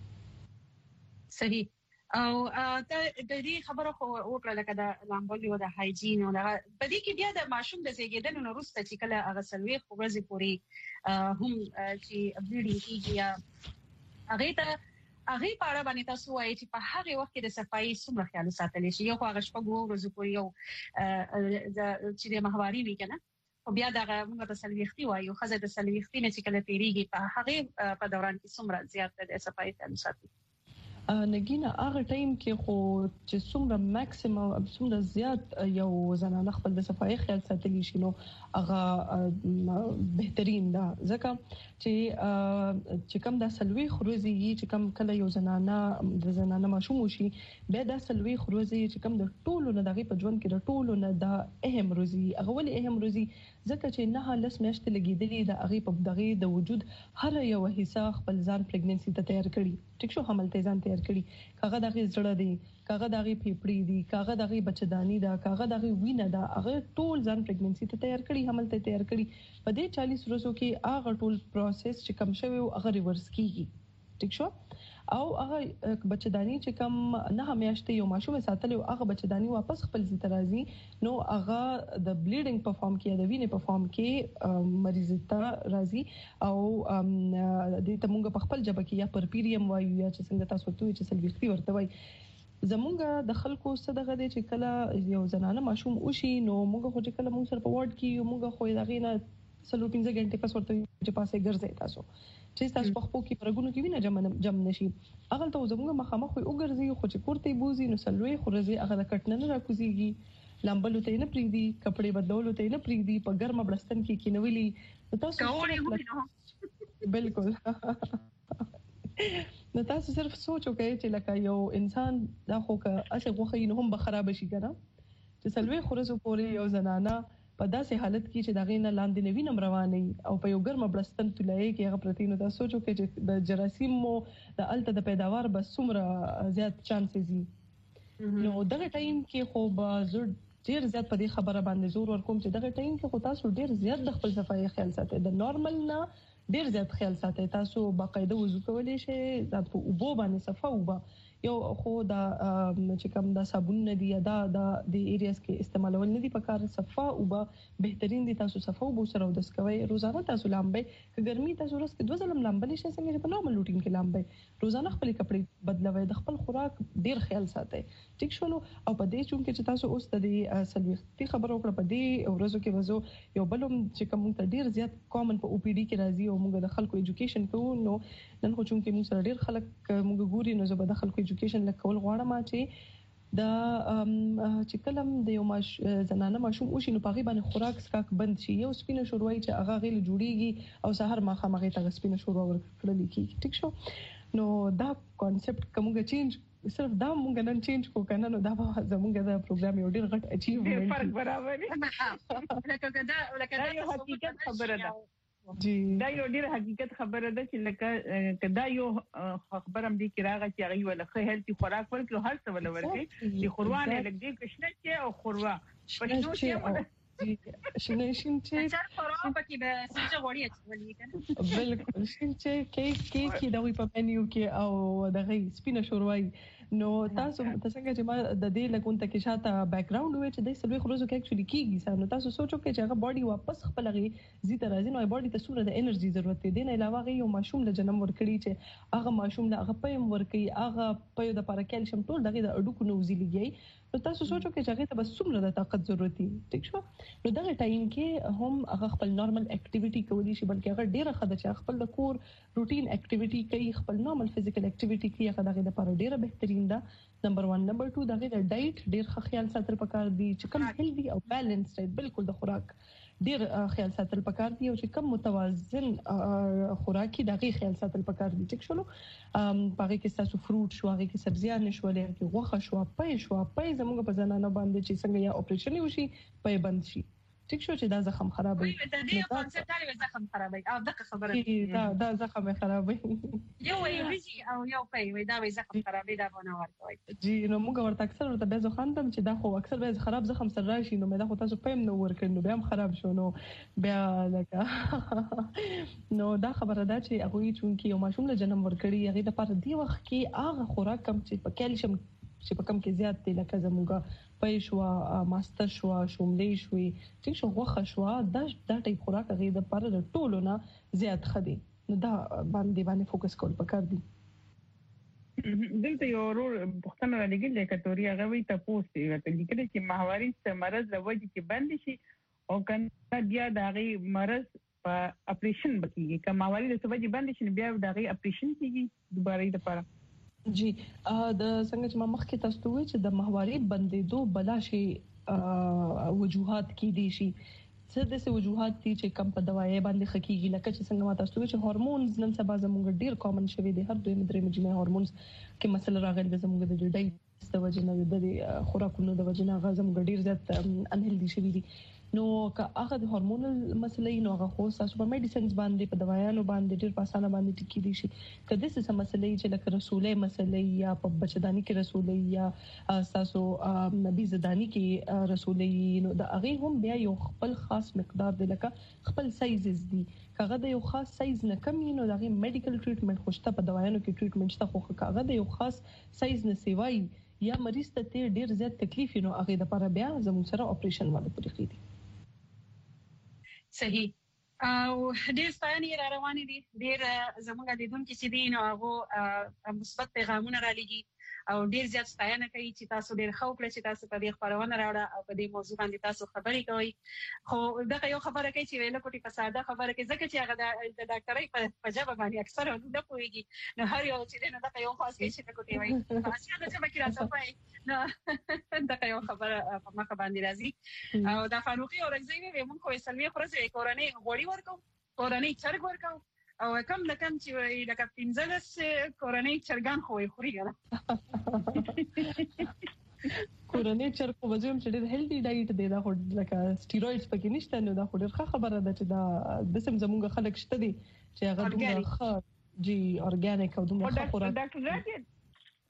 صحیح او د دې خبره خو وکړه لکه د لامبولي او د هایجین او د په دې کې بیا د ماشوم د زیږیدل نو وروسته چې کله هغه سلوي ورځې پوري هم چې بلیډینګ کیږي یا هغه ته هغه په اړه باندې تاسو وایي چې په هغه وخت کې د صفایي څومره خیال ساتل شي یو هغه شپږ ورځې پوري یو چې د ماهواري وی کنه او بیا دا موږ د سلويختي وایو خزه د سلويختي نه چې کله تیریږي په هغه په دوران کې څومره زیات د صفایي خیال ساتي. نګینا هغه ټایم کې خو چې څومره ماکسیمم څومره زیات یو زنانه خپل د صفایي خیال ساتلی شي نو هغه بهترین ده ځکه چې چې کوم د سلوي خروزي چې کوم کله یو زنانه د زنانه ماشوم شي به د سلوي خروزي چې کوم د ټولو نه دغه په ژوند کې د ټولو نه د اهم روزي هغه ولې اهم روزي ځکه چې نه لس میاشتې لګیدلې د هغه په دغه د وجود هر یو حصہ خپل ځان پریګننسي ته تیار کړي. ټیک شو حمل ته ځان تیار کړي کاغه دغه زړه دی کاغه دغه پیپړی دی کاغه دغه بچدانی دا کاغه دغه وینه دا هغه ټول ځان پریګننسي ته تیار کړي حمل ته تیار کړي په دې چالیس ورځو کې هغه ټول پروسس چې کم شوی او هغه ریورس کیږي. ټیک شو او هغه بچدانی چې کم نه میاشتې یو ماشوم ساتل او هغه بچدانی واپس خپل ځای ته راځي نو هغه د بلیډینګ په فارم کې د وینې په فارم کې مریض ته راځي او د تمونګ په خپل جبه کې یا پرپیریم وایو یا چې څنګه تاسو ته چې سلويختي ورته وایي زمونږ د خلکو صدقه دي چې کله یو زنانه ماشوم وشي نو موږ خو چې کله موږ سره په وارد کې موږ خو دغه نه سلو پنځه غنټې پس ورته چې پاسه ګرځي تاسو چې تاسو په خپل کې پرګونو کې وینه جمع جمع نشي هغه ته زموږ مخامخ وګرځي خو چې کوړته بوزي نو سلوي خورځي هغه د کټنه نه راکوزيږي لامبلو ته نه پریدي کپڑے بدلولو ته نه پریدي په ګرمه بلستان کې کینولي تاسو بالکل نو تاسو صرف سوچو کوي چې لکه یو انسان دا خو که اسه غوخه نه هم به خراب شي کنه چې سلوي خورځو پوري یو زنانه په داسې حالت کې چې دا غینه لاندې نوی نم رواني او په یو ګرمه بلستان تلای کې هغه پروتین دا سوچو کې چې د جراثیم مو د الته د پیداوار بس څومره زیات چانسز دي نو دغه ټایم کې خو به زړه ډیر زیات په دې خبره باندې زور ورکوم چې دغه ټایم کې خو تاسو ډیر زیات د خپل صفایي خیال ساتئ د نارمل نه ډیر زیات خیال ساتئ تاسو باقاعده وضو کولی شئ د اوبو باندې صفه اوبه یو خو دا چې کوم دا صابون نه دی دا د د ایریاز کې استعمالول نه دی په کار صفه اوبه بهترین دي تاسو صفه اوبو سره ودس کوئ روزانه تاسو لامبئ که ګرمي تاسو ورځ کې دوه ځله لامبلی شئ څنګه په نورمال روټین کې لامبئ روزانه خپل کپړې بدلوي د خپل خوراک ډیر خیال ساتئ ټیک شولو او په دې چون کې چې تاسو اوس د دې سلوختي خبرو کړ په دې ورځو کې وځو یو بلوم چې کوم ته ډیر زیات کامن په او پی ډي کې راځي او موږ د خلکو ایجوکیشن کوو نو نن خو چون کې موږ سره ډیر خلک موږ ګوري نو زه به د خلکو ایجوکیشن لکول غواړم چې دا چې کلم د یو ماش زنانه ماشوم او شي نو پاغي باندې خوراک سکاک بند شي یو سپینه شوروي چې هغه غیل جوړیږي او سحر ما خامغه ته سپینه شوروا ورکړل کیږي ټیک شو نو دا کانسپټ کومه چینج صرف دا مونږ نن چینج کو کنه نو دا زمونږ د پروګرام یو ډیر غټ اچیومنت فرق برابر لکه دا لکه دا حقیقت خبره ده جی دا یو ډیر حقیقت خبره ده چې لکه کدا یو خبر هم دي چې راغی چې هغه ولا خې هیلتي خوراک ورکړي هر څه ولا ورکړي چې خوروانه لګي کښنه چې او خوروا پښنو چې شنه شین چې چر خورا پکې به سجه وړي اچولې کنه بالکل شین چې کیک کیک دا وی په منیو کې او دغه سپینه شوروي نو تاسو څنګه چې ما د دې لګون ته کې شاته بیک ګراوند وې چې د سلوي خروزو کې اکچولي کیږي نو تاسو سوچو کې چې هغه باډي واپس خپل غي زیته راځي نو باډي ته سوره د انرژي ضرورت دی نه علاوه غي یو ماشوم له جنم ورکړي چې هغه ماشوم له هغه پېم ورکړي هغه پېو د لپاره کیلشیم ټول دغه د اډو کو نوزي لګي نو تاسو سوچو کې چې هغه ته بس څومره د طاقت ضرورت دی ٹھیک شو نو دغه ټایم کې هم هغه خپل نارمل اکټیویټي کولی شي بلکې هغه ډیره خدای چې خپل د کور روټین اکټیویټي کوي خپل نارمل فزیکل اکټیویټي کوي هغه دغه لپاره ډیره بهترین ده نمبر واحد نمبر دوه دغه د ډایټ ډیر ښه خیال ساتل پکار دي چې کوم هیلدي او بیلانس ډایټ بالکل د خوراک ډیر خیال ساتل پکار دي او چې کوم متوازن خوراکي دغه خیال ساتل پکار دي ټیک شلو پاره کې تاسو فروټ شو هغه کې سبزیان شولې کې غوښه شو پې شو پې زموږ په ځانانه باندې چې څنګه یا اپریشن وشي پې بند شي ټیک شو چې دا زخم خرابوي د دې کانسپټ لري زخم خرابوي او دغه خبره دا دا زخم خرابوي یو وی او یو پي وي دا وی زخم خرابوي دا ونه ورکوي جی نو موږ ورته اکثر ورته به زه خاندم چې دا خو اکثر به خراب زخم سره راشي نو مې دا خو تاسو پېم نو ورکړ نو بیا هم خراب شو نو بیا لکه نو دا خبره ده چې هغه چې یو ماشوم له جنم ورکړي هغه د پاره دی وخت کې هغه خوراک کم چې په کیلشیم چې په کم کې زیات دی لکه زموږه پې شو ماستر شو شوملې شوې ټیک شو غوښه شو دا دا ټیپ خوراک هغه د پاره د ټولو نه زیات خدي نو دا باندې باندې فوکس کول پکار دي دلته یو ورور پښتنه لګیل د کټوري هغه وی تاسو ته لیکل چې ماهواري مرز د وجې کې بند شي او کنه بیا د هغه مرز په اپریشن بکیږي که ماهواري د وجې بند شي بیا د هغه اپریشن کیږي دوباره لپاره جی د څنګه چې ما مخکې تاسو وی چې د ماهواري بندېدو بلا شي وجوهات کې دي شي څه د څه وجوهات دي چې کم په دوايي باندې خکېږي لکه چې څنګه ما تاسو وی چې هورمونز نن سبا زموږ ډیر کامن شوی دي هر دوی مدري مجموعه هورمونز کې مسله راغلي د زموږ د ډای د وجنه د خوراکونو د وجنه غزم ډیر زیات انهلدي شوی دي نو که هغه د هورمونل مسلې نو هغه خو تاسو په میډیسنز باندې په دوايانو باندې ډیر په اسانه باندې ټکی دي شي که د څه مسلې چې لکه رسولې مسلې یا په بچداني کې رسولې یا تاسو نبي زداني کې رسولې نو د هغه هم بیا یو خپل خاص مقدار دی لکه خپل سایزز دي کغه د یو خاص سایز نه کم نو دغه میډیکل ټریټمنټ خوشته په دوايانو کې ټریټمنټ شته خو کغه د یو خاص سایز نه سیوای یا مریض ته ډیر زیات تکلیف نو هغه د لپاره بیا زموږ سره اپریشن والا طریقې دي صحیح او ډیر ستاینې را روانې دي ډیر زموږ د دونکو چې دي نو هغه مثبت پیغامونه را لګي او ډیر زیات ستاینه کوي چې تاسو ډیر خو کړی چې تاسو په دې خبرونه راوړه او په دې موضوع باندې تاسو خبرې کوي خو دا یو خبره کوي چې ویل کوټي په ساده خبره کې ځکه چې هغه د ډاکټرۍ په جواب باندې اکثر نه پويږي نو هر یو چې نه دا یو خاص کې چې کوټي وایي تاسو دا چې بکرا صفای نو دا یو خبره په مخه باندې راځي او دا فاروقي او رضوی وي موږ خو سلمي خرڅه کورنۍ غوړي ورکو کورنۍ چرګ ورکو او کم لکم چې لکه پنځلس کورنۍ چرګان خو یې خوري کنه کورنۍ چرګ په وجه چې ډېر هیلدي ډایټ دی دا خو لکه سټیرویډز پکې نشته نو دا خو ډېر ښه خبره ده چې دا د سم زموږ خلک شته دي چې هغه دومره ښه جی اورګانیک او دومره ښه خوراک ډاکټر راځي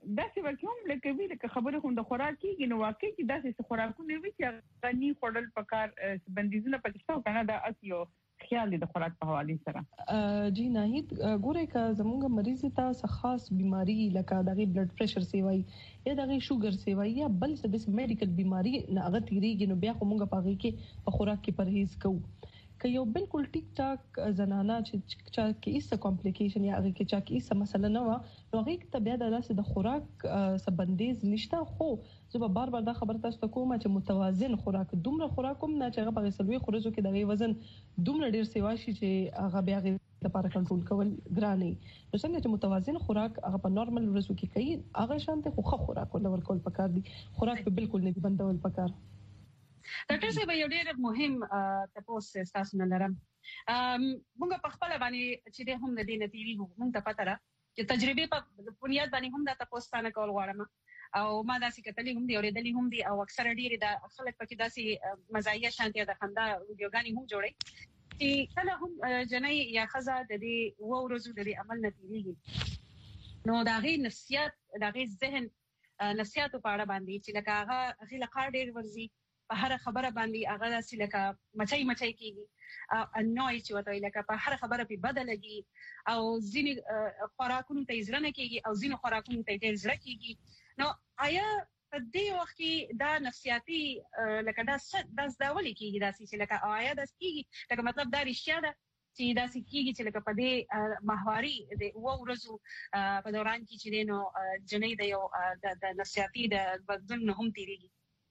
داسې وکوم لکه وی لکه خبره خو د خوراک کیږي نو واقعي چې داسې خوراکونه وي چې غني خورل پکار بندیزونه پکې کنه دا اسیو خیال د خوراک په حواله سره جی ناهید ګوره کا زموږ مریض ته خاص بیماری لکه دغه بلډ پریشر سیوای یا دغه شوګر سیوای یا بل څه د میډیکل بیماری نه هغه تیریږي نو بیا خو موږ پاږي کې په خوراک کې پرهیز کوو که یو بالکل ټیک ټاک زنانه چې چا کې هیڅ کمپلیکیشن یا هغه کې چا کې هیڅ مسله نه و نو هغه ته بیا د لاسه د خوراک سبندیز نشته خو زه به بار بار دا خبر تاسو ته کوم چې متوازن خوراک دومره خوراک هم نه چې هغه په سلوي خورزو کې د وزن دومره ډیر سیوا شي چې هغه بیا غي لپاره کنټرول کول ګرانه نو څنګه چې متوازن خوراک هغه په نورمال ورځو کې کوي هغه شانته خو خوراک ولور کول پکار دي خوراک په بالکل نه بندول پکار ډاکټر صاحب یو ډېر مهم تاسو تاسو نه لرم موږ په خپل باندې چې د هم د دې نتیجې موږ ته پته را چې تجربه په بنیاد باندې هم د تاسو ستانه کول غواړم او ما داسې کتلې هم دي اورېدلې هم دي او اکثر ډېر د خلک پکې داسې مزايا شانتي د خندا ویډیوګانی هم جوړي چې کله هم جنۍ یا خزه د دې و ورځو د دې عمل نتیجې نو دا غي نفسیات دا غي ذهن نفسیات په اړه باندې چې لکه هغه غي لقار ډېر ورزي په هر خبره باندې هغه داسې لکه مچای مچای کیږي او نوای چې وته لکه په هر خبره په بدلږي او ځینې خوراکونو ته ځړنه کیږي او ځینې خوراکونو ته ډېر ځړه کیږي نو آیا په دې وخت کې دا نفسیاتي لکه دا د ځاولې کیږي داسې چې لکه آیا داس کیږي لکه مطلب دا رښتیا ده چې داسې کیږي چې لکه په دې ماهواري د و ورځو په دوران کې چې نو جنې د یو د نفسیاتي د بدلون هم تیریږي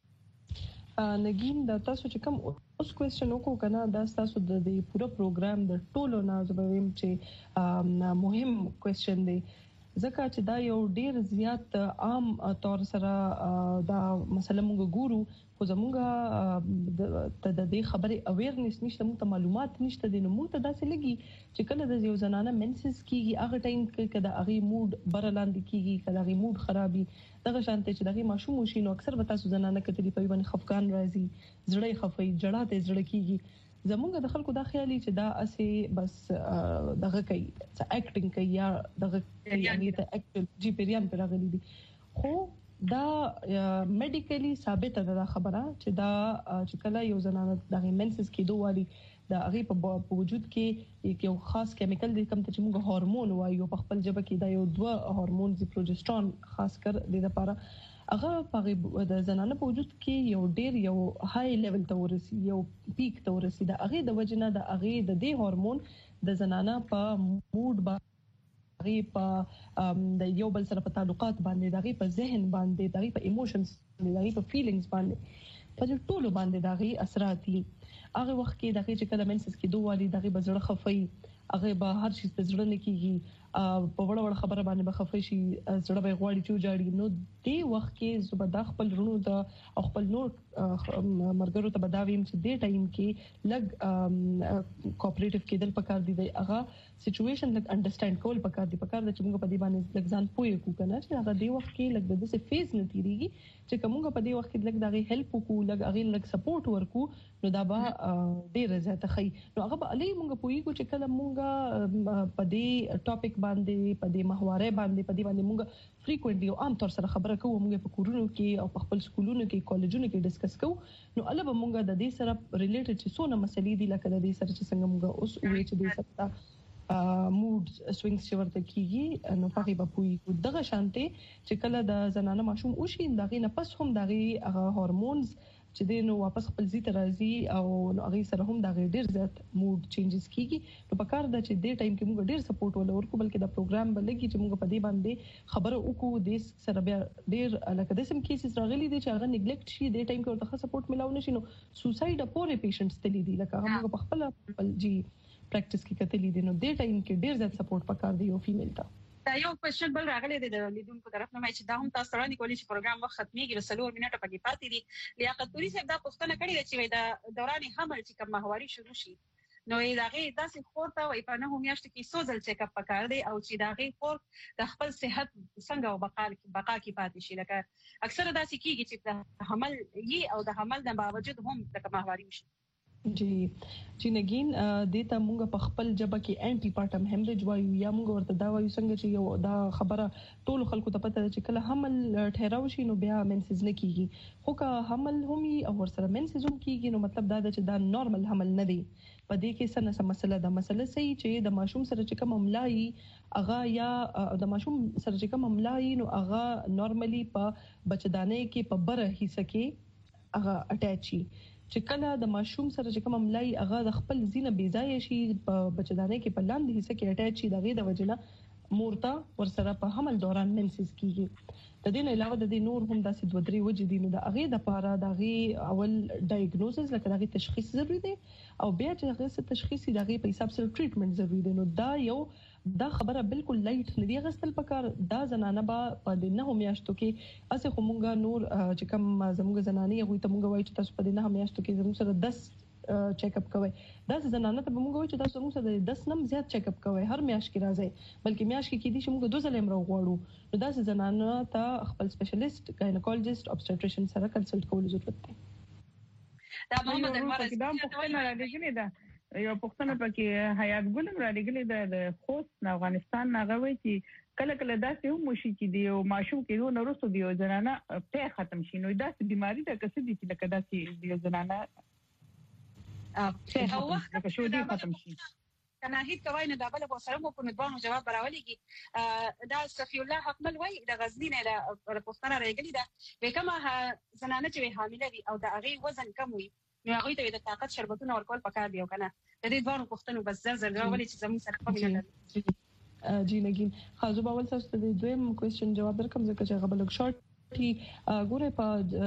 نگین دا تاسو چې کوم اوس کوېسچن وکړو کنه دا تاسو د دې پوره پروګرام د ټولو نه زبویم چې مهم کوېسچن دی ځکه چې دا یو ډیر زیات عام طور سره دا مسله موږ ګورو خو زموږ ته د دې خبرې اویرنس نشته موږ ته معلومات نشته د نو موږ ته داسې لګي چې کله د یو زنانه منسس کیږي هغه ټایم کې کله هغه موډ برلاند کیږي کله هغه موډ خرابي دغه شانته چې دغه ماشوم وشي نو اکثر به تاسو زنانه کتلی په باندې خفقان راځي زړه خفای جړه ته زړه کیږي زمونږ د خلکو دا خیالي چې دا اسې بس دغه کوي چې اکټینګ کوي یا دغه یعنی ته اکټل جی پیریان پر غلي دي خو دا میډیکلی ثابت ده خبره چې دا چې کله یو زنانه دغه منسس کېدو والی د هغه په وجود کې یو خاص کیمیکل دی کوم چې موږ هورمون وایو په خپل جبه کې دا یو دوه هورمون زی پروجسترون خاص کر د لپاره هغه په د زنانه په وجود کې یو ډیر یو های لیول ته ورسي یو پیک ته ورسي د هغه د وجنه د هغه د دې هورمون د زنانه په موډ باندې په د یو بل سره په تعلقات باندې دغه په ذهن باندې دغه په ایموشنز باندې دغه په فیلینګز باندې په ټولو باندې دغه اثرات دي هغه وخت کې دغه چې کله منسس کې دوه والی دغه بزړه خفي هغه به هر شي ته زړه نه کیږي په وړ وړ خبره باندې به خفي شي زړه به غواړي چې جاړي نو دې وخت کې زبدا خپل رونو ته خپل نور مرګرو ته بداویم چې دې ټایم کې لګ کوآپریټیو کېدل پکار دي هغه سچويشن لګ انډرستانډ کول پکار دي پکار د چې موږ په دې باندې لګ ځان پوهې کو کنه چې هغه دې وخت کې لګ د دې فیز نه تیریږي چې کومه په دې وخت کې لګ دغه هیلپ کو لګ هغه لګ سپورټ ورکو نو دا به ډیر زیاته خي نو هغه به علي موږ پوهیږو چې کله موږ په دې ټاپک باندې په دې محوره باندې په دې باندې موږ فریکوئنټلی او عام طور سره خبره کوو موږ په کورونو کې او په خپل سکولونو کې کالجونو کې ډیسکس کوو نو الله به موږ د دې سره ریلیټډ چې څونه مسلې دي لکه د دې سره چې څنګه موږ اوس وې چې دې سره موډ سوینګز چې ورته کیږي نو هغه به پوي دغه شانته چې کله د زنانه ماشوم او شي دغه نه پس هم دغه هورمونز چې د نو واپس خپل ځی ته راځي او هغه سره هم د ډیر زیات موډ چینجز کیږي نو په کار د چې د ټایم کې موږ ډیر سپورټ ول ورکو بلکې د پروګرام بلګي چې موږ په دې باندې خبره وکړو د سره بیا ډیر لکه د سم کیسز راغلي دي چې هغه نیګلیکټ شي د ټایم کې ورته سپورټ ملاو نشي نو سوساید پورې پیشنټس تللی دي لکه موږ په خپل خپل جی پریکټیس کې کتلې دي نو د ټایم کې ډیر زیات سپورټ پکار دی یو فیمیل ته دا یو کوېسچن بل راغلی دی د لیدونکو طرف نه چې دا هم تاسو وړاندې کولی چې پروګرام وخت ختميږي رسلور منټه پکې پاتې دي لیاقت پوری صاحب دا پوښتنه کړې ده چې د دوران حمل چې کوم ماهواري شروع شي نو داغه داسې خورته وای په نه هم میاشت کې سوزل چیک اپ پکار دی او چې داغه خور د خپل صحت څنګه او بقا کې بقا کې پاتې شي لکه اکثر داسې کیږي چې د حمل یي او د حمل د باوجود هم د ماهواري شي جی چې نګین د ته مونږ په خپل جبه کې انټي پارټم هیمریج وایو یا مونږ ورته دا وایو څنګه چې یو دا خبره ټول خلکو ته پته ده چې کله حمل ټهراو شي نو بیا منسز نه کیږي خو که حمل هم او ورسره منسز هم کیږي نو مطلب دا ده چې دا نورمال حمل نه دی په دې کې څه نه مسله ده مسله صحیح چې د ماشوم سره چې کوم ملایي اغا یا د ماشوم سره چې کوم ملایي نو اغا نورمالي په بچدانه کې په بره حصہ کې اغا اٹیچي چې کله د ماشوم سره چې کوم ملای هغه د خپل زینه بیځای شي په بچدانه کې په لاندې حصہ کې اٹیچ شي دغه د وجنه مورتا ورسره په حمل دوران منسز کیږي د دې نه علاوه د دې نور هم داسې دوه درې وجې دي نو د هغه د پاره د هغه اول ډایګنوزس لکه دغه تشخیص ضروری دی او بیا چې هغه څه تشخیص دی دغه په حساب سره ټریټمنټ ضروری دی نو دا یو دا خبره بالکل لایټ ندی غستل پکار دا زنانه با په دې نه میاشتو کې اسه کومګه نور چې کوم زموږ زنانه هغه ته موږ وایو چې تاسو په دې نه میاشتو کې زموږ سره دس چیک اپ کوي دا زنانه ته موږ وایو چې تاسو موږ سره دس نم زیات چیک اپ کوي هر میاشت کې راځي بلکې میاشت کې کې دي چې موږ دوه ځله مرو غواړو نو دا زنانه ته خپل سپیشلیست ګاینیکولوژیست ابسټریشن سره کنسلټ کول ضرورت دی دا محمد اکبر دا پوښتنه راځي دا یو پښتنه پکې حیات ګلم را لګلې د خوست افغانستان ناغوي چې کله کله داسې هم شي چې دی او ماشوم کې نو نورسو دی زنانه په ختم شي نو داسې بیماری ده کسې دي چې لکه داسې دی زنانه ا او وخت کې شو دی ختم شي کنه هیڅ کوي نه دا بل په سره مو په نظام جواب براولېږي دا صفی الله حقمل وای د غزنی نه د پښتنه راګلی دا به کومه زنانه چې حامله دي او د هغه وزن کم وي نو هغه ته د طاقت شربتونه ورکول پکار دی او کنه د دې دوه پښتنو بس زر زر راولي چې زموږ سره کوم نه جی نګین خازو باول تاسو ته دویم کوېسچن جواب درکم ځکه چې هغه بلک شارټ ګوره په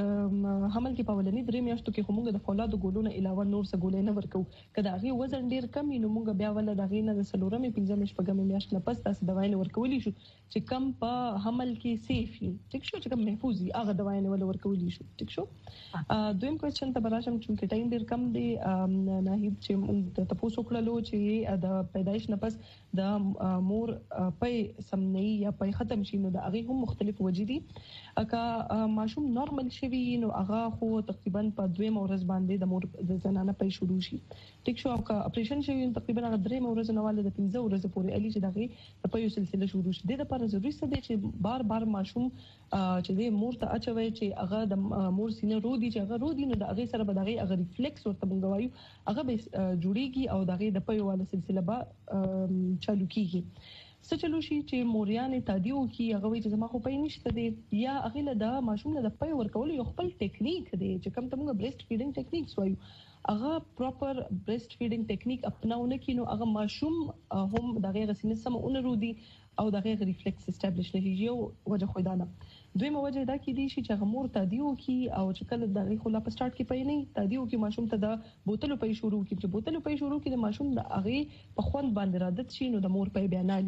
حمل کې په ولني درې میاشتو کې همغه د فولادو ګولونه علاوه نور څه ګولې نه ورکو کله هغه وزن ډیر کم نو موږ بیا ول د غینه د سلورمې پنځمې شپږمې میاشت نه پس تاسو دوايي ورکولې شو چې کم په حمل کې سیف وي ټیک شو چې کم محفوظ وي هغه دوايي ول ورکولې شو ټیک شو دویم کوېسچن ته براشم چې ټایم ډیر کم دی ناهید چې موږ تاسو کړلو چې د پیدایش نه پس د مور په سمنی یا په ختم شي نو د هغه هم مختلف وجې دي اګه ماشوم نورمال شوی نو هغه خو تقریبا په دویم ورځ باندې د مور د زنانه په شروع شي ټیک شو او که اپریشن شوی تقریبا هغه درې ورځې نواله د پنځه ورځې پورې علي چې دغه په یو سلسله شروع شي د لپاره ضروري څه دی چې بار بار ماشوم چې د مور ته اچوي چې هغه د مور سینه رودي چې هغه رودي نو د هغه سره به دغه هغه ریفلیکس ورته مونږ وایو هغه به جوړیږي او دغه د په یو والا سلسله به چالو کیږي څه چلو شي چې موریان تادیو کې هغه وی چې زما خو پې نشته دی یا هغه له د ماشوم له پې ورکول یو خپل ټیکنیک دی چې کوم ته موږ بریسټ فیډینګ ټیکنیکس وایو هغه پراپر بریسټ فیډینګ ټیکنیک اپناونه کینو هغه ماشوم هم دغه غسینه سم اونرودي او دغه ریفلیکس اسټابلیش نه کیږي وجه خو دا نه دویمه وجه دا کې دي چې هغه مور تادیو کې او چې کله دغه خو لا په سٹارټ کې پې نه تادیو کې ماشوم ته د بوتلو په شروع کې چې بوتلو په شروع کې د ماشوم د هغه په خوند باندې عادت شي نو د مور په بیانالي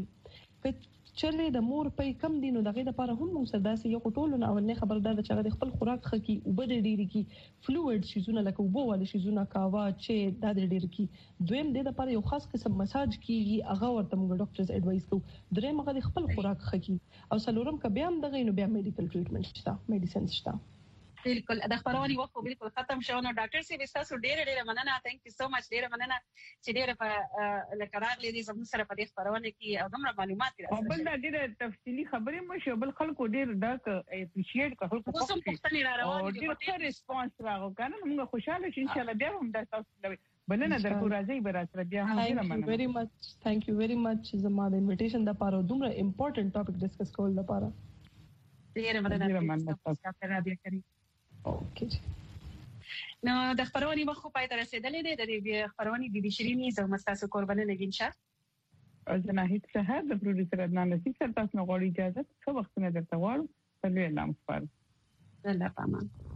چرله د مور په کم دینو دغه لپاره هم موږ سره داسې یو ټولو نه اولنې خبردار د چا د خپل خوراک خکې او بد ډیری کې فلوئډ شیزونه لکه وبو ول شیزونه کاوا چې د ډیر کې دویم د لپاره یو خاص قسم مساج کیږي هغه ورته موږ ډاکټرز اډوایس کوو دریم هغه خپل خوراک خکې او سلورم ک بیا هم دغه نو بیا میډیکل ټریټمنټ شته میډیسن شته بالکل د خبرونی وخت بالکل ختم شو نو ډاکټر سی وستاسو ډیره ډیره مننه ثانک یو سو مچ ډیره مننه چې ډیره په لکرار لیدي زموږ سره په دې خبرونه کې او دومره معلومات راځي بل دا ډیره تفصیلی خبرې مو شو بل خلکو ډیر دا اپریشیټ کړو اوس هم پښتني را روان دي ډیر ښه ریسپانس راغو کنه موږ خوشاله شو ان شاء الله بیا هم دا تاسو بلنه درکو راځي به راځي بیا هم ډیره مننه very much thank you very much زما د انویټیشن د پاره دومره امپورټنت ټاپک ډیسکس کول لپاره ډیره مننه تاسو ته بیا کوي اوکې نو د خبرونی وخت پای ته رسیدلې ده د دې خبرونی د بشرینی زو مستاسو قربانه نگین شه از نه هیڅ څه د پروډوسر عدنان نصیب سره تاسو غواړي اجازه څو وخت نه درته غواړم په لوی نام سپارم الله پامان